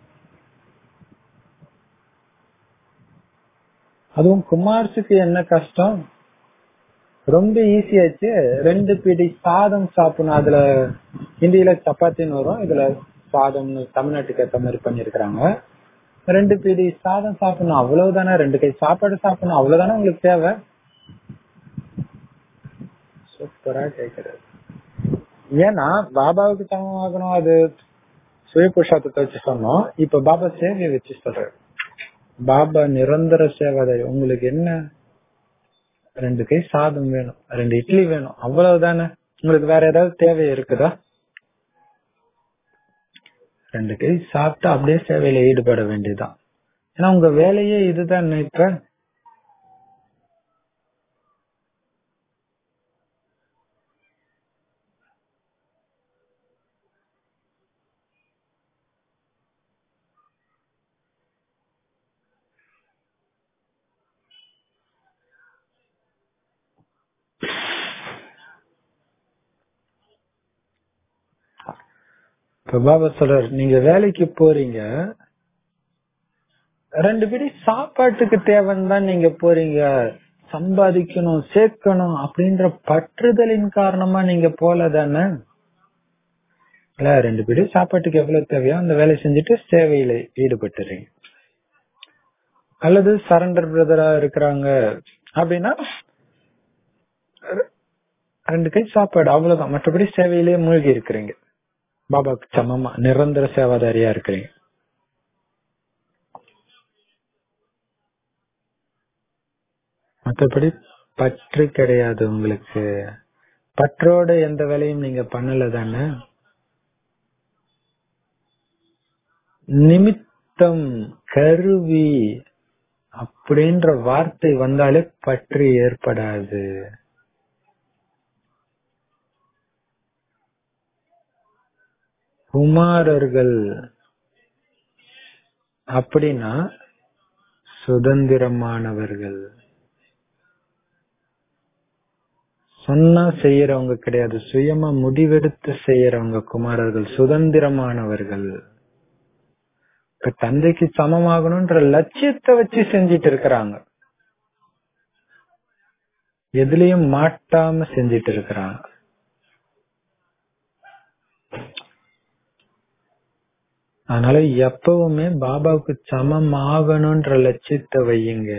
அதுவும் குமார்ஸுக்கு என்ன கஷ்டம்? ரொம்ப ஈஸியாச்சு. ரெண்டு பிடி சாதம் சாப்பிடணும். அதுல ஹிந்தியில சப்பாத்தின்னு வரும், இதுல சாதம்னு தமிழ்நாட்டுக்கு ஏற்ற மாதிரி பண்ணிருக்கிறாங்க. ரெண்டு பிடி சாதம் சாப்பிடணும், அவ்வளவுதானே. ரெண்டு கை சாப்பாடு சாப்பிடணும், அவ்வளவுதானே உங்களுக்கு தேவை. சூப்பரா கேக்குறது. ஏன்னா பாபாவுக்கு சமமாகணும், அது சுய புருஷார்த்தத்தை வச்சு சொன்னோம். இப்ப பாபா சேவையை வச்சு சொல்ற. பாபா நிரந்தர சேவாதாரி. உங்களுக்கு என்ன? ரெண்டு கை சாதம் வேணும், ரெண்டு இட்லி வேணும், அவ்வளவுதானே. உங்களுக்கு வேற ஏதாவது தேவை இருக்குதா? ரெண்டு கை சாப்பிட்டு அப்படியே சேவையில ஈடுபட வேண்டியதுதான். ஏன்னா உங்க வேலையே இதுதான். இப்ப பாபா சொல்றாரு, நீங்க வேலைக்கு போறீங்க, ரெண்டு பேடி சாப்பாட்டுக்கு தேவைன்னு தான் நீங்க போறீங்க. சம்பாதிக்கணும், சேர்க்கணும் அப்படின்ற பற்றுதலின் காரணமா நீங்க போல தானே. இல்ல, ரெண்டு பேடி சாப்பாட்டுக்கு எவ்வளவு தேவையோ அந்த வேலை செஞ்சுட்டு சேவையில ஈடுபட்டுறீங்க. அல்லது சரண்டர் பிரதரா இருக்கிறாங்க அப்படின்னா ரெண்டு கை சாப்பாடு அவ்வளவுதான், மற்றபடி சேவையிலேயே மூழ்கி இருக்கிறீங்க. பாபாக்கு சமமா நிரந்தர சேவாதாரியா இருக்கிறீங்க. மற்றபடி பற்று கிடையாது உங்களுக்கு. பற்றோட எந்த வேலையும் நீங்க பண்ணல தானே. நிமித்தம், கருவி அப்படின்ற வார்த்தை வந்தாலே பற்று ஏற்படாது. குமாரர்கள் அப்படின்னா சுதந்திரமானவர்கள். சொன்னா செய்யறவங்க கிடையாது, சுயமா முடிவெடுத்து செய்யறவங்க குமாரர்கள், சுதந்திரமானவர்கள். இப்ப தந்தைக்கு சமமாகணும்ன்ற லட்சியத்தை வச்சு செஞ்சிட்டு இருக்கிறாங்க, எதுலயும் மாட்டாம செஞ்சிட்டு இருக்கிறாங்க. அதனால எப்பவுமே பாபாவுக்கு சமம் ஆகணும்ன்ற லட்சியத்தை வையுங்க,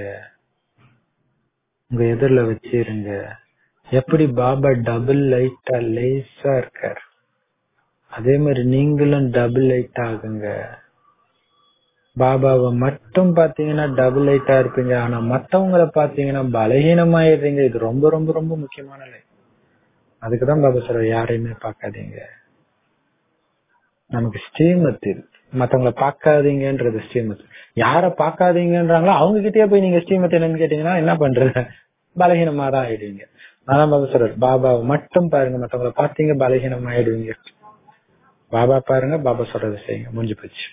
உங்க எதிரில வச்சிருங்க. எப்படி பாபா டபுள் லைட்டா லேசா இருக்கார், அதே மாதிரி நீங்களும் டபுள் லைட் ஆகுங்க. பாபாவை மட்டும் பாத்தீங்கன்னா டபுள் லைட்டா இருப்பீங்க, ஆனா மத்தவங்களை பாத்தீங்கன்னா பலகீனமாயிடுறீங்க. இது ரொம்ப ரொம்ப ரொம்ப முக்கியமான லைட். அதுக்குதான் பாபா சொல்ற, யாரையுமே பார்க்காதீங்க. நமக்கு ஸ்ரீமத்தில் மத்தவங்களை பார்க்காதீங்கன்றது ஸ்ரீமத். யார பார்க்காதீங்கன்றாங்களோ அவங்க கிட்டயே போய் நீங்க ஸ்ரீமத் என்னன்னு கேட்டீங்கன்னா என்ன பண்றது, பலகீனமா தான் ஆயிடுவீங்க. அதான் பாபா சொல்றாரு, பாபாவை மட்டும் பாருங்க, மத்தவங்களை பார்த்தீங்க பலகீனம் ஆயிடுவீங்க. பாபா பாருங்க, பாபா சொல்றதை செய்யுங்க, முடிஞ்சு போச்சு.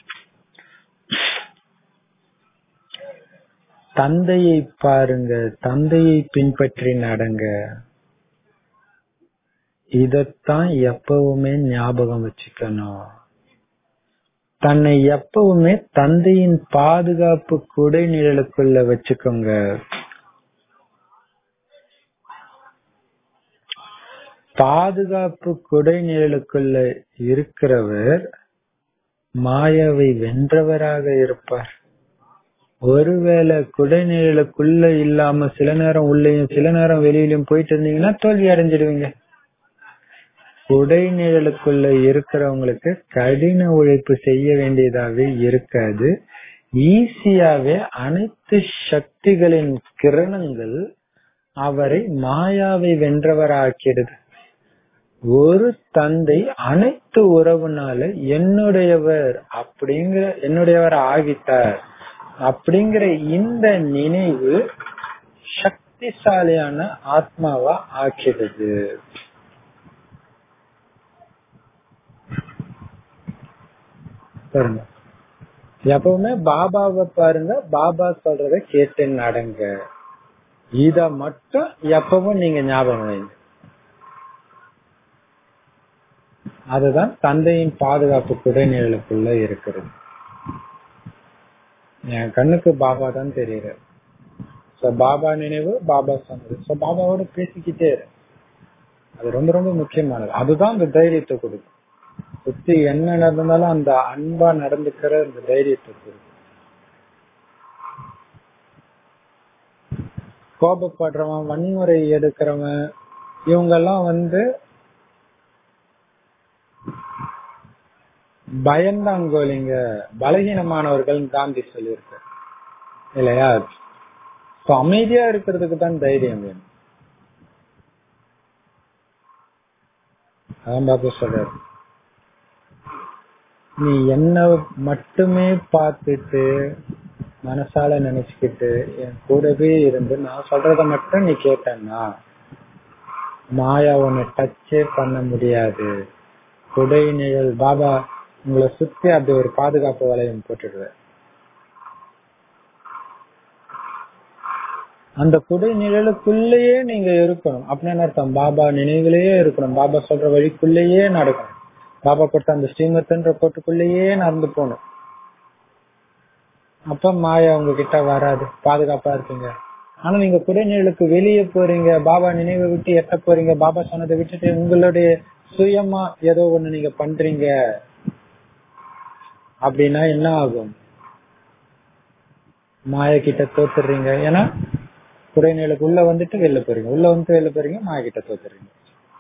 தந்தையை பாருங்க, தந்தையை பின்பற்றி நடங்க. இதத்தான் எப்பவுமே ஞாபகம் வச்சுக்கணும். தன்னை எப்பவுமே தந்தையின் பாதுகாப்பு குடை நிழலுக்குள்ள வச்சுக்கோங்க. பாதுகாப்பு குடை நிழலுக்குள்ள இருக்கிறவர் மாயாவை வென்றவராக இருப்பார். ஒருவேளை குடை நிழலுக்குள்ள இல்லாம சில நேரம் உள்ளேயும் சில நேரம் வெளியிலும் போயிட்டு இருந்தீங்கன்னா தோல்வி அடைஞ்சிடுவீங்க. குடை நிழலுக்குள்ள இருக்கிறவங்களுக்கு கடின உழைப்பு செய்ய வேண்டியதாவே இருக்காது. ஈஸியாவே அனைத்து சக்திகளின் கிரணங்கள் அவரை மாயாவை வென்றவராக்கிடுது. ஒரு தந்தை அனைத்து உறவுனால என்னுடையவர் அப்படிங்கிற என்னுடையவர் ஆகிட்டார் அப்படிங்கிற இந்த நினைவு சக்திசாலியான ஆத்மாவா ஆக்கிடுது. பாருங்க, எப்பவுமே பாபாவை பாருங்க, பாபா சொல்றத கேட்டு நடங்க. இத மட்டும் எப்பவும் நீங்க ஞாபகம் வைங்க. அதுதான் தந்தையின் பாதுகாப்பு குடைநிழலுக்குள்ள இருக்கிறது. என் கண்ணுக்கு பாபா தான் தெரியுறாரு. பாபா நினைவு, பாபா சொன்னது. பாபாவோட பேசிக்கிட்டே இரு, அது ரொம்ப ரொம்ப முக்கியமானது. அதுதான் அந்த தைரியத்தை கொடுக்கும். சுத்தி என்ன நடந்தாலும் அந்த அன்பா நடந்துக்கிற அந்த தைரியத்தை கொடுக்கும். கோபப்படுறவன், வன்முறை எடுக்கிறவன், இவங்க எல்லாம் வந்து பயந்தாங்கோலிங்க, பலகீனமானவர்கள் காந்தி சொல்லியிருக்க இல்லையா? அமைதியா இருக்கிறதுக்கு தான் தைரியம் வேணும். அதான் பாபா சொல்றாரு, நீ என்ன மட்டுமே பார்த்துட்டு மனசால நினைச்சுக்கிட்டு என் கூடவே இருந்து நான் சொல்றத மட்டும் நீ கேட்டன்னா மாயா உன்னை டச்சே பண்ண முடியாது. குடை நிழல் பாபா உங்களை சுத்தி அப்படி ஒரு பாதுகாப்பு வளையம் போட்டுடுவார். அந்த குடை நிழலுக்குள்ளேயே நீங்க இருக்கணும். அப்படின்னு அர்த்தம், பாபா நினைவிலேயே இருக்கணும், பாபா சொல்ற வழிக்குள்ளேயே நடக்கணும், பாபா கொடுத்த அந்த ஸ்ரீமத்ன்ற கோட்டுக்குள்ளேயே நடந்து போகணும். அப்ப மாயா உங்ககிட்ட வராது, பாதுகாப்பா இருப்பீங்க. ஆனா நீங்க குடைநிழலுக்கு வெளியே போறீங்க, பாபா நினைவை விட்டு எட்ட போறீங்க, பாபா சொன்னதை விட்டுட்டு உங்களுடைய சுயமா ஏதோ ஒண்ணு நீங்க பண்றீங்க அப்படின்னா என்ன ஆகும்? மாயா கிட்ட தோத்துறீங்க. ஏன்னா குடைநிழலுக்கு உள்ள வந்துட்டு வெளில போறீங்க, உள்ள வந்து வெளில போறீங்க, மாயா கிட்ட தோத்துறீங்க.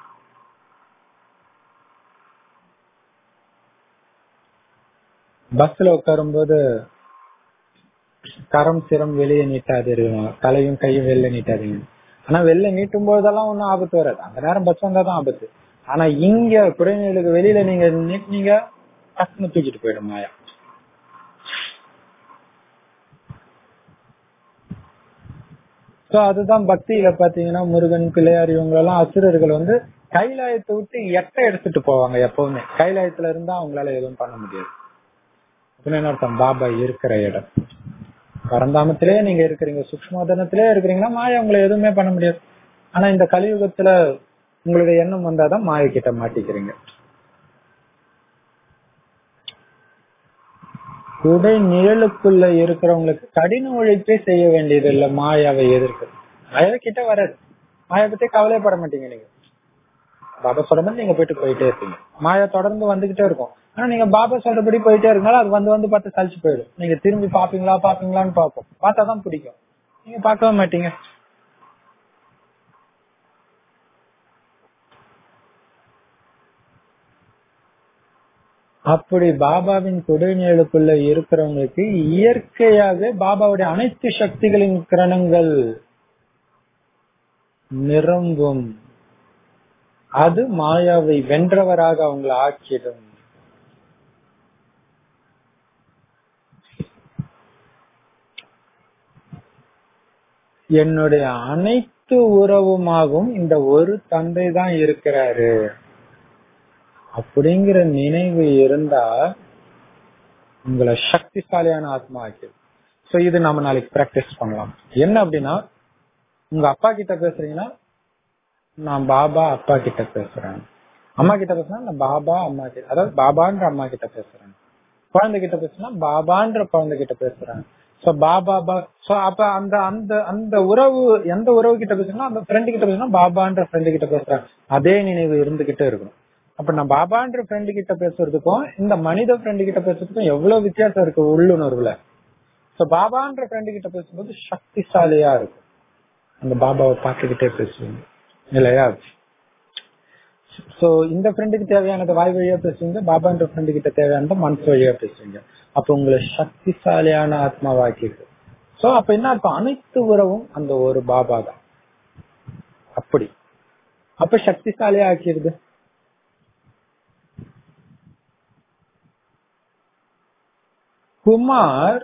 பஸ்ல உட்காரும் போது கரம் சிரம் வெளியே நீட்டாதீங்க, தலையும் கையும் வெளில நீட்டாதீங்க. ஆனா வெளில நீட்டும் போதெல்லாம் ஒன்னும் ஆபத்து வராது, அந்த நேரம் பஸ் வந்தாதான் ஆபத்து. ஆனா இங்க குடைநிழலுக்கு வெளியில நீங்க நீங்க டக்குன்னு தூக்கிட்டு போயிடும் மாயா. சோ அதுதான் பக்தியில பாத்தீங்கன்னா முருகன், பிள்ளையார் இவங்களெல்லாம் அசுரர்கள் வந்து கைலாயத்தை விட்டு எட்ட எடுத்துட்டு போவாங்க. எப்பவுமே கைலாயத்துல இருந்தா அவங்களால எதுவும் பண்ண முடியாது. என்ன அர்த்தம்? பாபா இருக்கிற இடம். பரந்தாமத்திலே நீங்க இருக்கிறீங்க, சூக்ஷ்மதனத்திலே இருக்கிறீங்கன்னா மாயா உங்களை எதுவுமே பண்ண முடியாது. ஆனா இந்த கலியுகத்துல உங்களுடைய எண்ணம் வந்தாதான் மாய கிட்ட மாட்டிக்கிறீங்க. குடை நிழலுக்குள்ள இருக்கிறவங்களுக்கு கடின உழைப்பே செய்ய வேண்டியது இல்ல மாயாவை எதிர்க்க. மாயாவை கிட்ட வராது. மாயா பத்தி கவலைப்பட மாட்டீங்க நீங்க. பாபா சொல்றபடி நீங்க போயிட்டு போயிட்டே இருப்பீங்க. மாயா தொடர்ந்து வந்துகிட்டே இருக்கும். ஆனா நீங்க பாபா சொல்றபடி போயிட்டே இருக்கனால அது வந்து வந்து பார்த்து சலிச்சு போயிடும். நீங்க திரும்பி பாப்பீங்களா பாப்பீங்களான்னு பாப்போம். பார்த்தாதான் பிடிக்கும். நீங்க பார்க்கவே மாட்டீங்க. அப்படி பாபாவின் குடைநிழலுக்குள்ள இருக்கிறவங்களுக்கு இயற்கையாக பாபாவுடைய அனைத்து சக்திகளின் கிரணங்கள் நிரம்பும். அது மாயாவை வென்றவராக அவங்களை ஆக்கிடும். என்னுடைய அனைத்து உறவுமாகவும் இந்த ஒரு தந்தை தான் இருக்கிறாரு அப்படிங்கிற நினைவு இருந்தா உங்களை சக்திசாலியான ஆத்மா ஆக்கிடும். சோ இது நம்ம நாளைக்கு பிராக்டிஸ் பண்ணலாம். என்ன அப்படின்னா, உங்க அப்பா கிட்ட பேசுறீங்கன்னா நான் பாபா அப்பா கிட்ட பேசுறேன், அம்மா கிட்ட பேசுனா நான் பாபா அம்மா கிட்ட, அதாவது பாபான்ற அம்மா கிட்ட பேசுறேன், குழந்தை கிட்ட பேசுனா பாபான்ற குழந்தை கிட்ட பேசுறேன். சோ பாபா சோ அப்ப அந்த அந்த அந்த உறவு எந்த உறவு கிட்ட பேசுறோம், அந்த ஃப்ரெண்டு கிட்ட பேசுனா பாபான்ற ஃப்ரெண்டு கிட்ட பேசுறேன். அதே நினைவு இருந்துகிட்டே இருக்கணும். அப்ப நான் பாபான்ற ஃப்ரெண்டு கிட்ட பேசுறதுக்கும் இந்த மனித ஃப்ரெண்டு கிட்ட பேசுறதுக்கும் எவ்வளவு வித்தியாசம் இருக்கு உள்ளுணர்வுல. சோ பாபான்ற ஃப்ரெண்டு கிட்ட பேசும்போது சக்திசாலியா இருக்கும். அந்த பாபாவை பார்த்துக்கிட்டே பேசுவீங்க இல்லையா? சோ இந்த ஃப்ரெண்டுக்கு தேவையானது வாய் வழியா பேசுவீங்க, பாபான்ற ஃப்ரெண்டு கிட்ட தேவையானது மனசு வழியா பேசுவீங்க. அப்ப உங்களை சக்திசாலியான ஆத்மாவாக்கிது. சோ அப்ப என்ன இருக்கும்? அனைத்து உறவும் அந்த ஒரு பாபா தான். அப்படி அப்ப சக்திசாலியா ஆக்கிடுது. குமார்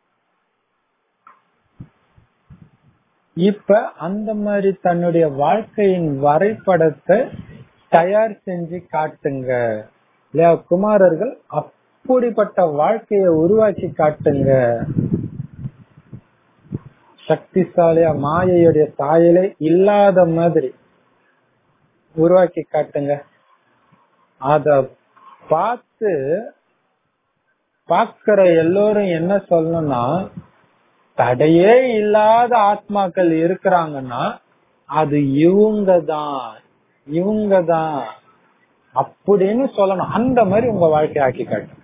இப்ப அந்த மாதிரி தன்னுடைய வாழ்க்கையின் வரைபடத்தை தயார் செஞ்சு காட்டுங்க இல்லையா? குமாரர்கள் அப்படிப்பட்ட வாழ்க்கையை உருவாக்கி காட்டுங்க. சக்திசாலியா மாயையுடைய தாயிலே இல்லாத மாதிரி உருவாக்கி காட்டுங்க. அத பார்த்து பாக்குற எல்லோரும் என்ன சொல்லணும்னா, தடையே இல்லாத ஆத்மாக்கள் இருக்கிறாங்கன்னா அது இவங்க தான் இவங்க தான் அப்படின்னு சொல்லணும். அந்த மாதிரி உங்க வாழ்க்கை ஆக்கி காட்டு.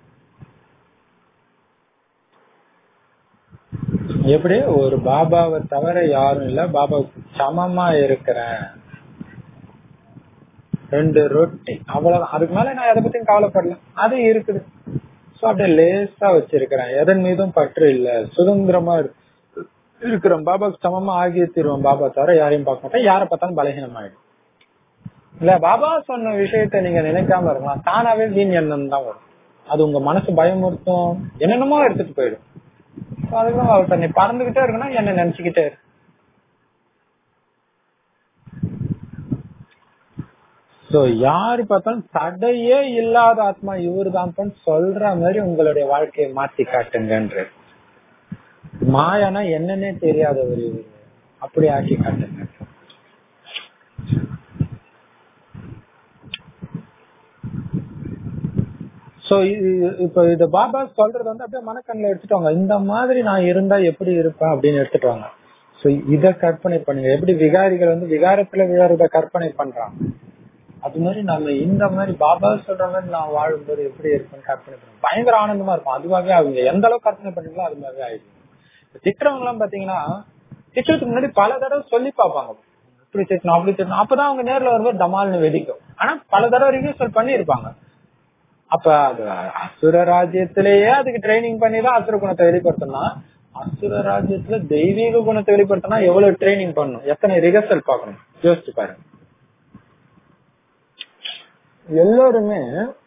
எப்படி ஒரு பாபாவை தவிர யாரும் இல்ல, பாபாவுக்கு சமமா இருக்கிறேன், ரெண்டு ரொட்டி அவ்வளவுதான், அதுக்கு மேல நான் எதை பத்தியும் கவலைப்படல, அது இருக்குது. சோ அப்படியே லேசா வச்சிருக்கிறேன், எதன் மீதும் பற்று இல்ல, சுதந்திரமா இருக்கிறோம், பாபாவுக்கு சமமா ஆகிய தீர்வோம், பாபா தவிர யாரையும் பார்க்க மாட்டேன், யாரை பார்த்தாலும் பலகீனமாயிடும் இல்ல. பாபா சொன்ன விஷயத்த நீங்க நினைக்காம இருக்கலாம், தானாவே வீண் எண்ணம் தான் வரும். அது உங்க மனசு பயமுறுத்தும், என்னென்னமோ எடுத்துட்டு போயிடும். அதுதான் அவர்கிட்ட நீ பறந்துகிட்டே இருக்குன்னா என்ன நினைச்சுக்கிட்டே இருக்கு. சோ யாரு பார்த்தாலும் தடையே இல்லாத ஆத்மா இவரு தான் சொல்ற மாதிரி உங்களுடைய வாழ்க்கையை மாத்தி காட்டுங்கன்ற. மாயானா என்னன்னே தெரியாதவர் இவரு, அப்படி ஆக்கி காட்டுங்க. சோ இப்ப இது பாபா சொல்றது வந்து அப்படியே மனக்கண்ணில் எடுத்துட்டாங்க. இந்த மாதிரி நான் இருந்தா எப்படி இருப்பேன் அப்படின்னு எடுத்துட்டாங்க. சோ இத கற்பனை பண்ணுங்க. எப்படி விகாரிகள் வந்து விகாரத்துல விகாரத்தை கற்பனை பண்றாங்க, அது மாதிரி நம்ம இந்த மாதிரி பாபா சொல்ற மாதிரி நான் வாழும்போது எப்படி இருக்குன்னு கற்பனை பண்ணுவோம். பயங்கர ஆனந்தமா இருக்கும். அதுவாகவே அவங்க எந்த அளவுக்கு கற்பனை பண்ணீங்களோ அது மாதிரியே ஆயிடுச்சு. திட்டவங்க எல்லாம் பாத்தீங்கன்னா திட்டத்துக்கு முன்னாடி பல தடவை சொல்லி பார்ப்பாங்க, இப்படி திட்டணும் அப்படி திட்டணும். அப்பதான் அவங்க நேர்ல வரும்போது டமால்னு வெடிக்கும். ஆனா பல தடவை ரிஹர்சல் பண்ணிருப்பாங்க. அப்ப அது அசுர ராஜ்யத்திலேயே அதுக்கு ட்ரைனிங் பண்ணிதான் அசுர குணத்தை வெளிப்படுத்தணும். அசுர ராஜ்யத்துல தெய்வீக குணத்தை வெளிப்படுத்தினா எவ்வளவு ட்ரைனிங் பண்ணணும், எத்தனை ரிஹர்சல் பார்க்கணும், யோசிச்சு பாருங்க. எல்லாருமே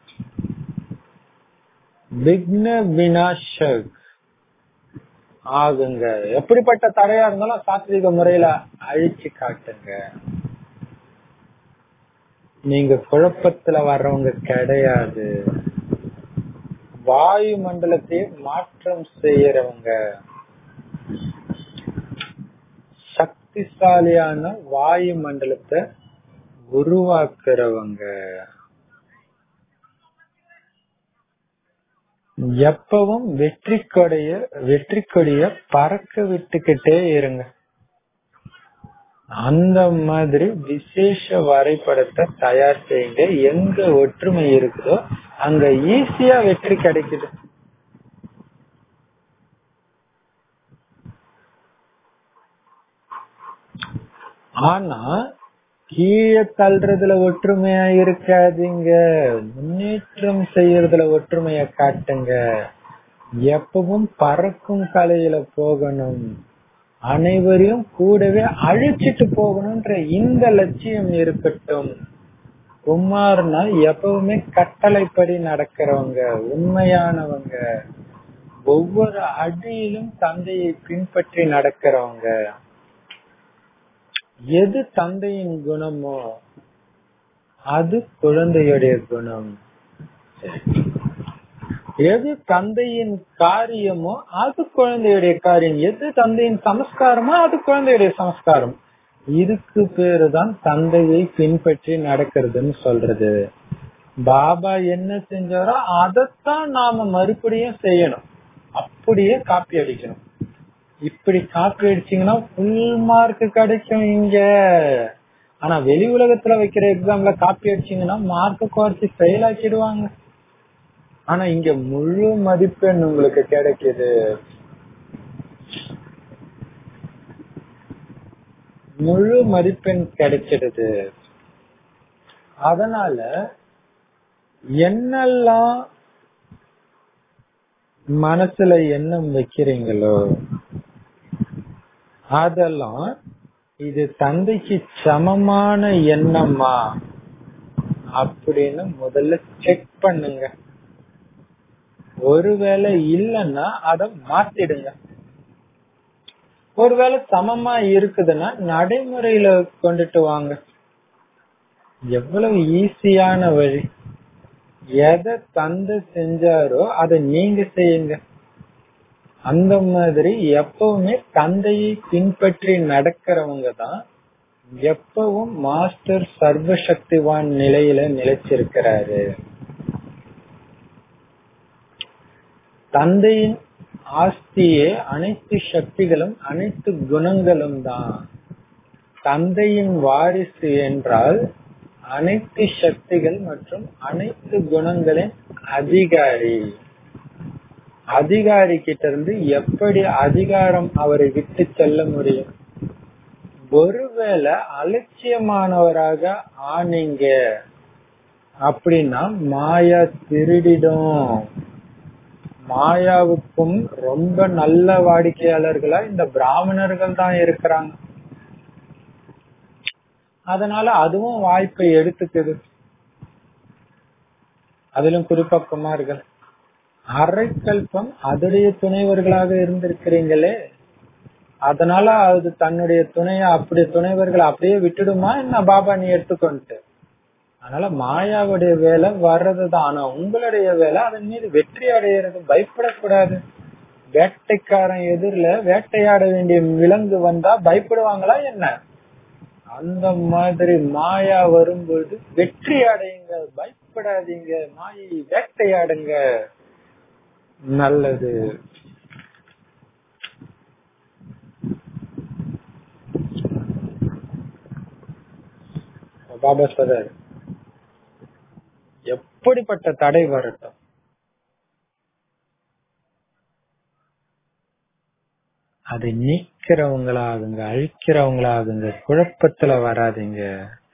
விக்ன விநாசக் ஆகுங்க. எப்படிப்பட்ட தடையா இருந்தாலும் சாத்விக முறையில அழிச்சு காட்டுங்க. நீங்க குழப்பத்துல வர்றவங்க கிடையாது. வாயு மண்டலத்தை மாற்றம் செய்யறவங்க, சக்திசாலியான வாயு மண்டலத்தை உருவாக்குறவங்க. எப்பவும் வெற்றி கொடைய வெற்றி கொடிய பறக்க விட்டுக்கிட்டே இருங்க. அந்த மாதிரி விசேஷ வரைபடத்தை தயார் செய்யுங்க. எங்க ஒற்றுமை இருக்குதோ அங்க ஈஸியா வெற்றி கிடைக்குது. ஆனா கீழே தள்ளுறதுல ஒற்றுமையா இருக்காதீங்க, முன்னேற்றம் செய்யறதுல ஒற்றுமைய காட்டுங்க. எப்பவும் பறக்கும் கலையில போகணும், அனைவரையும் கூடவே அழிச்சிட்டு போகணும்ன்ற இந்த லட்சியம் இருக்கட்டும். குமார்னா எப்பவுமே கட்டளைப்படி நடக்கிறவங்க, உண்மையானவங்க, ஒவ்வொரு அடியிலும் தந்தையை பின்பற்றி நடக்கிறவங்க. எது தந்தையின் குணமோ அது குழந்தையுடைய குணம். எது தந்தையின் காரியமோ அது குழந்தையுடைய காரியம். எது தந்தையின் சமஸ்காரமோ அது குழந்தையுடைய சமஸ்காரம். இதுக்கு பேருதான் தந்தையை பின்பற்றி நடக்கிறதுன்னு சொல்றது. பாபா என்ன செஞ்சாரோ அதைத்தான் நாம மறுபடியும் செய்யணும், அப்படியே காப்பி அடிக்கணும். இப்படி காப்பி அடிச்சீங்கன்னா ஃபுல் மார்க் கிடைக்கும் இங்க. ஆனா வெளி உலகத்துல வைக்கிற எக்ஸாம்ல காப்பி அடிச்சீங்கன்னா மார்க் குறைச்சி ஃபெயில் ஆக்கிடுவாங்க. ஆனா இங்க முழு மதிப்பெண் உங்களுக்கு கிடைக்குது. முழு மதிப்பெண் கிடைச்சிடுது. அதனால என்னெல்லாம் மனசுல எண்ணம் வைக்கிறீங்களோ அதெல்லாம் இது தந்தைக்கு சமமான எண்ணமா அப்படின்னு முதல்ல செக் பண்ணுங்க. ஒருவேளை இல்லைன்னா அத மாத்திடுங்க. ஒருவேளை சமமா இருக்குதுன்னா நடைமுறையில கொண்டுட்டு வாங்க. எவ்வளவு ஈஸியான வழி. எதை தந்தை செஞ்சாரோ அதை நீங்க செய்யுங்க. அந்த மாதிரி எப்பவுமே தந்தையை பின்பற்றி நடக்கிறவங்க தான் எப்பவும் மாஸ்டர் சர்வசக்திவான் நிலையில நிலைச்சிருக்கிறாரு. தந்தையின் ஆஸ்தியே அனைத்து சக்திகளும் அனைத்து குணங்களும் தான். தந்தையின் வாரிசு என்றால் அனைத்து சக்திகள் மற்றும் அனைத்து குணங்களின் அதிகாரி. அதிகாரி கிட்ட இருந்து எப்படி அதிகாரம் அவரை விட்டு செல்ல முடியும்? ஒருவேளை அலட்சியமானவராக ஆனீங்க அப்படின்னா மாயா திருடிடும். மாயாவுக்கும் ரொம்ப நல்ல வாடிக்கையாளர்களா இந்த பிராமணர்கள் தான் இருக்கிறாங்க. அதனால அதுவும் வாய்ப்பை எடுத்துக்குது. அதிலும் குறிப்பா குமார்கள் அரைக்கல்பம் அதோடைய துணைவர்களாக இருந்திருக்கிறீங்களே, அதனால அது தன்னுடைய துணைய அப்படி துணைவர்கள் அப்படியே விட்டுடுமா என்ன பாபா நீ எடுத்துக்கொண்டு? அதனால மாயாவுடைய வேலை வர்றதுதான். ஆனா உங்களுடைய வேலை அதன் மீது வெற்றி அடையிறது. பயப்படக்கூடாது. வேட்டைக்காரன் எதிரில வேட்டையாட வேண்டிய விலங்கு வந்தா பயப்படுவாங்களா என்ன? அந்த மாதிரி மாயா வரும்போது வெற்றி அடையுங்க, பயப்படாதீங்க, மாயை வேட்டையாடுங்க. நல்லது. பாபா சொல்றாரு எப்படிப்பட்ட தடை வரட்டும் அதை நீக்கிறவங்களாகுங்க, அழிக்கிறவங்களாகுங்க, குழப்பத்துல வராதிங்க.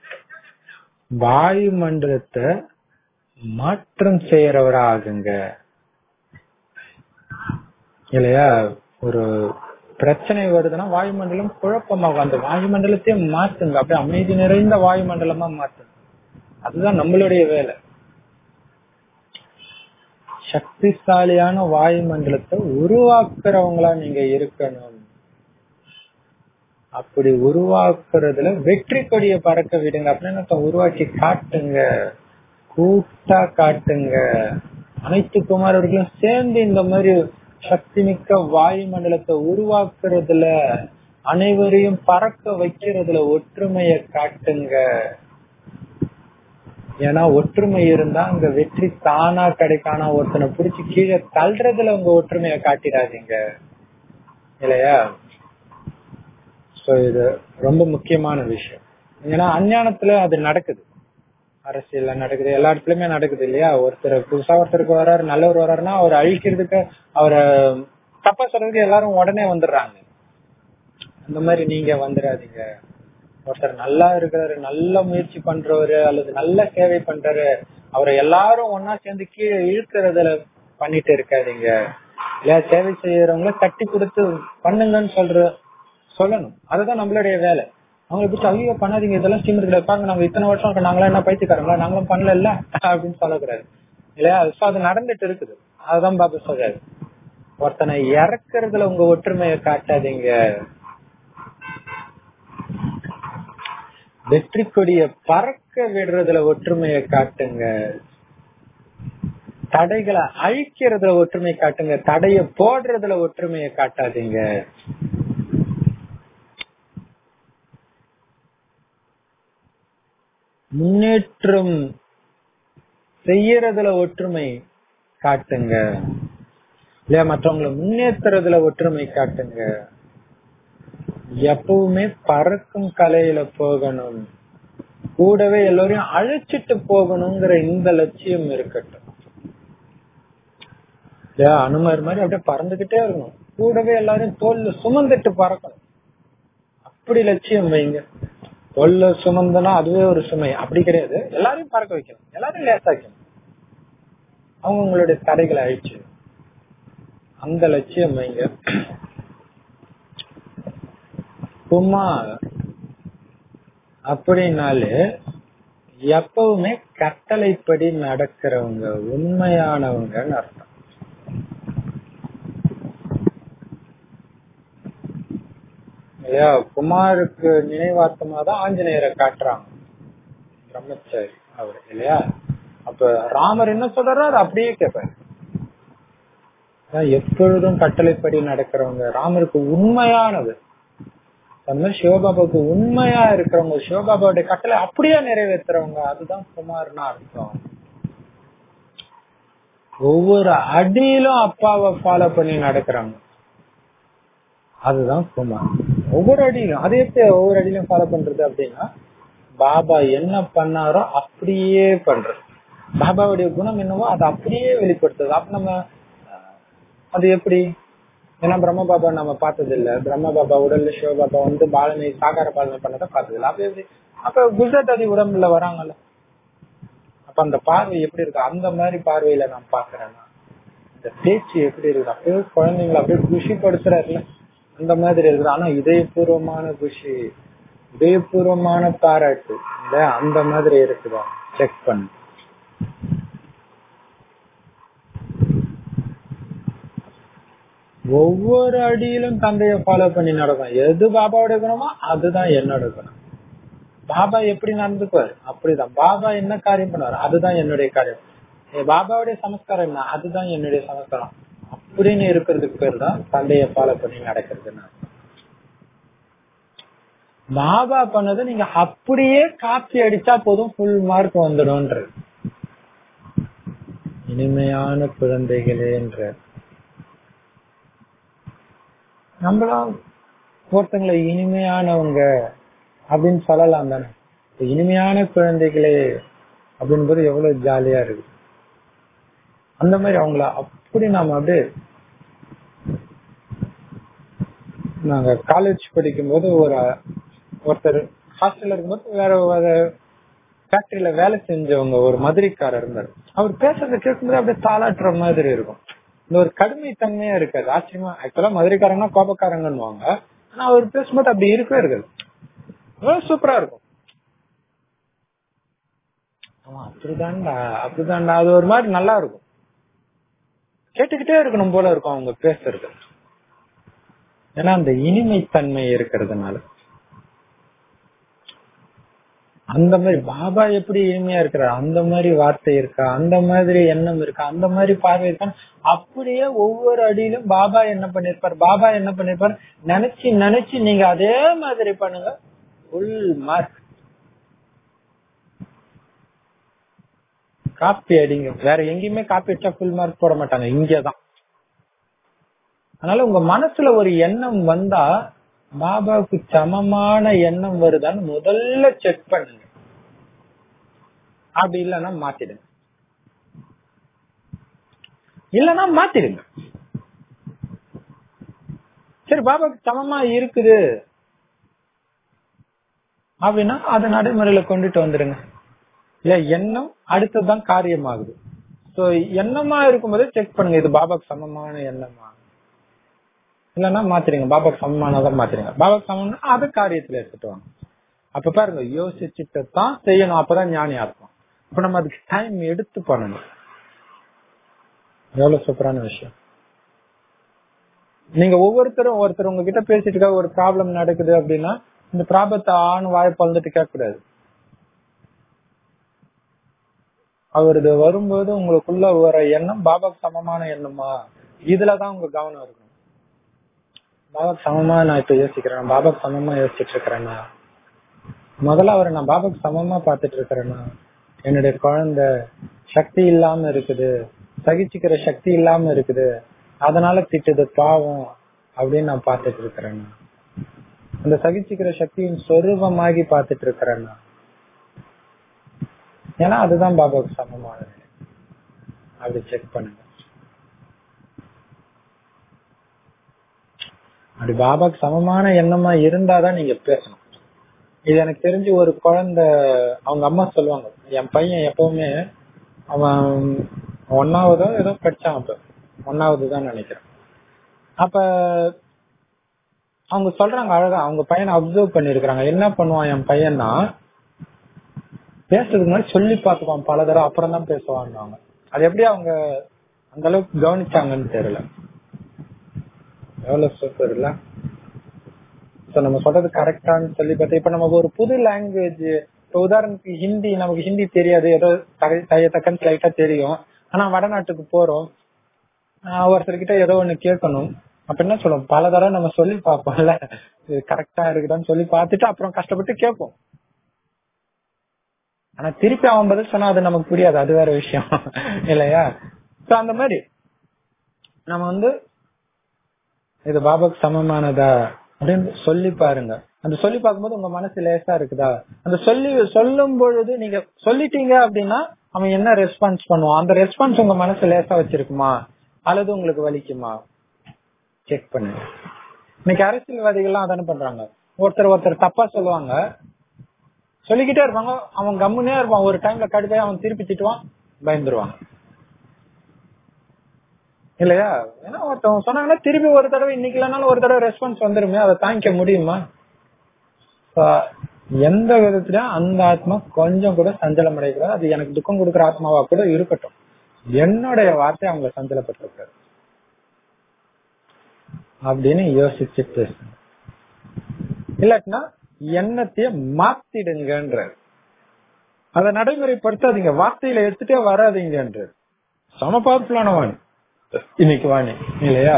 வாயு மண்டலத்தை மாற்றம் செய்யறவராகுங்க. இல்லையா? ஒரு பிரச்சனை வருதுன்னா வாயுமண்டலம் குழப்பமாகும். அந்த வாயுமண்டலத்தையே மாத்துங்க, அப்படியே அமைதி நிறைந்த வாயுமண்டலமா மாத்துங்க. அதுதான் நம்மளுடைய வேலை. சக்திசாலியான வாயுமண்டலத்தை உருவாக்குறவங்களா நீங்க இருக்கணும். அப்படி உருவாக்குறதுல வெற்றி கொடிய பறக்க விடுங்க. அப்படின்னு உருவாக்கி காட்டுங்க, கூட்டா காட்டுங்க. அனைத்து குமாரர்களும் சேர்ந்து இந்த மாதிரி சக்தி மிக்க வாயுமண்டலத்தை உருவாக்குறதுல, அனைவரையும் பறக்க வைக்கிறதுல ஒற்றுமையை காட்டுங்க. ஏன்னா ஒற்றுமை இருந்தா அங்க வெற்றி தானா கிடைக்கானா, ஒருத்தனை பிடிச்சி கீழே தள்ளுறதுல உங்க ஒற்றுமையை காட்டிடாதீங்க இல்லையா? சோ இது ரொம்ப முக்கியமான விஷயம். ஏன்னா அஞ்ஞானத்துல அது நடக்குது, அரசியல்ல நடக்குது, எல்லா இடத்துலயுமே நடக்குது இல்லையா? ஒருத்தர் புதுசா ஒருத்தருக்கு வர்றாரு, நல்லவர் வர்றாருன்னா அவரை அழிக்கிறதுக்கு, அவரை தப்பா சொல்றதுக்கு எல்லாரும் உடனே வந்துடுறாங்க. அந்த மாதிரி நீங்க வந்துடாதீங்க. ஒருத்தர் நல்லா இருக்கிறாரு, நல்ல முயற்சி பண்றவரு அல்லது நல்ல சேவை பண்றாரு, அவரை எல்லாரும் ஒன்னா சேர்ந்து கீழே இழுக்கிறதுல பண்ணிட்டு இருக்காதீங்க. இல்ல சேவை செய்யறவங்கள தட்டி கொடுத்து பண்ணுங்கன்னு சொல்ற சொல்லணும். அதுதான் நம்மளுடைய வேலை. அவங்க எப்படி ஐயோ பண்ணாதீங்க, இதெல்லாம் ஸ்டீமர் இருப்பாங்க, நாங்க இத்தனை வருஷம் நாங்களாம் என்ன பயிற்சிக்காரங்களா, நாங்களும் பண்ணல அப்படின்னு சொல்லக்கூடாது இல்லையா? அது நடந்துட்டு இருக்குது. அதுதான் பாபா சொல்றாரு, ஒருத்தனை இறக்குறதுல உங்க ஒற்றுமையை காட்டாதீங்க, வெற்றி கொடிய பறக்க விடுறதுல ஒற்றுமையை காட்டுங்க, தடைகளை அழிக்கிறதுல ஒற்றுமையை காட்டுங்க, தடைய போடுறதுல ஒற்றுமையை காட்டாதீங்க. முன்னேற்றம் செய்யறதுல ஒற்றுமை காட்டுங்க இல்லையா? மற்றவங்களை முன்னேற்றுறதுல ஒற்றுமை காட்டுங்க. எப்பவுமே பறக்கும் கலையில போகணும், கூடவே எல்லோரையும் அழைச்சிட்டு போகணுங்கிற இந்த லட்சியம் இருக்கட்டும். அனுமர் மாதிரி அப்படியே பறந்துகிட்டே இருக்கணும், கூடவே எல்லாரையும் தோல்ல சுமந்துட்டு பறக்கணும். அப்படி லட்சியம் வைங்க. தோல்ல சுமந்தனா அதுவே ஒரு சுமை, அப்படி கிடையாது. எல்லாரையும் பறக்க வைக்கணும், எல்லாரையும் லேசாக்கணும், அவங்க உங்களுடைய தடைகளை அழிச்சு அந்த லட்சியம் வைங்க. குமார் அப்படின்னாலே எப்பவுமே கட்டளைப்படி நடக்கிறவங்க, உண்மையானவங்கன்னு அர்த்தம். இல்லையா? குமாருக்கு நினைவார்த்தமா தான் ஆஞ்சநேயரை காட்டுறாங்க, பிரம்மச்சாரி அவர் இல்லையா? அப்ப ராமர் என்ன சொல்றாரு அப்படியே கேட்பாரு. எப்பொழுதும் கட்டளைப்படி நடக்கிறவங்க, ராமருக்கு உண்மையானவர், சிவபாபாவுக்கு உண்மையா இருக்கிறவங்க, சிவபாபாவுடைய கட்டளை அப்படியே நிறைவேற்றுறவங்க, அதுதான் குமார்னு அர்த்தம். ஒவ்வொரு அடியிலும் அப்பாவை ஃபாலோ பண்ணி நடக்கிறாங்க, அதுதான் குமார். ஒவ்வொரு அடியிலும் அதே ஒவ்வொரு அடியிலும் ஃபாலோ பண்றது அப்படின்னா, பாபா என்ன பண்ணாரோ அப்படியே பண்றது, பாபாவுடைய குணம் என்னவோ அதை அப்படியே வெளிப்படுத்துறது. அப்ப நம்ம அது எப்படி? ஏன்னா பிரம்ம பாபா நம்ம பார்த்தது இல்ல, பிரம்ம பாபா உடல்ல சிவபாபா வந்து பாலனை சாகார பாலனை பண்ணதை பார்த்தது இல்ல. அப்ப எப்படி? அப்ப குஜராத் அதி உடம்புல வராங்கல்ல, அப்ப அந்த பார்வை எப்படி இருக்கு? அந்த மாதிரி பார்வையில நான் பாக்குறேன்னா, இந்த பேச்சு எப்படி இருக்கு? அப்படியே குழந்தைங்களை அப்படியே குஷிப்படுத்துறாருல, அந்த மாதிரி இருக்குது. ஆனா இதயபூர்வமான குஷி, இதயபூர்வமான பாராட்டு இல்ல, அந்த மாதிரி இருக்குதா செக் பண்ணு. ஒவ்வொரு அடியிலும் தந்தைய ஃபாலோ பண்ணி நடக்கும். எது பாபாவோட குணமோ அதுதான் என்னோட குணம். பாபா எப்படி நடந்துக்குவாரு அப்படிதான், பாபா என்ன காரியம் பண்ணுவாரு அதுதான் என்னுடைய காரியம், பாபாவுடைய சமஸ்காரம் என்ன அதுதான் என்னுடைய சமஸ்காரம் அப்படின்னு இருக்கிறதுக்கு பேர் தான் தந்தைய ஃபாலோ பண்ணி நடக்கிறதுன்னு. பாபா பண்ணது நீங்க அப்படியே காப்பி அடிச்சா போதும், ஃபுல் மார்க் வந்துடும்ன்றது. இனிமையான குழந்தைகளேன்ற நம்மளாம் ஒருத்தங்களை இனிமையானவங்க அப்படின்னு சொல்லலாம் தானே. இனிமையான குழந்தைகளே அப்படின்பது எவ்வளவு ஜாலியா இருக்கு. அந்த மாதிரி அவங்கள அப்படி நாம அப்படியே, நாங்க காலேஜ் படிக்கும் போது ஒரு ஒருத்தர் ஹாஸ்டல்ல இருக்கும்போது வேற ஃபேக்டரியில வேலை செஞ்சவங்க ஒரு மதுரைக்காரர் இருந்தாரு. அவர் பேசுறத கேட்கும்போது அப்படியே தாளாட்டுற மாதிரி இருக்கும். இந்த ஒரு கடுமை தன்மையா இருக்காது. ஆச்சரியமா, ஆக்சுவலா மதுரைக்காரங்கன்னா கோபக்காரங்கன்னுவாங்க, ஆனா அவர் பேசும்போது அப்படி இருக்கவே இருக்காது, சூப்பரா இருக்கும். ஆமா அப்படிதான்டா அப்படிதான்டா, அது ஒரு மாதிரி நல்லா இருக்கும், கேட்டுக்கிட்டே இருக்கணும் போல இருக்கும் அவங்க பேசுறது. ஏன்னா அந்த இனிமை தன்மை இருக்கிறதுனால. அந்த மாதிரி பாபா எப்படி இனிமையா இருக்கிறார், அந்த மாதிரி வார்த்தை இருக்கா, அந்த மாதிரி எண்ணம் இருக்கா, அந்த மாதிரி பார்வை இருக்கா, அப்படியே ஒவ்வொரு அடியிலும் பாபா என்ன பண்ணிருப்பார், பாபா என்ன பண்ணிருப்பார் நினைச்சு நினைச்சு நீங்க அதே மாதிரி பண்ணுங்க. Full mark. காப்பி அடிங்க. வேற எங்கேயுமே காப்பி அடிச்சா ஃபுல் மார்க் போட மாட்டாங்க, இங்கதான். அதனால உங்க மனசுல ஒரு எண்ணம் வந்தா பாபாவுக்கு சமமான எண்ணம் வருதான்னு முதல்ல செக் பண்ணுங்க. அப்படி இல்லைன்னா மாத்திடுங்க, இல்லன்னா மாத்திடுங்க. சரி பாபாவுக்கு சமமா இருக்குது அப்படின்னா அதை நடைமுறையில கொண்டுட்டு வந்துருங்க. இல்ல எண்ணம் அடுத்ததுதான் காரியமாகுது. சோ எண்ணமா இருக்கும்போது செக் பண்ணுங்க, இது பாபாவுக்கு சமமான எண்ணமா, இல்லன்னா மாத்திருங்க. பாபாவுக்கு சமமானதான் மாத்திருங்க. பாபாவுக்கு சமம்னா அது காரியத்துல எடுத்துட்டு வாங்க. அப்ப பாருங்க, யோசிச்சுட்டு தான் செய்யணும், அப்பதான் ஞானி ஆகும். இப்ப நம்ம அதுக்கு டைம் எடுத்து பண்ணணும். எவ்வளவு சூப்பரான விஷயம். நீங்க ஒவ்வொருத்தரும் ஒருத்தர் உங்ககிட்ட பேசிட்டு இருக்க, ஒரு ப்ராப்ளம் நடக்குது அப்படின்னா இந்த ப்ராப்ளத்தை ஆண் வாய் பழந்துட்டு கேட்க கூடாது. அவரது வரும்போது உங்களுக்குள்ள வர எண்ணம் பாபாவுக்கு சமமான எண்ணமா, இதுலதான் உங்க கவனம் இருக்கணும். பாபாவுக்கு சமமா நான் இப்ப யோசிக்கிறேன், பாபாவுக்கு சமமா யோசிச்சுட்டு இருக்கிறேன்னா, முதல்ல அவரை நான் பாபாவுக்கு சமமா பாத்துட்டு இருக்கிறேன்னா, என்னுடைய குழந்தை சக்தி இல்லாம இருக்குது, சகிச்சுக்கிற சக்தி இல்லாம இருக்குது, அதனால திட்டுது பாவம் அப்படின்னு நான் பாத்துட்டு இருக்கிறேன்னா, அந்த சகிச்சுக்கிற சக்தியின் சொரூபமாகி பாத்துட்டு இருக்கிறேன்னா, ஏன்னா அதுதான் பாபாவுக்கு சமமானது. அப்படி செக் பண்ணுங்க. அப்படி பாபாவுக்கு சமமான எண்ணமா இருந்தாதான் நீங்க பேசணும். இது எனக்கு தெரிஞ்சு ஒரு குழந்தை அவங்க அம்மா சொல்லுவாங்க, என் பையன் எப்பவுமே அவன் ஒன்னாவதோ ஏதோ படிச்சான், அப்ப ஒன்னாவது தான் நினைக்கிறேன். அப்ப அவங்க சொல்றாங்க அழகா, அவங்க பையனை அப்சர்வ் பண்ணிருக்கிறாங்க. என்ன பண்ணுவான் என் பையன்னா, பேசுறதுக்கு முன்னாடி சொல்லி பாத்துக்குவான் பல தடவை, அப்புறம் தான் பேசுவாங்க. அது எப்படி அவங்க அந்த அளவுக்கு கவனிச்சாங்கன்னு தெரியல. எவ்வளவு சூப்பர் இல்ல. நம்ம சொல்றது கரெக்டான்னு சொல்லி பார்த்தா, இப்ப நமக்கு ஒரு புது லாங்குவேஜ், இப்ப உதாரணத்துக்கு ஹிந்தி, நமக்கு ஹிந்தி தெரியாது, ஏதோ தக்கன் லைட்டா தெரியும். ஆனா வடநாட்டுக்கு போறோம், ஒருத்தர்கிட்ட ஏதோ ஒண்ணு கேட்கணும், அப்ப என்ன சொல்லுவோம், பல தடவை நம்ம சொல்லி பார்ப்போம்ல, இது கரெக்டா இருக்குதான்னு சொல்லி பார்த்துட்டு அப்புறம் கஷ்டப்பட்டு கேட்போம். ஆனா திருப்பி அவன் பதில் சொன்னா அது நமக்கு புரியாது, அது வேற விஷயம் இல்லையா? அந்த மாதிரி நம்ம வந்து இது பாபாவுக்கு சமமானதா அப்படின்னு சொல்லி பாருங்க. அந்த சொல்லி பார்க்கும்போது உங்க மனசு லேசா இருக்குதா, அந்த சொல்லி சொல்லும் பொழுது நீங்க சொல்லிட்டீங்க அப்படின்னா அவன் என்ன ரெஸ்பான்ஸ் பண்ணுவான், அந்த ரெஸ்பான்ஸ் உங்க மனசு லேசா வச்சிருக்குமா அல்லது உங்களுக்கு வலிக்குமா, செக் பண்ணுங்க. இன்னைக்கு அரசியல்வாதிகள்லாம் அதானே பண்றாங்க, ஒருத்தர் ஒருத்தர் தப்பா சொல்லுவாங்க, சொல்லிக்கிட்டே இருப்பாங்க, அவன் கம்முனே இருப்பான், ஒரு டைம்ல கடுப்பாய் அவன் திருப்பி திட்டுவான், பயந்துருவாங்க இல்லையா? ஏன்னா ஒருத்தவங்க சொன்னாங்கன்னா திருப்பி ஒரு தடவை, இன்னைக்கு இல்லைனாலும் ஒரு தடவை ரெஸ்பான்ஸ் வந்துருமே, அதை தாங்கிக்க முடியுமா? எந்த விதத்திலும் அந்த ஆத்மா கொஞ்சம் கூட சஞ்சலம் அடையக்கூடாது. அது எனக்கு துக்கம் கொடுக்குற ஆத்மாவா கூட இருக்கட்டும், என்னுடைய வார்த்தை அவங்க சஞ்சலப்பட்டிருக்காரு அப்படின்னு யோசிச்சு பேசணும். இல்லாட்டினா எண்ணத்தைய மாத்திடுங்கன்ற, அதை நடைமுறைப்படுத்தாதீங்க, வார்த்தையில எடுத்துட்டே வராதீங்கன்ற. சம பவர்ஃபுல்லானவன் இன்னைக்கு வாணி இல்லையா?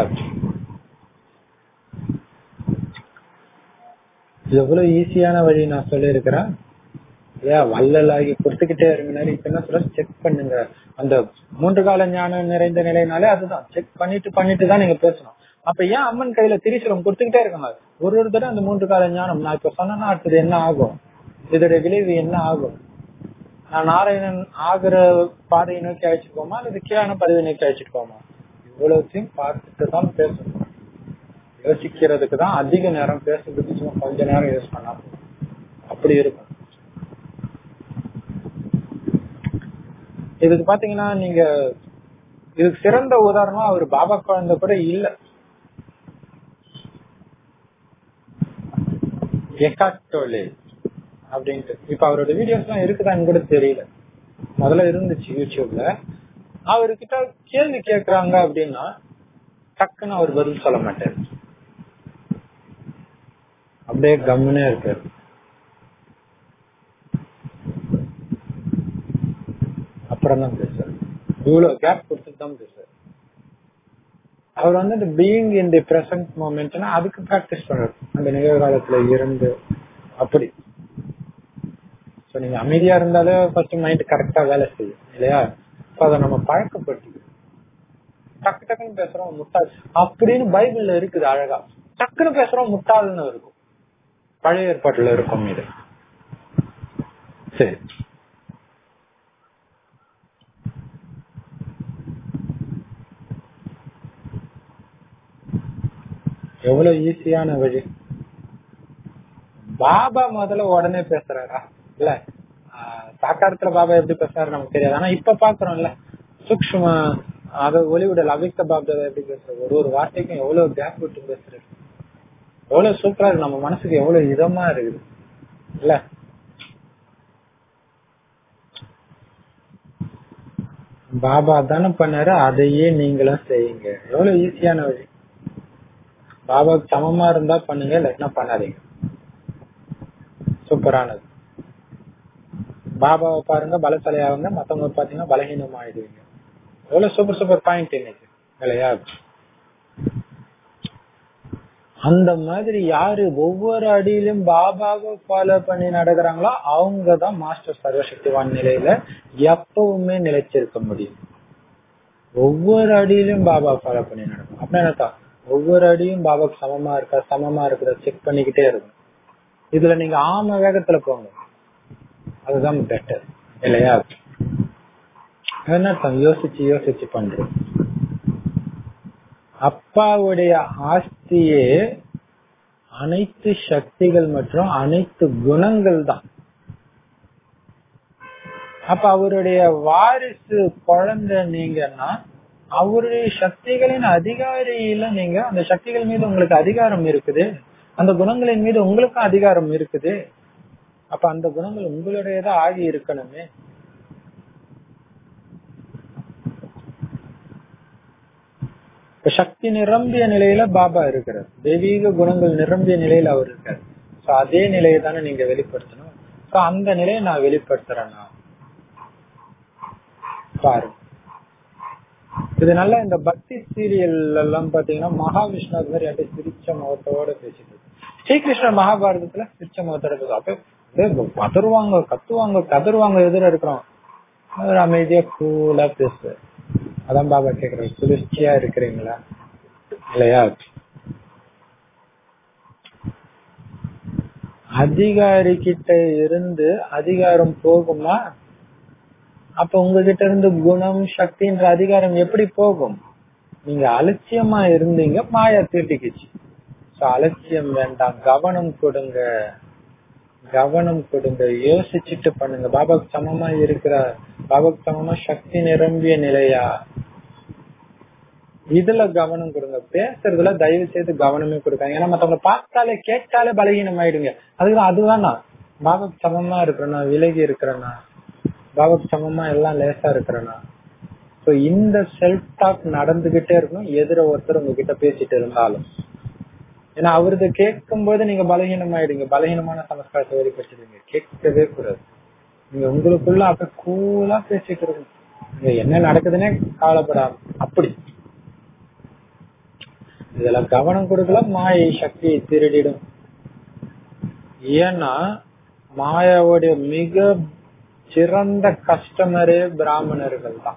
எவ்வளவு ஈஸியான வழி நான் சொல்லி இருக்கிறேன் இல்லையா? வள்ளலாகி கொடுத்துக்கிட்டே இருங்க. இப்ப என்ன சொல்ற, செக் பண்ணுங்க. அந்த மூன்று கால ஞானம் நிறைந்த நிலைனாலே அதுதான், செக் பண்ணிட்டு பண்ணிட்டு தான் நீங்க பேசணும். அப்ப ஏன் அம்மன் கையில திரிசூலம் கொடுத்துக்கிட்டே இருக்காங்க, ஒரு ஒரு தடவை அந்த மூன்று கால ஞானம் நான் இப்ப சொன்னா அடுத்தது என்ன ஆகும், இதோட விளைவு என்ன ஆகும், நான் நாராயணன் ஆகிற பாதையை நோக்கி அழைச்சிட்டு போமா அல்லது கீழான பதவியை நோக்கி அழைச்சிட்டு போமா, இவ்வளவுத்தையும் பார்த்துட்டு தான் பேசணும். யோசிக்கிறதுக்கு தான் அதிக நேரம், பேசுறதுக்கு சும்மா கொஞ்ச நேரம் யூஸ் பண்ணா அப்படி இருக்கும். இதுக்கு பாத்தீங்கன்னா நீங்க இதுக்கு சிறந்த உதாரணம் அவர் பாபா குழந்தை கூட இல்ல, எக்காட்டோலே அப்படின்ட்டு. இப்ப அவரோட வீடியோஸ் எல்லாம் இருக்குதான்னு கூட தெரியல, முதல்ல இருந்துச்சு யூடியூப்ல. அவர்கிட்ட கேள்வி கேக்குறாங்க அப்படின்னா டக்குன்னு அவர் பதில் சொல்ல மாட்டாரு, அப்படியே கம்முனே இருக்காரு. அப்புறம் தான் பேசுறாரு. இவ்வளவு கேப் கொடுத்துட்டு தான் பேசுறாரு. அவர் வந்து அந்த பீயிங் இன் தி பிரசன்ட் மொமெண்ட்னா அதுக்கு பிராக்டிஸ் பண்றாரு, அந்த நிகழ்காலத்துல இருந்து. அப்படி நீங்க அமைதியா இருந்தாலே ஃபர்ஸ்ட் மைண்ட் கரெக்டா வேலை செய்யும் இல்லையா? அதை நம்ம பழக்கப்படுத்திக்கணும். டக்கு டக்குன்னு பேசுறோம் முட்டாள் அப்படின்னு பைபிள்ல இருக்குது அழகா. டக்குன்னு பேசுறோம் முட்டாள்னு இருக்கும், பழைய ஏற்பாட்டுல இருக்கும் இது. சரி, எவ்வளவு ஈஸியான வழி. பாபா முதல்ல உடனே பேசுறாரா இல்ல? சாக்காரத்துல பாபா எப்படி பேசுறாரு நமக்கு தெரியாது. ஆனா இப்ப பாக்குறோம்ல சூக்ஷ்ம அத ஒளிவுடல் அவிக்த பாபா எப்படி பேசுறாரு, ஒரு ஒரு வார்த்தைக்கும் எவ்வளவு கேப் விட்டு பேசுறாரு, எவ்வளவு சூப்பரா இருக்கு, நம்ம மனசுக்கு எவ்வளவு இதமா இருக்குது இல்ல? பாபா தானே பண்ணாரு, அதையே நீங்களும் செய்யுங்க. எவ்வளவு ஈஸியான வழி. பாபாவுக்கு சமமா இருந்தா பண்ணுங்க, இல்லைன்னா பண்ணாதீங்க. சூப்பரானது. பாபாவை பாருங்க பலசாலியாவுங்க, மத்தவங்க பாத்தீங்கன்னா பலகீனம் ஆயிடுவீங்க. எவ்வளவு சூப்பர் சூப்பர் பாயிண்ட் இன்னைக்கு இல்லையா? அந்த மாதிரி யாரு ஒவ்வொரு அடியிலும் பாபாவை ஃபாலோ பண்ணி நடக்கிறாங்களோ அவங்கதான் மாஸ்டர் சர்வசக்திவான் நிலையில எப்பவுமே நிலைச்சிருக்க முடியும். ஒவ்வொரு அடியிலும் பாபா ஃபாலோ பண்ணி நடக்கும் அப்படின்னா என்னக்கா, ஒவ்வொரு அடியும் பாபாக்கு சமமா இருக்கா சமமா இருக்கிற செக் பண்ணிக்கிட்டே இருக்கும். இதுல நீங்க ஆம வேகத்துல போங்க, அதுதான் பெட்டர் இல்லையா? என்ன யோசிச்சு யோசிச்சு பண்றோம். அப்பாவுடைய ஆஸ்தியே அனைத்து சக்திகள் மற்றும் அனைத்து குணங்கள் தான். அப்ப அவருடைய வாரிசு குழந்தை நீங்கன்னா அவருடைய சக்திகளின் அதிகாரியில நீங்க, அந்த சக்திகள் மீது உங்களுக்கு அதிகாரம் இருக்குது, அந்த குணங்களின் மீது உங்களுக்கும் அதிகாரம் இருக்குது. அப்ப அந்த குணங்கள் உங்களுடையதான் ஆகி இருக்கணுமே. இப்ப சக்தி நிரம்பிய நிலையில பாபா இருக்கிறார், தெய்வீக குணங்கள் நிரம்பிய நிலையில அவர் இருக்காரு. அதே நிலையை தானே நீங்க வெளிப்படுத்தணும். அந்த நிலையை நான் வெளிப்படுத்துறேன்னா பாருங்க. இதனால இந்த பக்தி சீரியல் எல்லாம் பாத்தீங்கன்னா மகாவிஷ்ணு அது மாதிரி அப்படியே சிரிச்ச முகத்தோட பேசிட்டு இருக்கு. ஸ்ரீகிருஷ்ண மகாபாரதத்துல சிரிச்ச முகத்தோட பேசும். அப்ப பதறுவாங்க, கத்துவாங்க, கதறுவாங்க, எதிர இருக்கிறோம். அவர் அமைதியா கூலா பேசுவார். அதான் பாபா கேக்குறாரு, குளிர்ச்சியா இருக்கிறீங்களா இல்லையா? அதிகாரி கிட்ட இருந்து அதிகாரம் போகுமா? அப்ப உங்ககிட்ட இருந்து குணம் சக்தின்ற அதிகாரம் எப்படி போகும்? நீங்க அலட்சியமா இருந்தீங்க, மாயா தீட்டிக்குச்சு. அலட்சியம் வேண்டாம், கவனம் கொடுங்க, கவனம் கொடுங்க, யோசிச்சுட்டு பண்ணுங்க. பாபாவுக்கு சமமா இருக்கிற, பாபாவுக்கு சமமா சக்தி நிரம்பிய நிலையா, இதுல கவனம் கொடுங்க. பேசுறதுல தயவு செய்து கவனமே கொடுக்காங்க. ஏன்னா மத்தவங்க பார்த்தாலே கேட்டாலே பலகீனம் ஆயிடுங்க. அதுதான் அதுதானா பாபாவுக்கு சமமா இருக்கிறனா, விலகி இருக்கிறனா, பாபாவுக்கு சமமா எல்லாம் லேசா இருக்கிறனா. இந்த செல்ஃப் டாக் நடந்துகிட்டே இருக்கணும், எதிர ஒருத்தர் உங்ககிட்ட பேசிட்டு இருந்தாலும். ஏன்னா அவரது கேட்கும் போது நீங்க பலகீனம் ஆயிடுங்க, பலகீனமான சமஸ்காரத்தை வெளிப்படுத்திடுங்க. கேட்கவே கூடாது. நீங்க உங்களுக்குள்ள அப்ப கூலா பேசிட்டு இருக்கணும். நீங்க என்ன நடக்குதுன்னே கவலைப்படாம. அப்படி இதுல கவனம் கொடுக்கல, மாயை சக்தியை திருடிடும். ஏன்னா மாயாவுடைய மிக சிறந்த கஸ்டமரே பிராமணர்கள் தான்.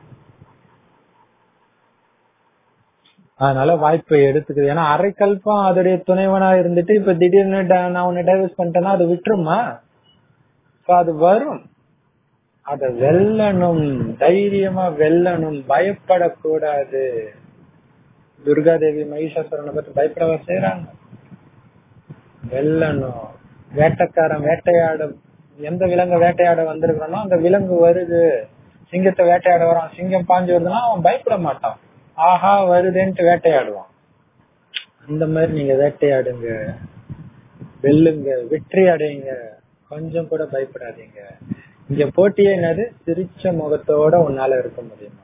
அதனால வாய்ப்பை எடுத்துக்குது. ஏன்னா அரைக்கல்பம் அதோடைய துணைவனா இருந்துட்டு இப்ப திடீர்னு நான் உன்னை டைவர்ஸ் பண்ணிட்டேன்னா அது விட்டுருமா? அது வரும். அத வெல்லணும், தைரியமா வெல்லணும், பயப்படக்கூடாது. துர்காதேவி மகிஷாசுரனை பத்தி பயப்படவா செய்யறாங்க? வெல்லணும். வேட்டைக்காரன் வேட்டையாட, எந்த விலங்கு வேட்டையாட வந்திருக்கானோ அந்த விலங்கு வருது, சிங்கத்தை வேட்டையாட வரான், சிங்கம் பாஞ்சு வருதுன்னா அவன் பயப்பட மாட்டான், ஆஹா வருதுன்ட்டு வேட்டையாடுவான். அந்த மாதிரி நீங்க வேட்டையாடுங்க, வெல்லுங்க, வெற்றி அடையுங்க, கொஞ்சம் கூட பயப்படாதீங்க. இங்க போட்டியே என்னது? சிரிச்ச முகத்தோட உன்னால இருக்க முடியுமா?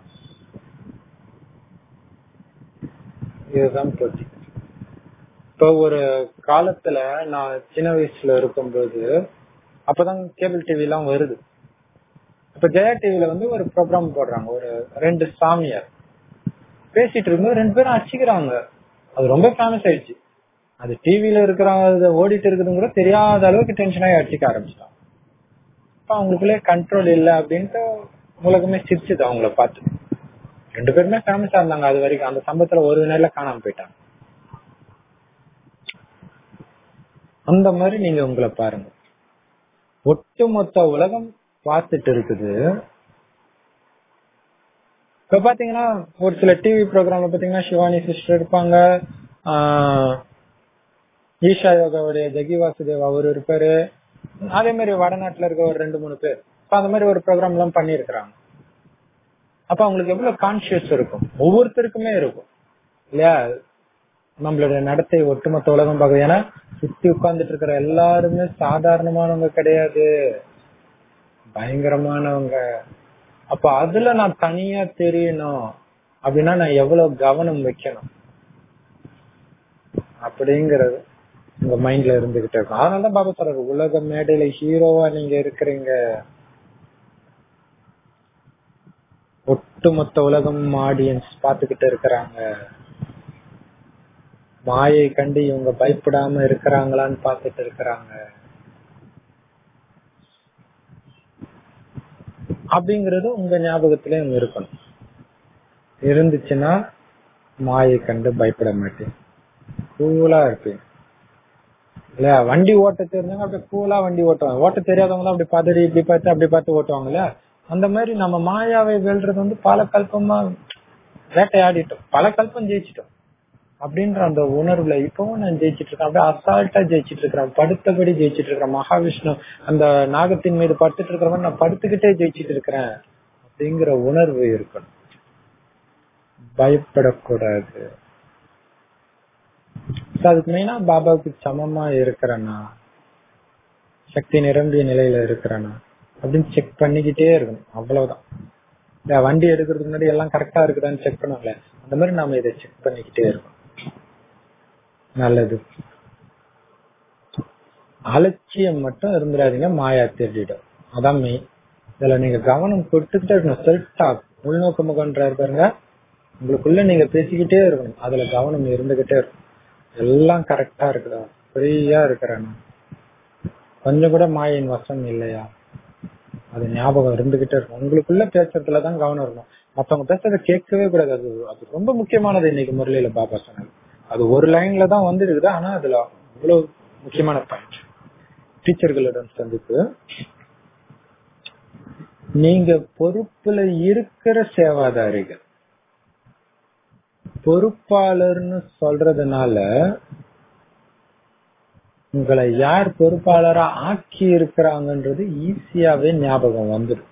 இதுதான் போட்டி. இப்ப ஒரு காலத்துல நான் சின்ன வயசுல இருக்கும்போது அப்பதான் கேபிள் டிவி எல்லாம் வருது. இப்ப ஜெயா டிவில வந்து ஒரு ப்ரோக்ராம் போடுறாங்க, ஒரு ரெண்டு சாமியார் பேசிட்டு இருக்கும்போது ரெண்டு பேரும் அடிச்சுக்கிறாங்க. அது ரொம்ப ஃபேமஸ் ஆயிடுச்சு. அது டிவில இருக்கிற ஓடிட்டு இருக்குதுன்னு கூட தெரியாத அளவுக்கு டென்ஷன் ஆகி அடிச்சுக்க ஆரம்பிச்சிட்டாங்க. இப்ப அவங்களுக்குள்ளே கண்ட்ரோல் இல்லை அப்படின்ட்டு உலகமே சிரிச்சுது அவங்கள பார்த்து. ரெண்டு பேருமே ஃபேமஸா இருந்தாங்க அது வரைக்கும். அந்த சம்பவத்துல ஒரு நேரில் காணாம போயிட்டாங்க. அந்த மாதிரி நீங்க உங்களை பாருங்க, ஒட்டுமொத்த உலகம் பார்த்துட்டு இருக்குது. இப்ப பாத்தீங்கன்னா ஒரு சில டிவி ப்ரோக்ராம்ல பாத்தீங்கன்னா சிவானி சிஸ்டர் இருப்பாங்க, ஆஹ் ஈஷா யோகாவுடைய ஜெகி வாசுதேவ் அவர் இருப்பாரு, அதே மாதிரி வடநாட்டுல இருக்க ஒரு ரெண்டு மூணு பேர் அந்த மாதிரி ஒரு ப்ரோக்ராம் எல்லாம் பண்ணி இருக்கிறாங்க. அப்ப அவங்களுக்கு எவ்வளவு கான்சியஸ் இருக்கும், ஒவ்வொருத்தருக்குமே இருக்கும் இல்லையா? நம்மளுடைய நடத்தை ஒட்டுமொத்த உலகம் பார்க்குது. ஏன்னா சுத்தி உட்கார்ந்துட்டு இருக்கிற எல்லாருமே சாதாரணமானவங்க கிடையாது, பயங்கரமானவங்க. அப்ப அதுல நான் தனியா தெரியணும் அப்படின்னா நான் எவ்வளவு கவனம் வைக்கணும் அப்படிங்கறது உங்க மைண்ட்ல இருந்துகிட்டே இருக்கும். அதனாலதான் பாபா சொல்றாரு, உலக மேடையில ஹீரோவா நீங்க இருக்கிறீங்க, ஒட்டுமொத்த உலகம் ஆடியன்ஸ் பாத்துக்கிட்டு இருக்கிறாங்க, மாயை கண்டு இவங்க பயப்படாம இருக்கிறாங்களான்னு பாத்துட்டு இருக்கிறாங்க அப்படிங்கறது உங்க ஞாபகத்திலயும் இருக்கணும். இருந்துச்சுன்னா மாயை கண்டு பயப்பட மாட்டேன், கூலா இருப்பேன் இல்லையா? வண்டி ஓட்ட தெரிஞ்சவங்க அப்படி கூலா வண்டி ஓட்டுவாங்க, ஓட்ட தெரியாதவங்க அப்படி பதறி இப்படி பார்த்து அப்படி பார்த்து ஓட்டுவாங்க இல்லையா? அந்த மாதிரி நம்ம மாயாவை வெல்றது வந்து பல கல்பமா வேட்டையாடிட்டோம், பல கல்பம் ஜெயிச்சிட்டோம் அப்படின்ற அந்த உணர்வுல இப்பவும் நான் ஜெயிச்சிட்டு இருக்கேன். அப்படியே அசால்ட்டா ஜெயிச்சிட்டு இருக்கிறேன், படுத்தபடி ஜெயிச்சிட்டு இருக்கிறேன். மகாவிஷ்ணு அந்த நாகத்தின் மீது படுத்துட்டு இருக்கிற மாதிரி நான் படுத்துக்கிட்டே ஜெயிச்சிட்டு இருக்கிறேன் அப்படிங்கிற உணர்வு இருக்கணும். பயப்படக்கூடாது. அதுக்கு மெயினா பாபாவுக்கு சமமா இருக்கிறேன்னா, சக்தி நிரம்பிய நிலையில இருக்கிறேன்னா அப்படின்னு செக் பண்ணிக்கிட்டே இருக்கணும். அவ்வளவுதான். வண்டி எடுக்கிறதுக்கு முன்னாடி எல்லாம் கரெக்டா இருக்குதான்னு செக் பண்ணுவாங்களே, அந்த மாதிரி நாம இதை செக் பண்ணிக்கிட்டே இருக்கணும். நல்லது. அலட்சியம் மட்டும் இருந்துடாதீங்க, மாயா தேடிடும். அதான் மெயின். இதுல நீங்க கவனம் கொடுத்துக்கிட்டே இருக்கணும். செல்ஃப் டாக், உள்நோக்கு முகன்றாரு பாருங்க, உங்களுக்குள்ள நீங்க பேசிக்கிட்டே இருக்கணும். அதுல கவனம் இருந்துகிட்டே இருக்கும். எல்லாம் கரெக்டா இருக்குதா, ஃப்ரீயா இருக்கிறேன்னா, கொஞ்சம் கூட மாயின் வசம் இல்லையா, அது ஞாபகம் இருந்துகிட்டே இருக்கும். உங்களுக்குள்ள பேசுறதுலதான் கவனம் இருக்கும். மத்தவங்க பேசுறத கேட்கவே கூடாது. அது அது ரொம்ப முக்கியமானது. இன்னைக்கு முரளியில பாபா சொன்னது அது ஒரு லைன்ல தான் வந்துருக்குது, ஆனா அதுல அவ்வளவு முக்கியமான பாயிண்ட். டீச்சர்களிடம் சந்திப்பு. நீங்க பொறுப்புல இருக்கிற சேவாதாரிகள், பொறுப்பாளர்னு சொல்றதுனால உங்களை யார் பொறுப்பாளரா ஆக்கி இருக்கிறாங்கன்றது ஈஸியாவே ஞாபகம் வந்துடும்.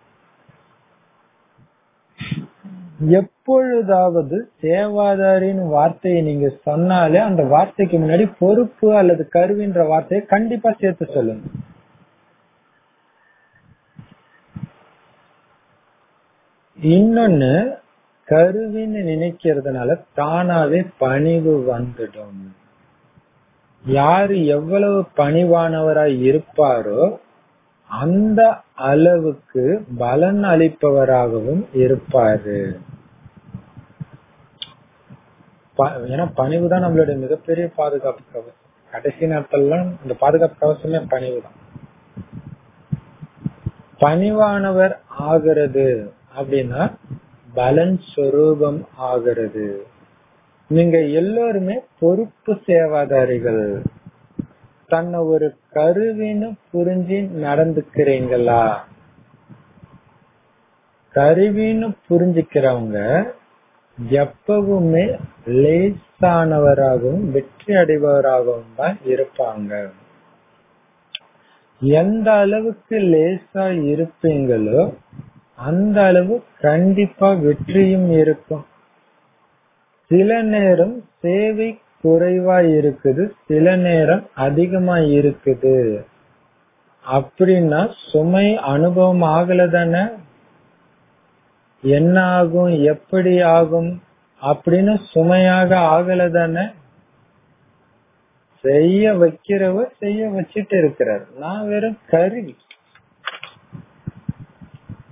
எப்பொழுதாவது சேவாதாரின் வார்த்தையை நீங்க சொன்னாலே அந்த வார்த்தைக்கு முன்னாடி பொறுப்பு அல்லது கருவின்ற வார்த்தையை கண்டிப்பா சேர்த்து சொல்லுங்க. இன்னொன்னு, கருவின்னு நினைக்கிறதுனால தானாவே பணிவு வந்துடும். யாரு எவ்வளவு பணிவானவராய் இருப்பாரோ அந்த அளவுக்கு பலன் அளிப்பவராகவும் இருப்பாரு. ஏன்னா பணிவுதான் நம்மளுடைய மிகப்பெரிய பாதுகாப்பு கவசம். கடைசி நாட்கள்லாம் இந்த பாதுகாப்பு கவசமே பணிவுதான். பணிவானவர் ஆகிறது அப்படின்னா பலன் சொரூபம் ஆகிறது. நீங்க எல்லோருமே பொறுப்பு சேவாதாரிகள். தன்னை ஒரு கருவின்னு புரிஞ்சு நடந்துக்கிறீங்களா? கருவின்னு புரிஞ்சுக்கிறவங்க எப்பவுமே லேசானவராகவும் வெற்றி அடைபவராகவும் தான் இருப்பாங்க. எந்த அளவுக்கு லேசா இருப்பீங்களோ அந்த அளவு கண்டிப்பா வெற்றியும் இருக்கும். சில நேரம் சேவை குறைவா இருக்குது, சில நேரம் அதிகமா இருக்குது அப்படின்னா சுமை அனுபவம் ஆகல தானே. என்ன ஆகும், எப்படி ஆகும் அப்படின்னு சுமையாக ஆகல தானே. செய்ய வைக்கிறவர் செய்ய வச்சுட்டு இருக்கிறார், நான் வெறும் கருவி.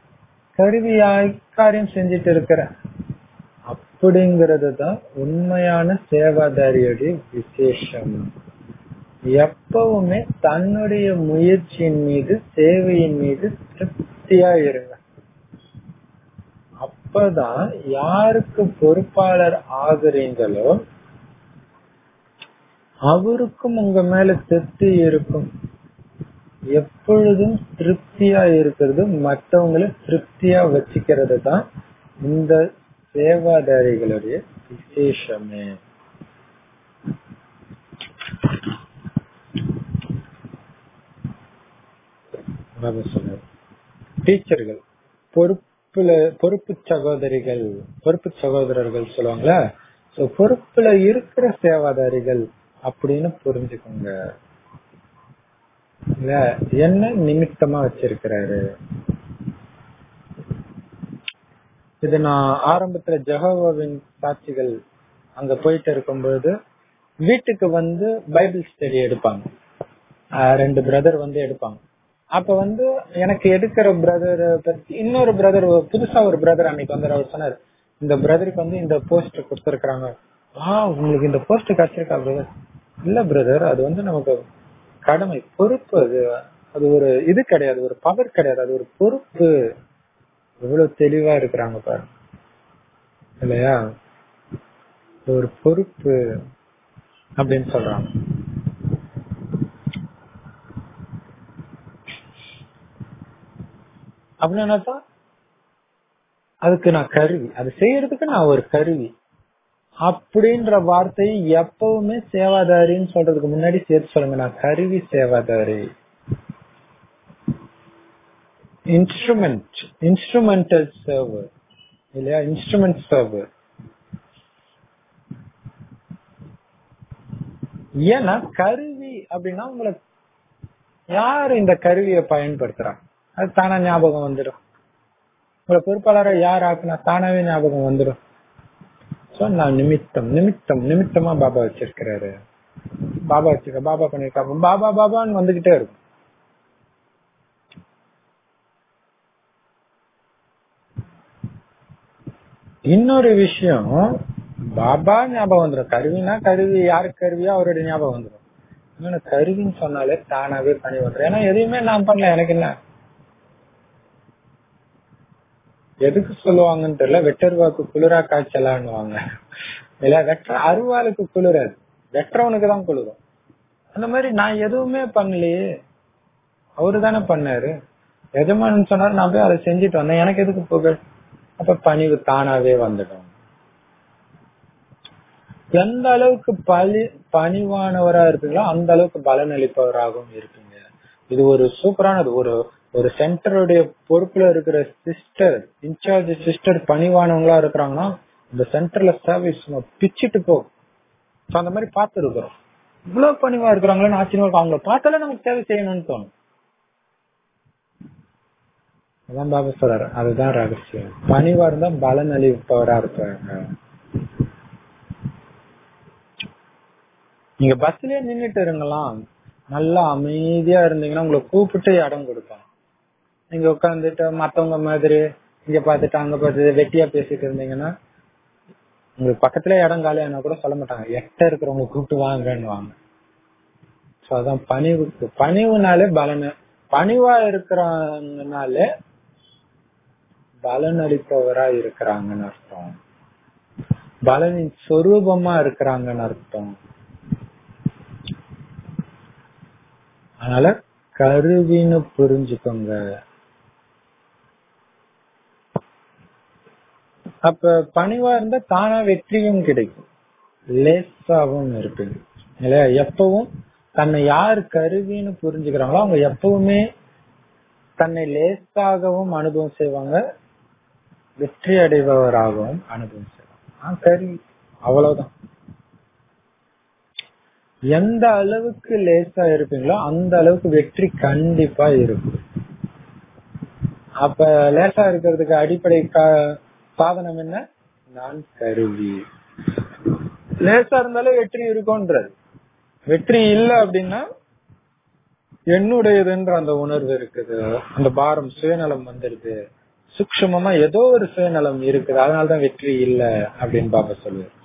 கருவியாய் காரியம் செஞ்சிட்டு இருக்கிறேன். அப்படிங்கிறது தான் உண்மையான சேவாதாரியுடைய விசேஷம். எப்பவுமே தன்னுடைய முயற்சியின் மீது, சேவையின் மீது திருப்தியா இருங்க. அப்பதான் யாருக்கு பொறுப்பாளர் ஆகுறீங்களோ அவருக்கும் உங்க மேல திருப்தி இருக்கும். எப்பொழுதும் திருப்தியா இருக்கிறது, மற்றவங்களை திருப்தியா வச்சுக்கிறது தான் இந்த சேவாதாரிகளுடைய விசேஷமே. டீச்சர்கள், பொறுப்புல பொறுப்பு சகோதரிகள், பொறுப்பு சகோதரர்கள் சொல்லுவாங்களா, பொறுப்புல இருக்கிற சேவாதாரிகள் அப்படின்னு புரிஞ்சுக்கோங்க. இல்ல என்ன நிமித்தமா வச்சிருக்கிறாரு. இது நான் ஆரம்பத்துல ஜெகோவாவின் சாட்சிகள் அங்க போயிட்டு இருக்கும்போது வீட்டுக்கு வந்து பைபிள் ஸ்டடி எடுப்பாங்க. ரெண்டு பிரதர் வந்து எடுப்பாங்க. அப்ப வந்து எனக்கு எடுக்கிற பிரதர் பத்தி இன்னொரு பிரதர், புதுசா ஒரு பிரதர் அன்னைக்கு வந்து அவர் சொன்னார், இந்த பிரதருக்கு வந்து இந்த போஸ்ட் கொடுத்திருக்காங்க. ஆ உங்களுக்கு இந்த போஸ்ட் கிடைச்சிருக்கா பிரதர்? இல்ல பிரதர், அது வந்து நமக்கு கடமை, பொறுப்பு. அது அது ஒரு இது கிடையாது, ஒரு பவர் கிடையாது, அது ஒரு பொறுப்பு. எவ்வளவு தெளிவா இருக்கிறாங்க பாரு இல்லையா? ஒரு பொறுப்பு அப்படின்னு சொல்றாங்க. அப்படின்னா அதுக்கு நான் கருவி, அது செய்யறதுக்கு நான் ஒரு கருவி அப்படின்ற வார்த்தையை எப்பவுமே சேவாதாரின்னு சொல்றதுக்கு முன்னாடி சேர்த்து சொல்லுங்க. நான் கருவி, சேவாதாரி, இன்ஸ்ட்ருமெண்ட், இன்ஸ்ட்ருமெண்டல் சர்வர் இல்லையா? Instrument server. ஏன்னா கருவி அப்படின்னா உங்களுக்கு யாரு இந்த கருவியை பயன்படுத்துறாங்க அது தானா ஞாபகம் வந்துடும். உங்களை பொறுப்பாளரை யார் ஆக்குனா தானாவே ஞாபகம் வந்துடும். சோ நான் நிமித்தம், நிமித்தம் நிமித்தமா பாபா வச்சிருக்கிறாரு, பாபா வச்சிருக்க, பாபா பண்ணிருக்காங்க, பாபா பாபான்னு வந்துகிட்டே இருக்கும். இன்னொரு விஷயம், பாபா ஞாபகம் வந்துடும். கருவினா கருவி, யாருக்கு கருவியோ அவருடைய ஞாபகம் வந்துடும். இன்னொன்னு கருவின்னு சொன்னாலே தானாவே பணி வந்துடும். ஏன்னா எதையுமே நான் பண்ணல, எனக்கு என்ன, எதுக்கு சொல்லுவாங்கன்னு தெரியல, வெட்டருவாக்கு குளிரா காய்ச்சலான்னுவாங்க இல்ல, வெற்ற அருவாளுக்கு குளிராது, வெற்றவனுக்கு தான் குளிரும். அந்த மாதிரி நான் எதுவுமே பண்ணலையே, அவரு தானே பண்ணாரு. எஜமானு சொன்னாரு, நான் போய் அதை செஞ்சுட்டு வந்தேன், எனக்கு எதுக்கு புகழ்? அப்ப பணிவு தானாவே வந்துடும். எந்த அளவுக்கு பழி பணிவானவரா இருப்பீங்களோ அந்த அளவுக்கு பலன் அளிப்பவராகவும் இருப்பீங்க. இது ஒரு சூப்பரானது. ஒரு ஒரு சென்டருடைய பொறுப்புல இருக்கிற சிஸ்டர், இன்சார்ஜ் சிஸ்டர் பணிவானவங்களா இருக்கிறாங்கன்னா இந்த சென்டர்ல சர்வீஸ் பிச்சுட்டு போகும். அந்த மாதிரி பார்த்து இருக்கிறோம். இவ்வளவு பணிவா இருக்கிறாங்களேன்னு ஆச்சரியமா இருக்கும். அவங்கள பார்த்தாலே நமக்கு சேவை செய்யணும்னு தோணும். அதான் பாபா சொல்றாரு, அதுதான் ரகசியம். பணிவா இருந்தா பலன் அளிப்பவரா இருப்பாங்க. நீங்க பஸ்லயே நின்னுட்டு இருங்கலாம், நல்லா அமைதியா இருந்தீங்கன்னா உங்களை கூப்பிட்டு இடம் கொடுப்பாங்க. நீங்க உட்காந்துட்டு மத்தவங்க மாதிரி இங்க பாத்துட்டு அங்க பாத்துட்டு வெட்டியா பேசிட்டு இருந்தீங்கன்னா உங்களுக்கு பக்கத்துல இடம் காலியானா கூட சொல்ல மாட்டாங்க, எட்ட இருக்கிறவங்க கூப்பிட்டு வாங்கன்னு வாங்க. அதான் பணிவுக்கு, பணிவுனாலே பலன், பணிவா இருக்கிறாங்கனாலே பலன் அளிப்பவரா இருக்கிறாங்கன்னு அர்த்தம், பலனின் சொரூபமா இருக்கிறாங்கன்னு அர்த்தம். அதனால கருவின்னு புரிஞ்சுக்கோங்க. அப்ப பணிவா இருந்தா தானா வெற்றியும் கிடைக்கும், லேசாவும் இருப்பீங்க இல்லையா? எப்பவும் தன்னை யார் கருவின்னு புரிஞ்சுக்கிறாங்களோ அவங்க எப்பவுமே தன்னை லேசாகவும் அனுபவம் செய்வாங்க, வெற்றி அடைபவராகவும் அனுபவம் செய்வாங்க. கருவி அவ்வளவுதான். எந்த அளவுக்கு லேசா இருப்பீங்களோ அந்த அளவுக்கு வெற்றி கண்டிப்பா இருக்கும். அப்ப லேசா இருக்கிறதுக்கு அடிப்படை சாதனம் என்ன? நான் கருவி. லேசா இருந்தாலே வெற்றி இருக்கும்ன்றது. வெற்றி இல்லை அப்படின்னா என்னுடையதுன்ற அந்த உணர்வு இருக்குது, அந்த பாரம் சுயநலம் வந்துருது. சூக்ஷ்மமா ஏதோ ஒரு சுயநலம் இருக்குது, அதனாலதான் வெற்றி இல்லை அப்படின்னு பாபா சொல்லுவார்.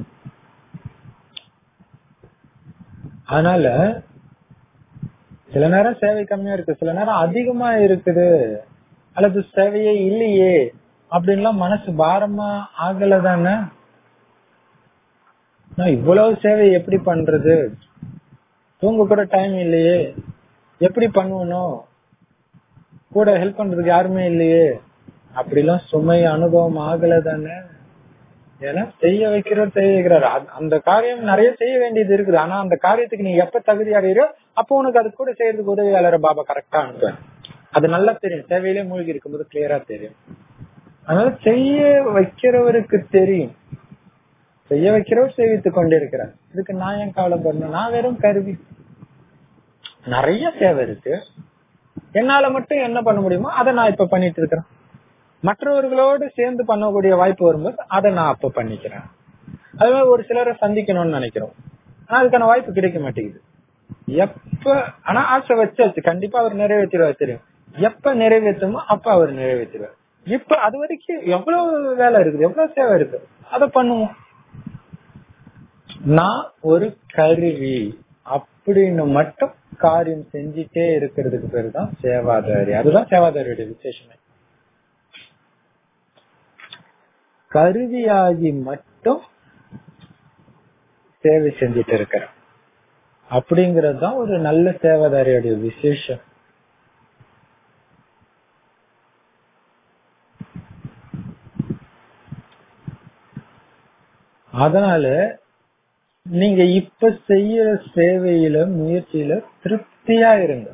அதனால சில நேரம் சேவை கம்மியா இருக்கு, சில நேரம் அதிகமா இருக்குது, அல்லது சேவையே இல்லையே அப்படின்லாம் மனசு பாரமா ஆகல தானே. இவ்வளவு சேவை எப்படி பண்றது, தூங்க கூட டைம் இல்லையே, எப்படி பண்ணுவனும், கூட ஹெல்ப் பண்றதுக்கு யாருமே இல்லையே, அப்படிலாம் சுமை அனுபவம் ஆகல தானே. ஏன்னா செய்ய வைக்கிறோம் செய்ய வைக்கிறாரு, அந்த காரியம் நிறைய செய்ய வேண்டியது இருக்குது. ஆனா அந்த காரியத்துக்கு நீ எப்ப தகுதி அடையிறோ அப்போ உனக்கு அது கூட செய்யறதுக்கு உதவியாளரை பாபா கரெக்டா அனுப்புவேன். அது நல்லா தெரியும், சேவையிலே மூழ்கி இருக்கும்போது கிளியரா தெரியும். அதனால செய்ய வைக்கிறவருக்கு தெரியும், செய்ய வைக்கிறவர் சேவித்துக் கொண்டிருக்கிறார். இதுக்கு நான் ஏன் கவலைப்படணும், நான் வெறும் கருவி. நிறைய சேவை இருக்கு, என்னால மட்டும் என்ன பண்ண முடியுமோ அதை நான் இப்ப பண்ணிட்டு இருக்கிறேன். மற்றவர்களோடு சேர்ந்து பண்ணக்கூடிய வாய்ப்பு வரும்போது அதை நான் அப்ப பண்ணிக்கிறேன். அது மாதிரி ஒரு சிலரை சந்திக்கணும்னு நினைக்கிறோம், ஆனா அதுக்கான வாய்ப்பு கிடைக்க மாட்டேங்குது. எப்ப ஆனா ஆசை வச்சாச்சு, கண்டிப்பா அவர் நிறைவேற்றிடுவார் தெரியும். எப்ப நிறைவேற்றுமோ அப்ப அவர் நிறைவேற்றிடுவார். இப்ப அது வரைக்கும் எவ்வளவு வேலை இருக்குது, எவ்வளவு சேவை இருக்கு, அதை பண்ணுவோம். நான் ஒரு கருவி அப்படின்னு மட்டும் காரியம் செஞ்சிட்டே இருக்கிறதுக்கு பேரு தான் சேவாதாரி. அதுதான் சேவாதாரியோட விசேஷமே. கருவியாகி மட்டும் சேவை செஞ்சிட்டு இருக்கிற அப்படிங்கறது தான் ஒரு நல்ல சேவாதாரியோட விசேஷம். அதனால நீங்க இப்ப செய்யற சேவையில முயற்சியில திருப்தியா இருங்க.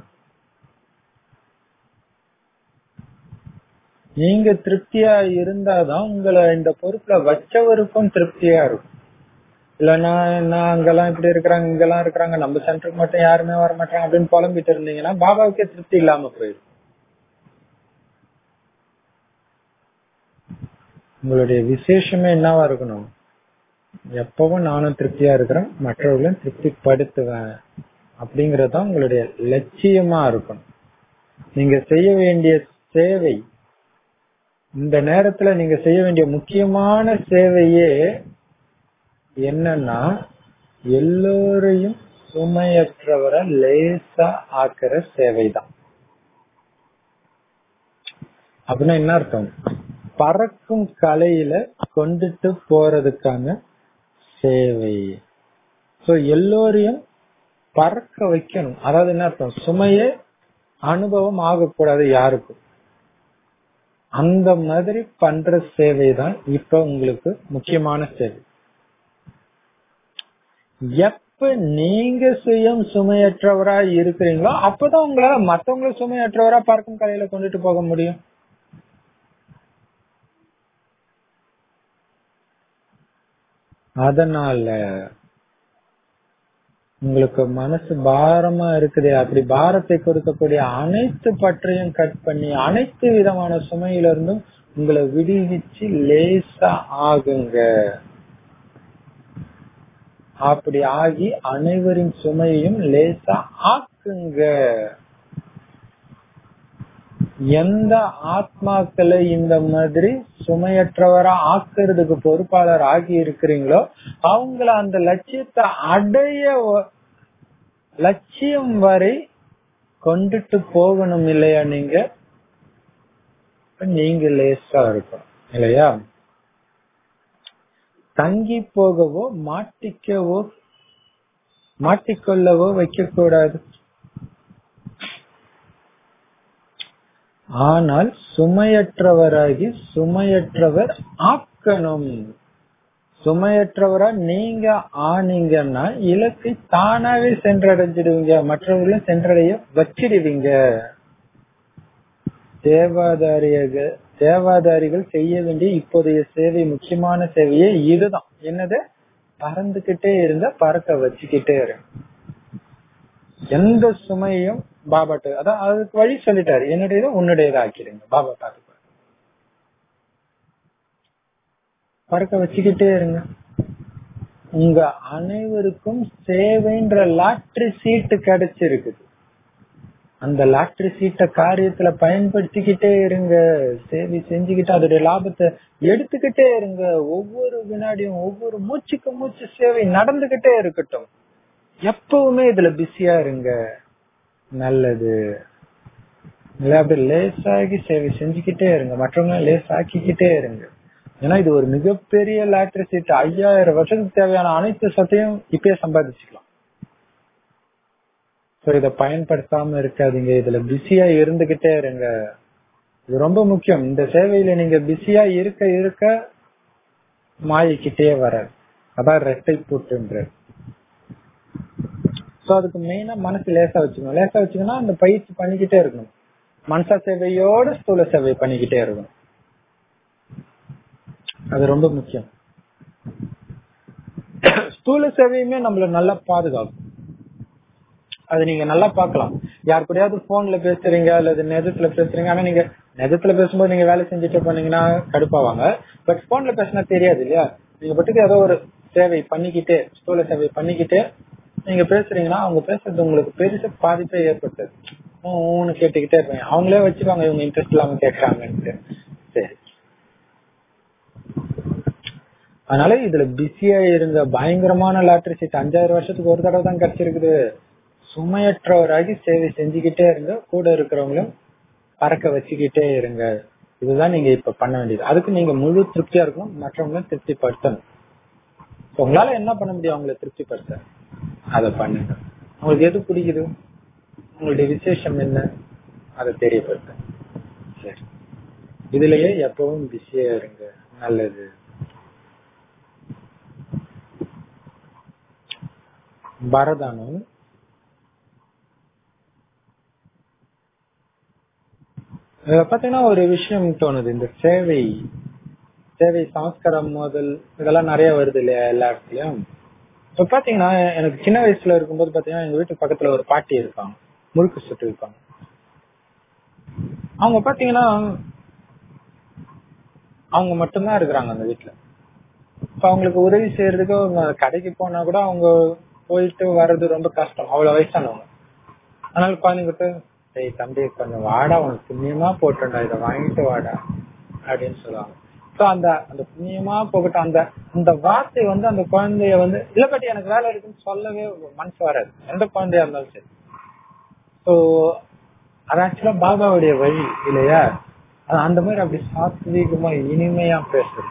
நீங்க திருப்தியா இருந்தாதான் உங்களை இந்த பொறுப்புல வச்சவருக்கும் திருப்தியா இருக்கும். இல்லன்னா நான் அங்கெல்லாம் இப்படி இருக்கிறாங்க, இங்கெல்லாம் இருக்கிறாங்க, நம்ம சென்டருக்கு மட்டும் யாருமே வர மாட்டாங்க அப்படின்னு புலம்பிட்டு இருந்தீங்கன்னா பாபாவுக்கே திருப்தி இல்லாம போயிடும். உங்களுடைய விசேஷமே என்னவா இருக்கணும், எப்பவும் நானும் திருப்தியா இருக்கிறேன், மற்றவர்களையும் திருப்திப்படுத்துவேன் அப்படிங்கறதுதான் உங்களுடைய லட்சியமா இருக்கணும். நீங்க செய்ய வேண்டிய சேவை, இந்த நேரத்துல நீங்க செய்ய வேண்டிய முக்கியமான சேவையே என்னன்னா எல்லோரையும் சுமையற்றவரை லேசா ஆக்குற சேவைதான். அப்படின்னா என்ன அர்த்தம், பறக்கும் கலையில கொண்டுட்டு போறதுக்கான சேவை. சோ எல்லோரையும் பறக்க வைக்கணும். அதாவது என்ன அர்த்தம், சுமையே அனுபவம் ஆகக்கூடாது யாருக்கும். அந்த மாதிரி பண்ற சேவை தான் இப்ப உங்களுக்கு முக்கியமான சேவை. எப்ப நீங்க சுயம் சுமையற்றவரா இருக்கிறீங்களோ அப்பதான் உங்களால மத்தவங்களை சுமையற்றவரா பறக்கும் கலையில கொண்டுட்டு போக முடியும். அதனால உங்களுக்கு மனசு பாரமா இருக்குது, அப்படி பாரத்தை கொடுக்கக்கூடிய அனைத்து பற்றையும் கட் பண்ணி அனைத்து விதமான சுமையில இருந்தும் உங்களை விடுவிச்சு லேசா ஆகுங்க. அப்படி ஆகி அனைவரின் சுமையையும் லேசா ஆக்குங்க. எந்த ஆத்மாக்களை இந்த மாதிரி சுமையற்றவரா ஆக்குறதுக்கு பொறுப்பாளர் ஆகி இருக்கிறீங்களோ அவங்கள அந்த லட்சியத்தை அடைய லட்சியம் வரை கொண்டுட்டு போகணும் இல்லையா. நீங்க நீங்க லேசா இருக்கணும் இல்லையா. தங்கி போகவோ மாட்டிக்கவோ மாட்டிக்கொள்ளவோ வைக்க கூடாது. ஆனால் சுமையற்றவராகி சுமையற்றவர் ஆக்கணும். சுமையற்றவரா நீங்க ஆனீங்கன்னா இலக்கை தானாவே சென்றடைஞ்சிடுவீங்க, மற்றவர்களும் சென்றடைய வச்சிடுவீங்க. சேவாதாரியாக சேவாதாரிகள் செய்ய வேண்டிய இப்போதைய சேவை, முக்கியமான சேவையே இதுதான். என்னது, பறந்துகிட்டே இருந்த பறக்க வச்சுக்கிட்டே இரு. எந்த சுமையும் பாபாட்டு, அதான் அதுக்கு வழி சொல்லிட்டாரு, என்னுடையதை உன்னுடையதை ஆக்கிடுங்க, பாபா பார்த்து பறக்க வச்சுக்கிட்டே இருங்க. உங்க அனைவருக்கும் சேவைன்ற லாட்டரி சீட்டு கிடைச்சிருக்குது. அந்த லாட்டரி சீட்டை காரியத்துல பயன்படுத்திக்கிட்டே இருங்க. சேவை செஞ்சுக்கிட்டு அதோடைய லாபத்தை எடுத்துக்கிட்டே இருங்க. ஒவ்வொரு வினாடியும் ஒவ்வொரு மூச்சுக்கு மூச்சு சேவை நடந்துகிட்டே இருக்கட்டும். எப்பவுமே இதுல பிஸியா இருங்க. நல்லது. அப்படி லேசாகி சேவை செஞ்சுக்கிட்டே இருங்க. மற்றவங்க லேசாக்கிக்கிட்டே இருங்க. ஏன்னா இது ஒரு மிகப்பெரிய லாட்டரி சீட்டு. ஐயாயிரம் வருஷத்துக்கு தேவையான அனைத்து சத்தையும் இப்பயே சம்பாதிச்சுக்கலாம். இத பயன்படுத்தாம இருக்காதீங்க. இதுல பிஸியா இருந்துகிட்டே இருங்க. இது ரொம்ப முக்கியம். இந்த சேவையில நீங்க பிஸியா இருக்க இருக்க மாயிக்கிட்டே வராது. அதான் ரெட்டை பூட்டுன்ற. சோ அதுக்கு மெயினா மனசு லேசா வச்சுக்கணும். லேசா வச்சுக்கணும் அந்த பயிற்சி பண்ணிக்கிட்டே இருக்கணும். மனசா சேவையோட ஸ்தூல சேவை பண்ணிக்கிட்டே இருக்கணும். அது ரொம்ப முக்கியம். ஸ்தூல சேவையுமே நம்மள நல்லா பாதுகாக்கும். அது நீங்க நல்லா பாக்கலாம். யாரு கூடயாவது போன்ல பேசுறீங்க அல்லது நெஜத்துல பேசுறீங்க. ஆனா நீங்க நெஜத்துல பேசும்போது நீங்க வேலை செஞ்சுட்டு பண்ணீங்கன்னா கடுப்பாவாங்க. பட் போன்ல பேசினா தெரியாது இல்லையா? நீங்க பட்டுக்கு ஏதோ ஒரு சேவை பண்ணிக்கிட்டே ஸ்தூல சேவை பண்ணிக்கிட்டே நீங்க பேசுறீங்கன்னா அவங்க பேசுறது உங்களுக்கு பெருசா பாதிப்பே ஏற்பட்டது. ஊன்னு கேட்டுக்கிட்டே இருப்பீங்க. அவங்களே வச்சுருவாங்க இவங்க இன்ட்ரெஸ்ட் இல்லாம கேட்கறாங்கன்ட்டு. சரி, அதனால இதுல பிஸியா இருங்க. பயங்கரமான லாட்டரி சீட் அஞ்சாயிரம் வருஷத்துக்கு ஒரு தடவை தான் கிடைச்சிருக்குது. சுமையற்றவராகி சேவை செஞ்சுக்கிட்டே இருங்க. கூட இருக்கிறவங்களும் பறக்க வச்சுக்கிட்டே இருங்க. இதுதான் நீங்க இப்ப பண்ண வேண்டியது. அதுக்கு நீங்க முழு திருப்தியா இருக்கணும். மற்றவங்களும் திருப்திப்படுத்தணும். உங்களால என்ன பண்ண முடியும் அவங்களை திருப்திப்படுத்த? அதை பண்ணுங்க. உங்களுக்கு எது பிடிக்குது, உங்களுடைய விசேஷம் என்ன, அதை தெரியப்படுத்த. சரி, இதுலயே எப்பவும் பிஸியா இருங்க. நல்லது. பரதானம் பாத்தீங்கன்னா ஒரு விஷயம் தோணுது. இந்த சேவை சேவை சமஸ்காரம் முதல் இதெல்லாம் நிறைய வருது இல்லையா எல்லா இடத்துலயும். இப்ப பாத்தீங்கன்னா எனக்கு சின்ன வயசுல இருக்கும்போது பாத்தீங்கன்னா எங்க வீட்டு பக்கத்துல ஒரு பாட்டி இருப்பாங்க. முறுக்கு சுட்டு இருப்பாங்க. அவங்க பாத்தீங்கன்னா அவங்க மட்டும்தான் இருக்கிறாங்க அந்த வீட்டுல. இப்ப அவங்களுக்கு உதவி செய்யறதுக்கு கடைக்கு போனா கூட அவங்க போயிட்டு வர்றது ரொம்ப கஷ்டம். அவ்வளவு வயசானவங்க. அதனால குழந்தைங்கிட்ட சரி தம்பி கொஞ்சம் வாடா, உனக்கு புண்ணியமா போட்டுண்டா, இதை வாங்கிட்டு வாடா அப்படின்னு சொல்லுவாங்க. அந்த அந்த புண்ணியமா போகட்டும் அந்த அந்த வார்த்தை வந்து அந்த குழந்தைய வந்து இல்ல பாட்டி எனக்கு வேலை இருக்குன்னு சொல்லவே மனசு வராது. எந்த குழந்தையா இருந்தாலும் சரி. ஸோ அது ஆக்சுவலா பாபாவுடைய வழி இல்லையா? அந்த மாதிரி அப்படி சாத்வீகமா இனிமையா பேசுறது.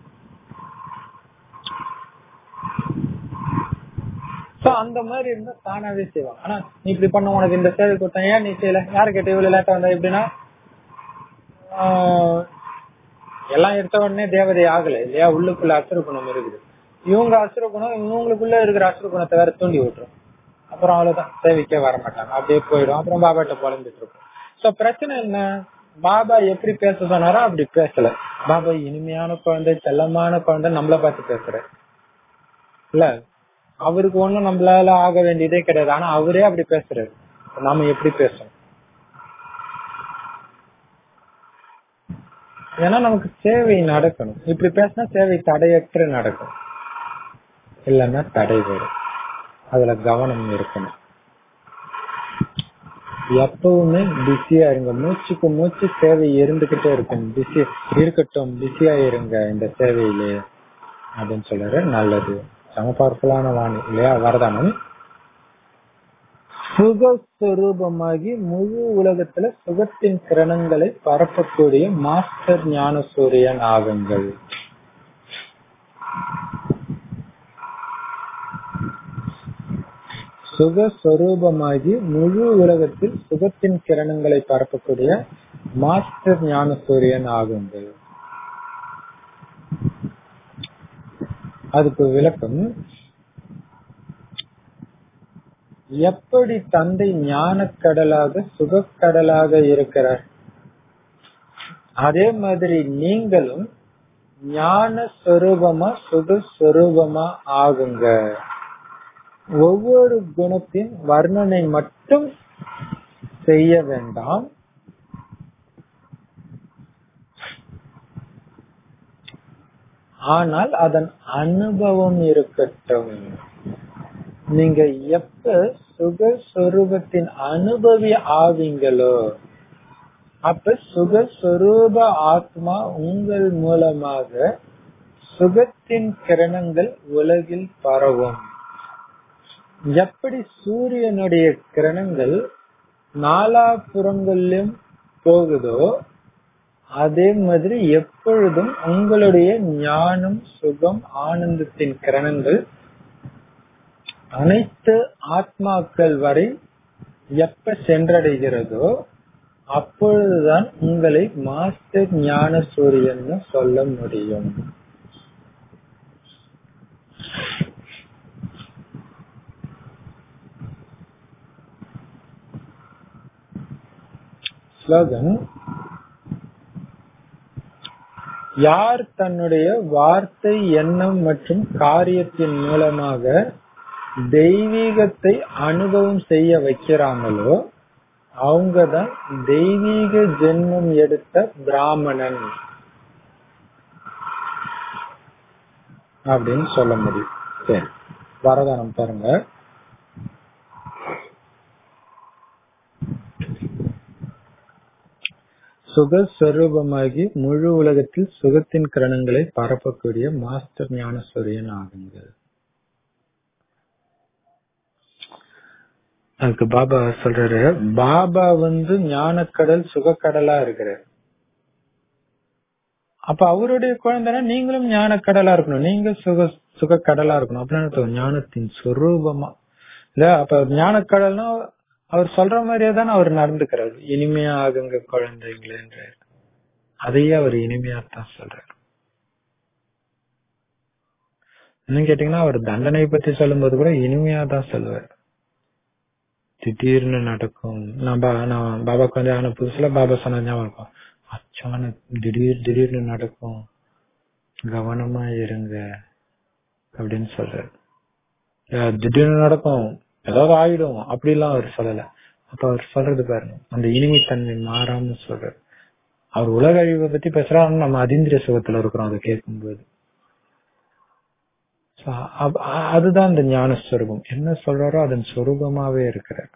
அந்த மாதிரி இருந்தா தானாவே செய்வாங்க. ஆனா நீ இப்படி பண்ண, உனக்கு இந்த சேவை கொடுத்தேன், ஏன் நீ செய்யல, யாரு கேட்ட இவ்வளவு லேட்டா வந்தா எப்படின்னா எல்லாம் எடுத்த உடனே தேவதை ஆகல இல்லையா? உள்ளுக்குள்ள அசுர குணம் இருக்குது. இவங்க அசுர குணம் இவங்களுக்குள்ள இருக்கிற அசுர குணத்தை வேற தூண்டி விட்டுரும். அப்புறம் அவ்வளவுதான், சேவைக்கே வர மாட்டாங்க. அப்படியே போயிடும். அப்புறம் பாபாட்ட புலம்பிட்டு இருக்கும். சோ பிரச்சனை என்ன? பாபா எப்படி பேச சொன்னாரோ அப்படி பேசல. பாபா இனிமையான குழந்தை, செல்லமான குழந்தை நம்மள பார்த்து பேசுற இல்ல. அவருக்கு ஒண்ணும் நம்மளால ஆக வேண்டியதே கிடையாது. ஆனா அவரே அப்படி பேசுறாரு. நாம எப்படி பேசணும்? ஏன்னா நமக்கு சேவை நடக்கணும். இப்படி பேசினா சேவை தடையற்று நடக்கும். இல்லைன்னா தடை வரும். அதுல கவனம் இருக்கணும். எப்பவுமே பிஸியா இருங்க. மூச்சுக்கு மூச்சு சேவை இருந்துகிட்டே இருக்கும். பிஸி இருக்கட்டும், பிஸியா இருங்க இந்த சேவையிலே அப்படின்னு சொல்றாரு. நல்லது. சம பவர்ஃபுல்லான வாணி இல்லையா? வரதானம். சுகஸ்வரூபமாகி முழு உலகத்துல சுகத்தின் கிரணங்களை பரப்பக்கூடிய மாஸ்டர் ஞான சூரியன் ஆகுங்கள். சுகஸ்வரூபமாகி முழு உலகத்தில் சுகத்தின் கிரணங்களை பரப்பக்கூடிய மாஸ்டர் ஞான சூரியன் ஆகுங்கள். அதுக்கு விளக்கம், எப்படி தந்தை ஞானக்கடலாக சுகக்கடலாக இருக்கிறார், அதே மாதிரி நீங்களும் ஞான ஸ்வரூபமா சுகஸ்வரூபமா ஆகுங்க. ஒவ்வொரு குணத்தின் வர்ணனை மட்டும் செய்ய வேண்டாம். ஆனால் அதன் அனுபவம் இருக்கட்டும். நீங்க எப்ப சுகஸ்வரூபத்தின் அனுபவி ஆவீங்களோ அப்ப சுகஸ்வரூப ஆத்மா உங்கள் மூலமாக சுகத்தின் கிரணங்கள் உலகில் பரவும். எப்படி சூரியனுடைய கிரணங்கள் நாலாபுறங்களிலும் போகுதோ அதே மாதிரி எப்பொழுதும் உங்களுடைய ஞானம், சுகம், ஆனந்தத்தின் கிரணங்கள் அனைத்து ஆத்மாக்கள் வரை எப்ப சென்றடைகிறதோ அப்பொழுதுதான் உங்களை மாஸ்டர் ஞான சூரியன் சொல்ல முடியும். ஸ்லோகன்: யார் தன்னுடைய வார்த்தை, எண்ணம் மற்றும் காரியத்தின் மூலமாக தெய்வீகத்தை அனுபவம் செய்ய வைக்கிறாங்களோ அவங்கதான் தெய்வீக ஜென்மம் எடுத்த பிராமணன் அப்படின்னு சொல்ல முடியும். சரி, வரதானம் பாருங்க. சுகஸ்வரூபமாகி முழு உலகத்தில் சுகத்தின் கிரணங்களை பரப்பக்கூடிய மாஸ்டர் ஞான சூரியன் ஆகுங்கள். அதுக்கு பாபா சொல்றாரு, பாபா வந்து ஞானக்கடல் சுகக்கடலா இருக்கிறார். அப்ப அவருடைய குழந்தைனா நீங்களும் ஞானக்கடலா இருக்கணும், நீங்க சுக சுகக்கடலா இருக்கணும் அப்படின்னு ஞானத்தின் சொரூபமா இல்ல. அப்ப ஞானக்கடல்னா அவர் சொல்ற மாதிரியே தானே அவர் நடந்துக்கிறாரு. இனிமையா ஆகுங்க குழந்தைங்களேன்றாரு. அதையே அவர் இனிமையாத்தான் சொல்றாரு. இன்னும் கேட்டீங்கன்னா அவர் தண்டனை பத்தி சொல்லும் போது கூட இனிமையா தான் சொல்லுவார். திடீர்னு நடக்கும். நான் நான் பாபாக்கு வந்து ஆன புதுசுல பாபா சொன்ன ஞாபகம் இருக்கும். அச்சான திடீர் திடீர்னு நடக்கும், கவனமா இருங்க அப்படின்னு சொல்றாரு. திடீர்னு நடக்கும், ஏதாவது ஆயிடும் அப்படிலாம் அவர் சொல்லல. அப்ப அவர் சொல்றது பாருங்க, அந்த இனிமைத்தன்மை மாறாம சொல்றாரு. அவர் உலக அழிவை பத்தி பேசுறாரு, நம்ம அதீந்திரிய சுகத்துல இருக்கிறோம் அதை கேட்கும்போது. அதுதான் இந்த ஞான ஸ்வரூபம். என்ன சொல்றாரோ அதன் சொரூபமாவே இருக்கிறார்.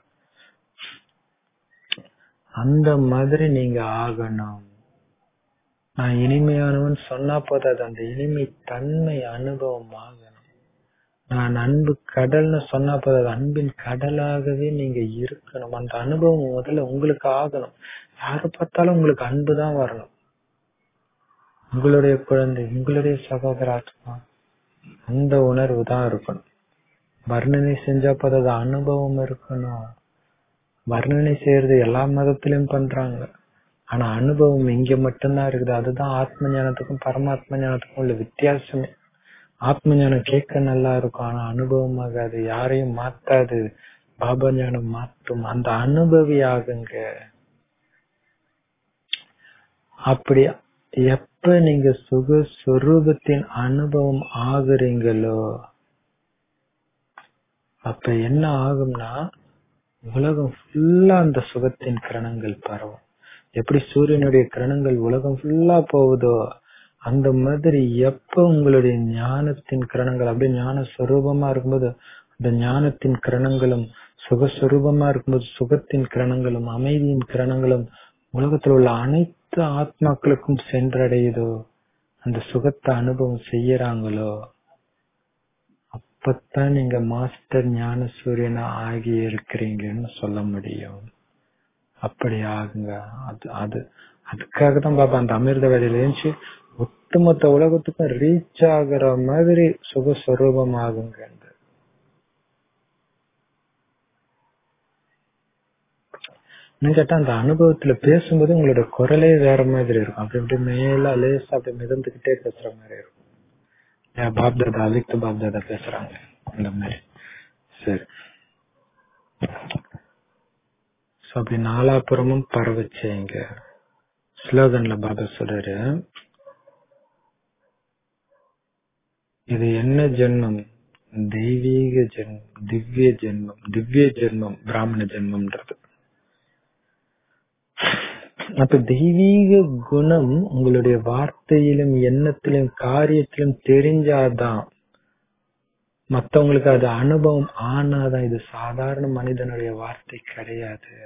அந்த மாதிரி நீங்க ஆகணும். நான் இனிமையானவன் சொன்னா போதாது, அந்த இனிமை தன்மை அனுபவம் ஆகணும். நான் அன்பு கடல்னு சொன்னா போதாது, அன்பின் கடலாகவே நீங்க இருக்கணும். அந்த அனுபவம் முதல்ல உங்களுக்கு ஆகணும். யாரை பார்த்தாலும் உங்களுக்கு அன்புதான் வரணும். உங்களுடைய குழந்தை, உங்களுடைய சகோதராத்மா, அந்த உணர்வு தான் இருக்கணும். வர்ணனை செஞ்சா போதாது, அனுபவம் இருக்கணும். வர்ணனை செய்யறது எல்லா மதத்திலும் பண்றாங்க, ஆனா அனுபவம் இங்க மட்டும்தான் இருக்குது. அதுதான் ஆத்ம ஞானத்துக்கும் பரமாத்ம ஞானத்துக்கும் உள்ள வித்தியாசமே. ஆத்ம ஞானம் கேட்க நல்லா இருக்கும், ஆனா அனுபவமாக அது யாரையும் மாத்தாது. பாபா ஞானம் மாற்றும். அந்த அனுபவி ஆகுங்க. அப்படி எப்ப நீங்க சுக சொரூபத்தின் அனுபவம் ஆகுறீங்களோ அப்ப என்ன ஆகும்னா உலகம் ஃபுல்லா அந்த சுகத்தின் கிரணங்கள் பரவும். எப்படி சூரியனுடைய கிரணங்கள் உலகம் ஃபுல்லா போகுதோ அந்த மாதிரி எப்ப உங்களுடைய ஞானத்தின் கிரணங்கள் அப்படியே ஞான சொரூபமா இருக்கும்போது அந்த ஞானத்தின் கிரணங்களும், சுகஸ்வரூபமா இருக்கும்போது சுகத்தின் கிரணங்களும், அமைதியின் கிரணங்களும் உலகத்தில் உள்ள அனைத்து ஆத்மாக்களுக்கும் சென்றடையுதோ, அந்த சுகத்தை அனுபவம் செய்யறாங்களோ, அப்பத்தான் நீங்க மாஸ்டர் ஞான சூரியனா ஆகி இருக்கிறீங்கன்னு சொல்ல முடியும். அப்படி ஆகுங்க. அது அது அதுக்காக தான் பாபா அந்த அமிர்த வேலையில இருந்துச்சு ஒட்டுமொத்த உலகத்துக்கும் ரீச் ஆகுற மாதிரி சுகஸ்வரூபம் ஆகுங்க. கேட்டா அந்த அனுபவத்துல பேசும்போது உங்களோட குரலே வேற மாதிரி இருக்கும். அப்படி அப்படி மேல லேசா அப்படி மிதந்துகிட்டே பேசுற மாதிரி இருக்கும். பாப்தாதா அலிக்து பாப்தாதா பேசுறாங்க அந்த மாதிரி. சரி, அப்படி நாலாபுறமும் பரவச்சேங்க. ஸ்லோகன்ல பாபா சொல்றாரு, இது என்ன ஜென்மம்? தெய்வீக ஜென்மம், திவ்ய ஜென்மம். திவ்ய ஜென்மம் பிராமண ஜென்மம்ன்றது. அப்ப தெய்வீக குணம் உங்களுடைய வார்த்தையிலும் எண்ணத்திலும் காரியத்திலும் தெரிஞ்சாதான் மத்தவங்களுக்கு அது அனுபவம் ஆனாதான். இது சாதாரண மனிதனுடைய வார்த்தை கிடையாது,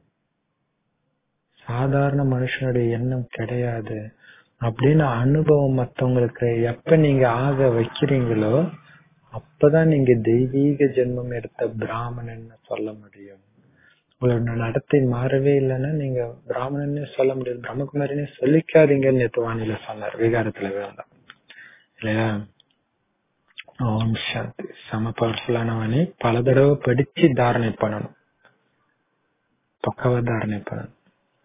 சாதாரண மனுஷனுடைய எண்ணம் கிடையாது அப்படின்னு அனுபவம் மத்தவங்களுக்கு எப்ப நீங்க ஆக வைக்கிறீங்களோ அப்பதான் நீங்க தெய்வீக ஜென்மம் எடுத்த பிராமணன் சொல்ல முடியும். உங்களோட நடத்தை மாறவே இல்லைன்னா நீங்க பிராமணன்னு சொல்ல முடியாது. பிரம்மகுமாரின்னு சொல்லிக்காதீங்கன்னு நேற்று வானிலை சொன்னார், விகாரத்துல வேண்டாம் இல்லையா? ஓம் சாந்தி. செம பவர்ஃபுல்லானவனே பல தடவை படிச்சு தாரணை பண்ணணும், பக்கவா தாரணை பண்ணணும்.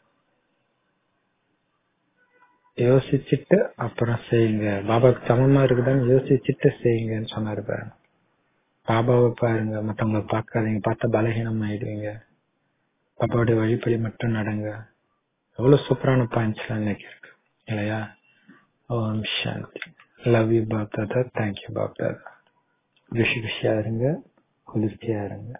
யோசிச்சுட்டு அப்புறம் செய்யுங்க. பாபாவுக்கு சமமா இருக்குதான்னு யோசிச்சுட்டு செய்யுங்கன்னு சொன்னாரு பாருங்க. பாபாவை பாருங்க, மத்தவங்களை பார்க்காதீங்க, பார்த்தா பலகீனம் ஆயிடுவீங்க. பாபாவுடைய வழிபடி மட்டும் நடங்க. எவ்வளவு சூப்பரான பாயிண்ட்ஸ் எல்லாம் இன்னைக்கு இருக்கு இல்லையா? Om Shanti. Love you Bap Dada. Thank you Bap Dada. விஷி விஷியா இருங்க, குளிர்ச்சியா இருங்க.